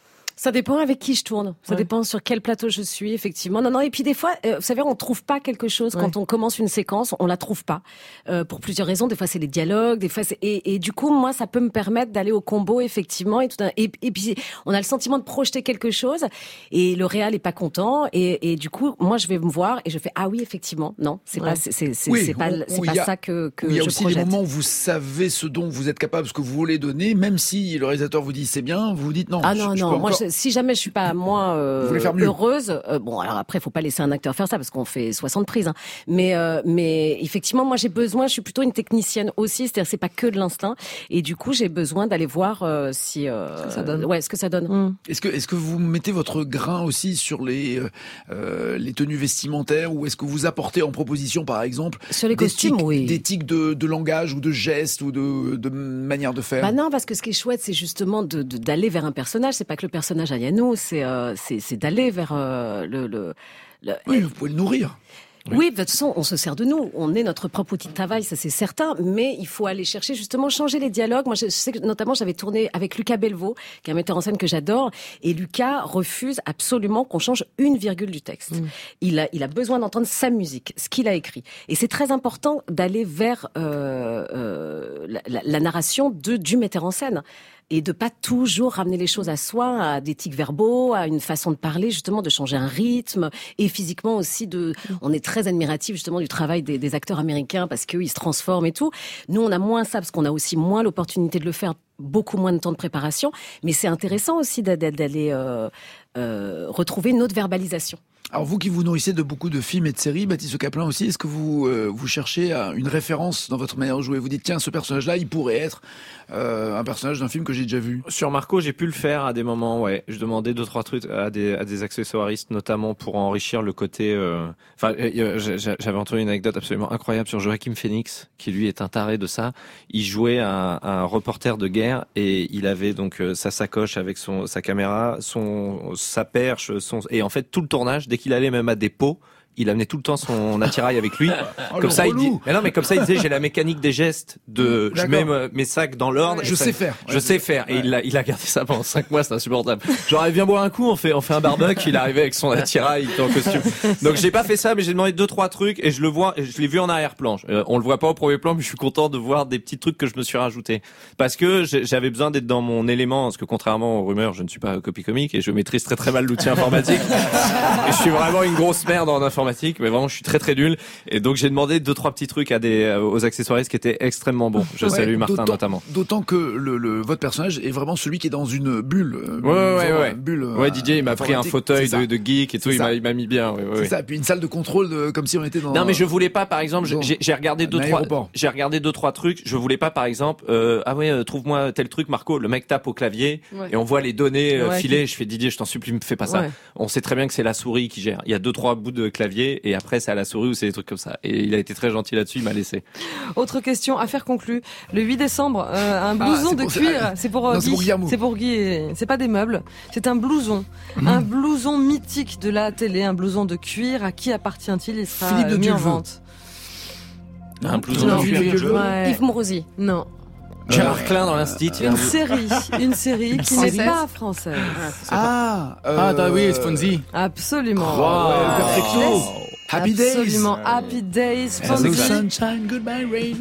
[SPEAKER 9] Ça dépend avec qui je tourne. Ça
[SPEAKER 2] Ouais.
[SPEAKER 9] dépend sur quel plateau je suis, effectivement. Non, non. Et puis des fois, euh, vous savez, on trouve pas quelque chose
[SPEAKER 2] Ouais.
[SPEAKER 9] quand on commence une séquence, on la trouve pas euh, pour plusieurs raisons. Des fois, c'est les dialogues, des fois, c'est... Et, et du coup, moi, ça peut me permettre d'aller au combo, effectivement. Et tout un... et, et puis, on a le sentiment de projeter quelque chose, et le réal est pas content. Et, et du coup, moi, je vais me voir et je fais ah oui, effectivement, non, c'est
[SPEAKER 2] Ouais.
[SPEAKER 9] pas, c'est, c'est, c'est,
[SPEAKER 1] Oui,
[SPEAKER 9] c'est pas,
[SPEAKER 1] où-
[SPEAKER 9] c'est
[SPEAKER 1] où
[SPEAKER 9] pas
[SPEAKER 1] il y a-
[SPEAKER 9] ça que que
[SPEAKER 1] Il y a
[SPEAKER 9] je
[SPEAKER 1] aussi
[SPEAKER 9] projette.
[SPEAKER 1] des moments où vous savez ce dont vous êtes capable, ce que vous voulez donner, même si le réalisateur vous dit c'est bien, vous vous dites non.
[SPEAKER 9] Ah
[SPEAKER 1] je-
[SPEAKER 9] non,
[SPEAKER 1] je
[SPEAKER 9] non,
[SPEAKER 1] peux
[SPEAKER 9] moi,
[SPEAKER 1] encore-
[SPEAKER 9] je- si jamais je suis pas moi euh,
[SPEAKER 1] Vous voulez faire mieux.
[SPEAKER 9] heureuse, euh, bon, alors après, faut pas laisser un acteur faire ça parce qu'on fait soixante prises, hein. mais euh, mais effectivement, moi, j'ai besoin, je suis plutôt une technicienne aussi, c'est-à-dire c'est pas que de l'instinct, et du coup, j'ai besoin d'aller voir euh, si euh,
[SPEAKER 2] Ce que ça donne.
[SPEAKER 9] ouais, ce que ça donne.
[SPEAKER 2] Hum.
[SPEAKER 1] Est-ce que, est-ce que vous mettez votre grain aussi sur les, euh, euh, les tenues vestimentaires ou est-ce que vous apportez en proposition, par exemple,
[SPEAKER 9] Sur les
[SPEAKER 1] des
[SPEAKER 9] costumes,
[SPEAKER 1] tics,
[SPEAKER 9] oui.
[SPEAKER 1] des tics de, de langage ou de gestes ou de, de manière de faire
[SPEAKER 9] Bah non, parce que ce qui est chouette, c'est justement de, de- d'aller vers un personnage. C'est pas que le personnage aille à nous, c'est euh, c'est, c'est d'aller vers euh, le, le, le-
[SPEAKER 1] Oui, vous pouvez le nourrir.
[SPEAKER 9] Oui, de toute façon, on se sert de nous. On est notre propre outil de travail, ça c'est certain. Mais il faut aller chercher justement changer les dialogues. Moi, je sais que notamment j'avais tourné avec Lucas Belvaux, qui est un metteur en scène que j'adore, et Lucas refuse absolument qu'on change une virgule du texte.
[SPEAKER 2] Mmh.
[SPEAKER 9] Il a, il a besoin d'entendre sa musique, ce qu'il a écrit. Et c'est très important d'aller vers euh, euh, la, la- la narration de du metteur en scène. Et de pas toujours ramener les choses à soi, à des tics verbaux, à une façon de parler, justement, de changer un rythme, et physiquement aussi de, on est très admiratif, justement, du travail des, des acteurs américains parce qu'eux, ils se transforment et tout. Nous, on a moins ça parce qu'on a aussi moins l'opportunité de le faire, beaucoup moins de temps de préparation. Mais c'est intéressant aussi d'a- d'a- d'aller, euh, euh, retrouver une autre verbalisation.
[SPEAKER 1] Alors vous qui vous nourrissez de beaucoup de films et de séries, Baptiste Caplin aussi, est-ce que vous euh, vous cherchez à une référence dans votre manière de jouer? Vous dites tiens, ce personnage-là, il pourrait être euh, un personnage d'un film que j'ai déjà vu.
[SPEAKER 4] Sur Marco, j'ai pu le faire à des moments, ouais. Je demandais deux, trois trucs à des, à des accessoiristes, notamment pour enrichir le côté, euh... enfin, euh, j'ai- j'avais entendu une anecdote absolument incroyable sur Joachim Phoenix, qui lui est un taré de ça. Il jouait un, un reporter de guerre et il avait donc euh, sa sacoche avec son, sa caméra, son, sa perche, son, et en fait, tout le tournage, dès qu'il allait même à des pots, il amenait tout le temps son attirail avec lui.
[SPEAKER 1] Oh,
[SPEAKER 4] Comme
[SPEAKER 1] le
[SPEAKER 4] ça, il dit,
[SPEAKER 1] relou.
[SPEAKER 4] mais non, mais comme ça, il disait, j'ai la mécanique des gestes de, je mets
[SPEAKER 1] D'accord.
[SPEAKER 4] me- mes sacs dans l'ordre.
[SPEAKER 1] Je
[SPEAKER 4] et ça-
[SPEAKER 1] sais faire.
[SPEAKER 4] Je
[SPEAKER 1] Ouais,
[SPEAKER 4] sais faire. Et il a, il a gardé ça pendant cinq mois, c'est insupportable. Genre, viens boire un coup, on fait, on fait un barbecue, il est arrivé avec son attirail, il était en costume. Donc, j'ai pas fait ça, mais j'ai demandé deux, trois trucs, et je le vois, et je l'ai vu en arrière-plan. Euh, on le voit pas au premier plan, mais je suis content de voir des petits trucs que je me suis rajouté. Parce que j'ai- j'avais besoin d'être dans mon élément, parce que contrairement aux rumeurs, je ne suis pas copie comique, et je maîtrise très très mal l'outil informatique. Et je suis vraiment une grosse merde en informatique, mais vraiment, je suis très très nul. Et donc, j'ai demandé deux, trois petits trucs à des, euh, aux accessoiristes qui étaient extrêmement bons. Je
[SPEAKER 1] Ouais,
[SPEAKER 4] salue Martin
[SPEAKER 1] d'autant-
[SPEAKER 4] notamment.
[SPEAKER 1] D'autant que le, le, votre personnage est vraiment celui qui est dans une bulle. euh,
[SPEAKER 4] Ouais, ouais,
[SPEAKER 1] vraiment
[SPEAKER 4] ouais.
[SPEAKER 1] une bulle, euh,
[SPEAKER 4] Ouais, Didier, il m'a pris un
[SPEAKER 1] informatique.
[SPEAKER 4] fauteuil
[SPEAKER 1] C'est ça.
[SPEAKER 4] de, de geek et tout,
[SPEAKER 1] C'est
[SPEAKER 4] il
[SPEAKER 1] ça.
[SPEAKER 4] m'a, il m'a mis bien. Ouais, ouais,
[SPEAKER 1] C'est
[SPEAKER 4] ouais.
[SPEAKER 1] ça. Puis une salle de contrôle de, comme si on était dans.
[SPEAKER 4] Non, mais je voulais pas, par exemple,
[SPEAKER 1] Dans-
[SPEAKER 4] j'ai, j'ai regardé deux,
[SPEAKER 1] un
[SPEAKER 4] trois,
[SPEAKER 1] aéroport.
[SPEAKER 4] j'ai regardé deux, trois trucs. Je voulais pas, par exemple, euh, ah ouais, euh, trouve-moi tel truc, Marco. Le mec tape au clavier
[SPEAKER 2] Ouais.
[SPEAKER 4] et on voit les données euh,
[SPEAKER 2] Ouais,
[SPEAKER 4] filer. Je fais Didier, je t'en supplie, me fais pas ça.
[SPEAKER 2] Ouais.
[SPEAKER 4] On sait très bien que c'est la souris qui gère. Il y a deux, trois bouts de clavier clavier et après c'est à la souris ou c'est des trucs comme ça. Et il a été très gentil là-dessus, il m'a laissé.
[SPEAKER 2] Autre question, affaire conclue. Le huit décembre, euh, un blouson
[SPEAKER 1] c'est
[SPEAKER 2] de
[SPEAKER 1] pour-
[SPEAKER 2] cuir, c'est pour, euh,
[SPEAKER 1] Non, c'est
[SPEAKER 2] Guy.
[SPEAKER 1] pour Guillermo.
[SPEAKER 2] C'est pour Guy, et- c'est pas des meubles. C'est un blouson.
[SPEAKER 1] Mmh.
[SPEAKER 2] Un blouson mythique de la télé, un blouson de cuir. À qui appartient-il? Il sera
[SPEAKER 1] Philippe de
[SPEAKER 2] euh, mis en
[SPEAKER 1] Duleveux.
[SPEAKER 2] vente.
[SPEAKER 4] Un blouson
[SPEAKER 2] Non.
[SPEAKER 4] de cuir.
[SPEAKER 1] Philippe de Duleveux.
[SPEAKER 2] Ouais.
[SPEAKER 9] Yves Morosi.
[SPEAKER 2] Non.
[SPEAKER 4] Gérard Klein dans l'instit.
[SPEAKER 2] Une série, une série qui n'est
[SPEAKER 7] Française.
[SPEAKER 2] pas française.
[SPEAKER 1] Ah, euh,
[SPEAKER 3] Ah, attends, oui, Fonzie.
[SPEAKER 2] Absolument.
[SPEAKER 1] Oh, ouais, perfecto. Happy Days.
[SPEAKER 2] Absolument. Happy Days.
[SPEAKER 1] Hello
[SPEAKER 2] Fonzie.
[SPEAKER 1] sunshine, goodbye rain.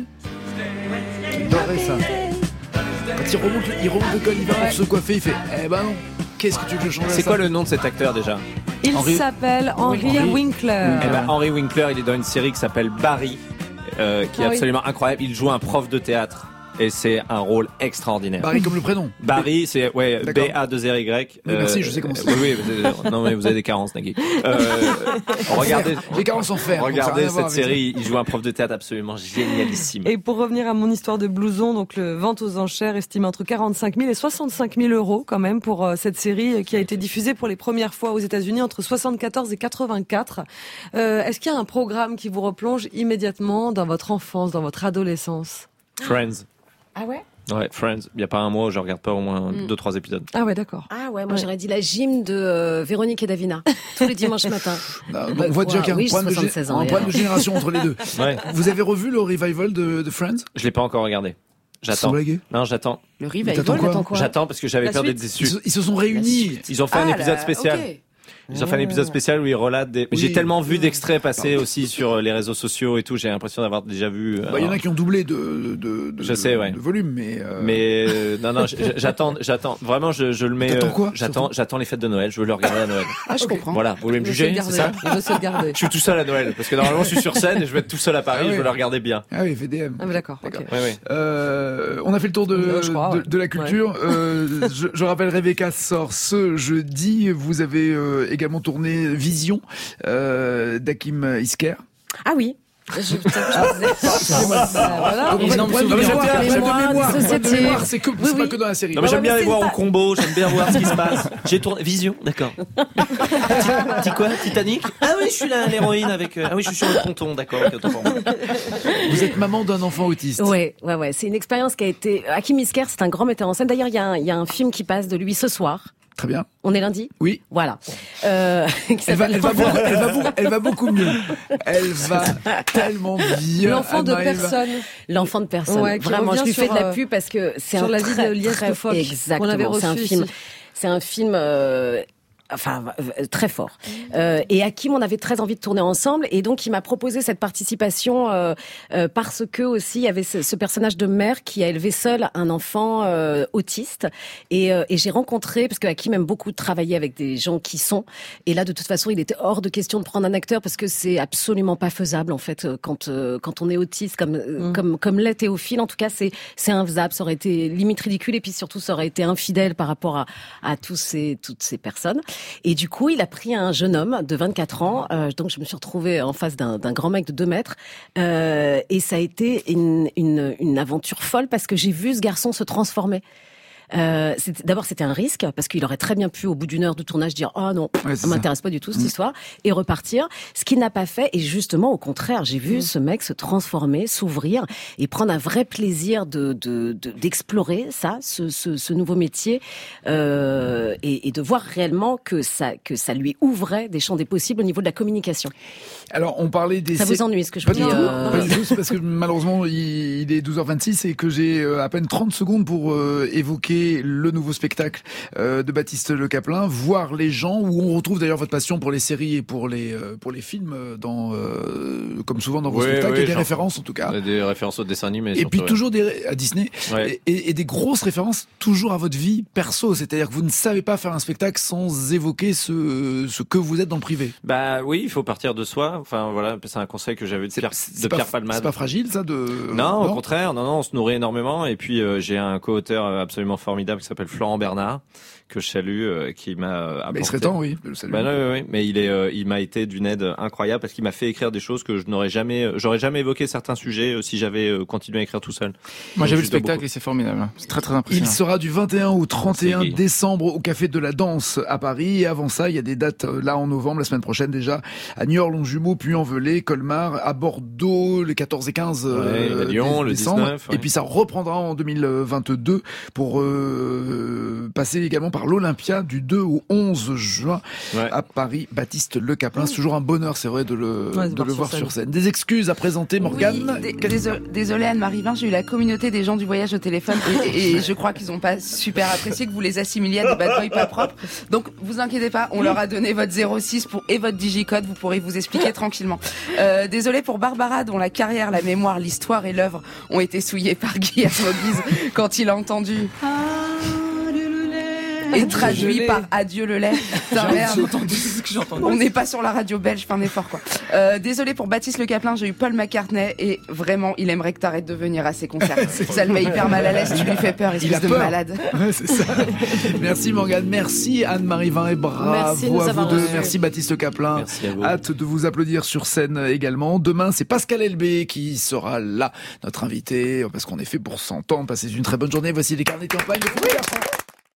[SPEAKER 1] J'adorais ça. Quand il remonte, il remonte le col, il va pour se coiffer, il fait eh ben non, qu'est-ce que tu veux que je change à
[SPEAKER 4] C'est
[SPEAKER 1] ça
[SPEAKER 4] quoi le nom de cet acteur déjà?
[SPEAKER 2] Il
[SPEAKER 1] Henry-
[SPEAKER 2] s'appelle Henry
[SPEAKER 1] Henry-
[SPEAKER 2] Winkler.
[SPEAKER 4] Eh ben, Henry Winkler, il est dans une série qui s'appelle Barry, euh, qui est
[SPEAKER 2] Ah oui.
[SPEAKER 4] absolument incroyable. Il joue un prof de théâtre. Et c'est un rôle extraordinaire.
[SPEAKER 1] Barry comme le prénom.
[SPEAKER 4] Barry, c'est ouais, B
[SPEAKER 1] D'accord.
[SPEAKER 4] A deux R Y.
[SPEAKER 1] Oui, merci, je sais comment c'est.
[SPEAKER 4] Oui, oui, vous avez- non mais vous avez des carences, Nagui. Euh, regardez,
[SPEAKER 1] J'ai carences en fer. donc ça a
[SPEAKER 4] regardez
[SPEAKER 1] rien à voir
[SPEAKER 4] cette
[SPEAKER 1] avec
[SPEAKER 4] série. Il joue un prof de théâtre absolument génialissime.
[SPEAKER 2] Et pour revenir à mon histoire de blouson, donc le vente aux enchères estimé entre quarante-cinq mille et soixante-cinq mille euros quand même pour euh, cette série euh, qui a été diffusée pour les premières fois aux États-Unis entre soixante-quatorze et quatre-vingt-quatre. Euh, Est-ce qu'il y a un programme qui vous replonge immédiatement dans votre enfance, dans votre adolescence?
[SPEAKER 4] Friends.
[SPEAKER 9] Ah ouais?
[SPEAKER 4] Ouais, Friends. Il y a pas un mois où je regarde pas au moins
[SPEAKER 9] Mm.
[SPEAKER 4] deux, trois épisodes.
[SPEAKER 2] Ah ouais, d'accord.
[SPEAKER 9] Ah ouais, moi j'aurais dit la gym de euh, Véronique et Davina tous les dimanches matin.
[SPEAKER 1] Non,
[SPEAKER 9] Bah,
[SPEAKER 1] on voit déjà
[SPEAKER 9] quoi,
[SPEAKER 1] qu'il y a un
[SPEAKER 9] oui, j'ai
[SPEAKER 1] problème de,
[SPEAKER 9] soixante-seize
[SPEAKER 1] gé-
[SPEAKER 9] ans,
[SPEAKER 1] un
[SPEAKER 9] et
[SPEAKER 1] problème de
[SPEAKER 9] alors.
[SPEAKER 1] génération entre les deux.
[SPEAKER 4] Ouais.
[SPEAKER 1] Vous avez revu le revival de, de Friends?
[SPEAKER 4] Je l'ai pas encore regardé.
[SPEAKER 1] Sans
[SPEAKER 4] J'attends.
[SPEAKER 1] blaguer.
[SPEAKER 4] Non, j'attends.
[SPEAKER 7] Le
[SPEAKER 1] Mais
[SPEAKER 7] revival.
[SPEAKER 1] t'attends quoi
[SPEAKER 7] Attends quoi
[SPEAKER 4] J'attends parce que j'avais
[SPEAKER 2] La
[SPEAKER 4] peur d'être
[SPEAKER 2] suite
[SPEAKER 1] ils,
[SPEAKER 4] déçu.
[SPEAKER 1] se- ils se sont réunis.
[SPEAKER 4] Ils ont fait un
[SPEAKER 7] Ah,
[SPEAKER 4] épisode
[SPEAKER 7] là,
[SPEAKER 4] spécial.
[SPEAKER 7] ok.
[SPEAKER 4] Ils ont fait un épisode spécial où ils relatent des.
[SPEAKER 1] Oui.
[SPEAKER 4] J'ai tellement vu d'extraits passer aussi sur les réseaux sociaux et tout. J'ai l'impression d'avoir déjà vu.
[SPEAKER 1] Bah, il y en a qui ont doublé de, de, de,
[SPEAKER 4] Je sais, ouais.
[SPEAKER 1] de volume, mais. euh,
[SPEAKER 4] Mais euh, non, non, j- j'attends, j'attends. Vraiment, je, je le mets.
[SPEAKER 1] T'attends
[SPEAKER 4] euh,
[SPEAKER 1] quoi,
[SPEAKER 4] J'attends,
[SPEAKER 1] surtout
[SPEAKER 4] j'attends les fêtes de Noël. Je veux le regarder à Noël.
[SPEAKER 7] Ah, je comprends.
[SPEAKER 4] Voilà. Vous voulez me
[SPEAKER 2] Il veut se le
[SPEAKER 4] juger, c'est
[SPEAKER 2] garder.
[SPEAKER 4] ça?
[SPEAKER 2] Il veut se le garder.
[SPEAKER 4] Je suis tout seul à Noël parce que normalement je suis sur scène et je vais être tout seul à Paris.
[SPEAKER 1] Ah oui.
[SPEAKER 4] Je veux le regarder bien.
[SPEAKER 1] Ah oui, V D M.
[SPEAKER 2] Ah mais d'accord, ok.
[SPEAKER 1] D'accord.
[SPEAKER 4] Ouais, ouais.
[SPEAKER 1] Euh, on a fait le tour de,
[SPEAKER 2] Euh, je crois,
[SPEAKER 1] de,
[SPEAKER 2] ouais.
[SPEAKER 1] de la culture. Euh, je, je rappelle, Rebecca sort ce jeudi. Vous avez euh, également tourné Vision euh, d'Hakim Isker.
[SPEAKER 9] Ah oui. Je, je, je disais.
[SPEAKER 2] Bah, voilà.
[SPEAKER 1] Donc,
[SPEAKER 3] Et
[SPEAKER 1] on va-
[SPEAKER 3] non,
[SPEAKER 1] on va-
[SPEAKER 3] mais
[SPEAKER 1] on va-
[SPEAKER 3] j'aime
[SPEAKER 1] on va-
[SPEAKER 3] bien,
[SPEAKER 1] on va-
[SPEAKER 9] j'aime
[SPEAKER 1] de
[SPEAKER 9] bien
[SPEAKER 1] mémoire,
[SPEAKER 9] de
[SPEAKER 1] de
[SPEAKER 9] société.
[SPEAKER 1] mémoire, c'est que-
[SPEAKER 9] Oui,
[SPEAKER 1] c'est pas
[SPEAKER 9] oui.
[SPEAKER 1] que dans la série.
[SPEAKER 4] Non mais
[SPEAKER 9] Ouais,
[SPEAKER 4] j'aime
[SPEAKER 9] ouais,
[SPEAKER 4] bien
[SPEAKER 9] mais
[SPEAKER 4] aller
[SPEAKER 9] c'est
[SPEAKER 4] voir en
[SPEAKER 9] pas-
[SPEAKER 4] combo. J'aime bien voir ce qui se passe. J'ai tourné Vision, d'accord. Dis quoi, Titanic? Ah oui, je suis là, l'héroïne avec. euh, Ah oui, je suis sur le ponton, d'accord. ok, autant pour moi.
[SPEAKER 1] Vous êtes maman d'un enfant autiste.
[SPEAKER 9] Ouais, ouais, ouais. C'est une expérience qui a été. Hakim Isker, c'est un grand metteur en scène. D'ailleurs, il y, a un- il y a un film qui passe de lui ce soir.
[SPEAKER 1] Très bien.
[SPEAKER 9] On est lundi.
[SPEAKER 1] Oui.
[SPEAKER 9] Voilà. Euh, qui
[SPEAKER 1] Elle va,
[SPEAKER 9] s'appelle
[SPEAKER 1] elle, va
[SPEAKER 9] L'enfant-
[SPEAKER 1] beaucoup, elle, va beaucoup, elle va beaucoup mieux. Elle va tellement bien.
[SPEAKER 2] L'enfant de
[SPEAKER 1] Anne-Marie va-
[SPEAKER 2] personne.
[SPEAKER 9] L'enfant de personne.
[SPEAKER 2] Ouais, qui
[SPEAKER 9] Vraiment, je
[SPEAKER 2] revient
[SPEAKER 9] lui fais
[SPEAKER 2] sur,
[SPEAKER 9] de la
[SPEAKER 2] euh,
[SPEAKER 9] pub parce que c'est
[SPEAKER 2] sur
[SPEAKER 9] un
[SPEAKER 2] la vie
[SPEAKER 9] très,
[SPEAKER 2] de Lies
[SPEAKER 9] très
[SPEAKER 2] de Foch, qu'on avait
[SPEAKER 9] Exactement. C'est un
[SPEAKER 2] reçu
[SPEAKER 9] film.
[SPEAKER 2] ici.
[SPEAKER 9] C'est un film. euh, Enfin, euh, très fort. Euh, et Hakim, on avait très envie de tourner ensemble, et donc il m'a proposé cette participation euh, euh, parce que aussi il y avait ce, ce personnage de mère qui a élevé seul un enfant euh, autiste, et, euh, et j'ai rencontré, parce que Hakim aime beaucoup travailler avec des gens qui sont, et là de toute façon il était hors de question de prendre un acteur parce que c'est absolument pas faisable en fait quand euh, quand on est autiste comme euh,
[SPEAKER 2] Mm.
[SPEAKER 9] comme comme l'est Théophile, en tout cas c'est c'est infaisable, ça aurait été limite ridicule, et puis surtout ça aurait été infidèle par rapport à à tous ces toutes ces personnes. Et du coup, il a pris un jeune homme de vingt-quatre ans. Euh, donc, je me suis retrouvée en face d'un, d'un grand mec de deux mètres. Euh, et ça a été une, une, une aventure folle parce que j'ai vu ce garçon se transformer. Euh, c'est- d'abord, c'était un risque parce qu'il aurait très bien pu, au bout d'une heure de tournage, dire oh non,
[SPEAKER 1] Ouais, c'est
[SPEAKER 9] ça m'intéresse pas du tout cette
[SPEAKER 1] Mmh.
[SPEAKER 9] histoire, et repartir. Ce qu'il n'a pas fait, et justement au contraire, j'ai vu ce mec se transformer, s'ouvrir et prendre un vrai plaisir de, de, de- d'explorer ça, ce, ce, ce nouveau métier, euh, et, et de voir réellement que ça que ça lui ouvrait des champs des possibles au niveau de la communication.
[SPEAKER 1] Alors, on parlait des.
[SPEAKER 9] Ça
[SPEAKER 1] sé-
[SPEAKER 9] vous ennuie ce que je
[SPEAKER 1] Pas
[SPEAKER 9] vous
[SPEAKER 1] du
[SPEAKER 9] dis
[SPEAKER 1] tout,
[SPEAKER 9] euh,
[SPEAKER 1] pas du tout, c'est parce que malheureusement il, il est douze heures vingt-six et que j'ai euh, à peine trente secondes pour euh, évoquer le nouveau spectacle euh, de Baptiste Le Caplin, voir les gens, où on retrouve d'ailleurs votre passion pour les séries et pour les euh, pour les films, euh, dans euh, comme souvent dans vos
[SPEAKER 4] Oui,
[SPEAKER 1] spectacles,
[SPEAKER 4] oui,
[SPEAKER 1] il y a des
[SPEAKER 4] j'en-
[SPEAKER 1] références en tout cas.
[SPEAKER 4] Des références au dessin animé.
[SPEAKER 1] Et
[SPEAKER 4] surtout,
[SPEAKER 1] puis
[SPEAKER 4] ouais.
[SPEAKER 1] toujours des à Disney
[SPEAKER 4] Ouais.
[SPEAKER 1] et, et- et des grosses références toujours à votre vie perso, c'est-à-dire que vous ne savez pas faire un spectacle sans évoquer ce ce que vous êtes dans le privé.
[SPEAKER 4] Bah oui, il faut partir de soi. Enfin voilà, c'est un conseil que j'avais de Pierre,
[SPEAKER 1] C'est
[SPEAKER 4] de
[SPEAKER 1] pas-
[SPEAKER 4] Pierre Palmade.
[SPEAKER 1] C'est pas fragile ça de
[SPEAKER 4] Non, au contraire, non, non, on se nourrit énormément. Et puis euh, j'ai un co-auteur absolument formidable formidable qui s'appelle Florent Bernard, que je salue, euh, qui m'a apporté.
[SPEAKER 1] Mais il serait temps, oui, de le saluer.
[SPEAKER 4] Bah, non, oui, oui, mais il est, euh, il m'a été d'une aide incroyable parce qu'il m'a fait écrire des choses que je n'aurais jamais, j'aurais jamais évoqué certains sujets euh, si j'avais euh, continué à écrire tout seul.
[SPEAKER 3] Moi, j'ai
[SPEAKER 4] Donc,
[SPEAKER 3] vu le spectacle
[SPEAKER 4] beaucoup.
[SPEAKER 3] et c'est formidable. C'est très très
[SPEAKER 1] Il
[SPEAKER 3] impressionnant.
[SPEAKER 1] sera du vingt et un au trente et un
[SPEAKER 4] C'est gay.
[SPEAKER 1] décembre au Café de la Danse à Paris. Et avant ça, il y a des dates euh, là en novembre, la semaine prochaine déjà, à Niort, Longjumeau, Puy-en-Velay, Colmar, à Bordeaux, les quatorze et quinze
[SPEAKER 4] Ouais, à Lyon, le
[SPEAKER 1] décembre.
[SPEAKER 4] dix-neuf, ouais.
[SPEAKER 1] Et puis ça reprendra en deux mille vingt-deux pour euh, passer également par l'Olympia du deux au onze juin
[SPEAKER 4] Ouais.
[SPEAKER 1] à Paris. Baptiste Le Caplin, c'est toujours un bonheur, c'est vrai, de le,
[SPEAKER 2] Ouais, de
[SPEAKER 1] de
[SPEAKER 2] voir
[SPEAKER 1] le
[SPEAKER 2] sur
[SPEAKER 1] voir
[SPEAKER 2] scène.
[SPEAKER 1] sur scène. Des excuses à présenter, Morgane.
[SPEAKER 7] Oui, dé- désolé, désolé Anne-Marie Vin, j'ai eu la communauté des gens du voyage au téléphone et, et je crois qu'ils ont pas super apprécié que vous les assimiliez à des bad boys pas propres. Donc vous inquiétez pas, on leur a donné votre zéro six pour, et votre digicode, vous pourrez vous expliquer tranquillement. Euh, désolé pour Barbara dont la carrière, la mémoire, l'histoire et l'œuvre ont été souillés par Guillermo Guise quand il a entendu et traduit par Adieu le lait. Putain, merde.
[SPEAKER 3] J'ai entendu ce que j'ai entendu.
[SPEAKER 7] On n'est pas sur la radio belge, fais un effort quoi. Euh, désolé pour Baptiste Le Caplin, j'ai eu Paul McCartney et vraiment il aimerait que t'arrêtes de venir à ses concerts. Ça le met hyper mal à l'aise, tu lui fais peur,
[SPEAKER 1] Il a
[SPEAKER 7] espèce de
[SPEAKER 1] peur.
[SPEAKER 7] malade.
[SPEAKER 1] Ouais, c'est ça. Merci Morgane, merci Anne-Marie Vin et bravo
[SPEAKER 9] Merci de nous
[SPEAKER 1] à vous
[SPEAKER 9] avoir
[SPEAKER 1] deux.
[SPEAKER 9] reçus.
[SPEAKER 1] Merci Baptiste Caplin.
[SPEAKER 4] Merci à vous.
[SPEAKER 1] Hâte de vous applaudir sur scène également. Demain, c'est Pascal Elbé qui sera là, notre invité, parce qu'on est fait pour s'entendre. Passez une très bonne journée. Voici les carnets de campagne de Fouille la France.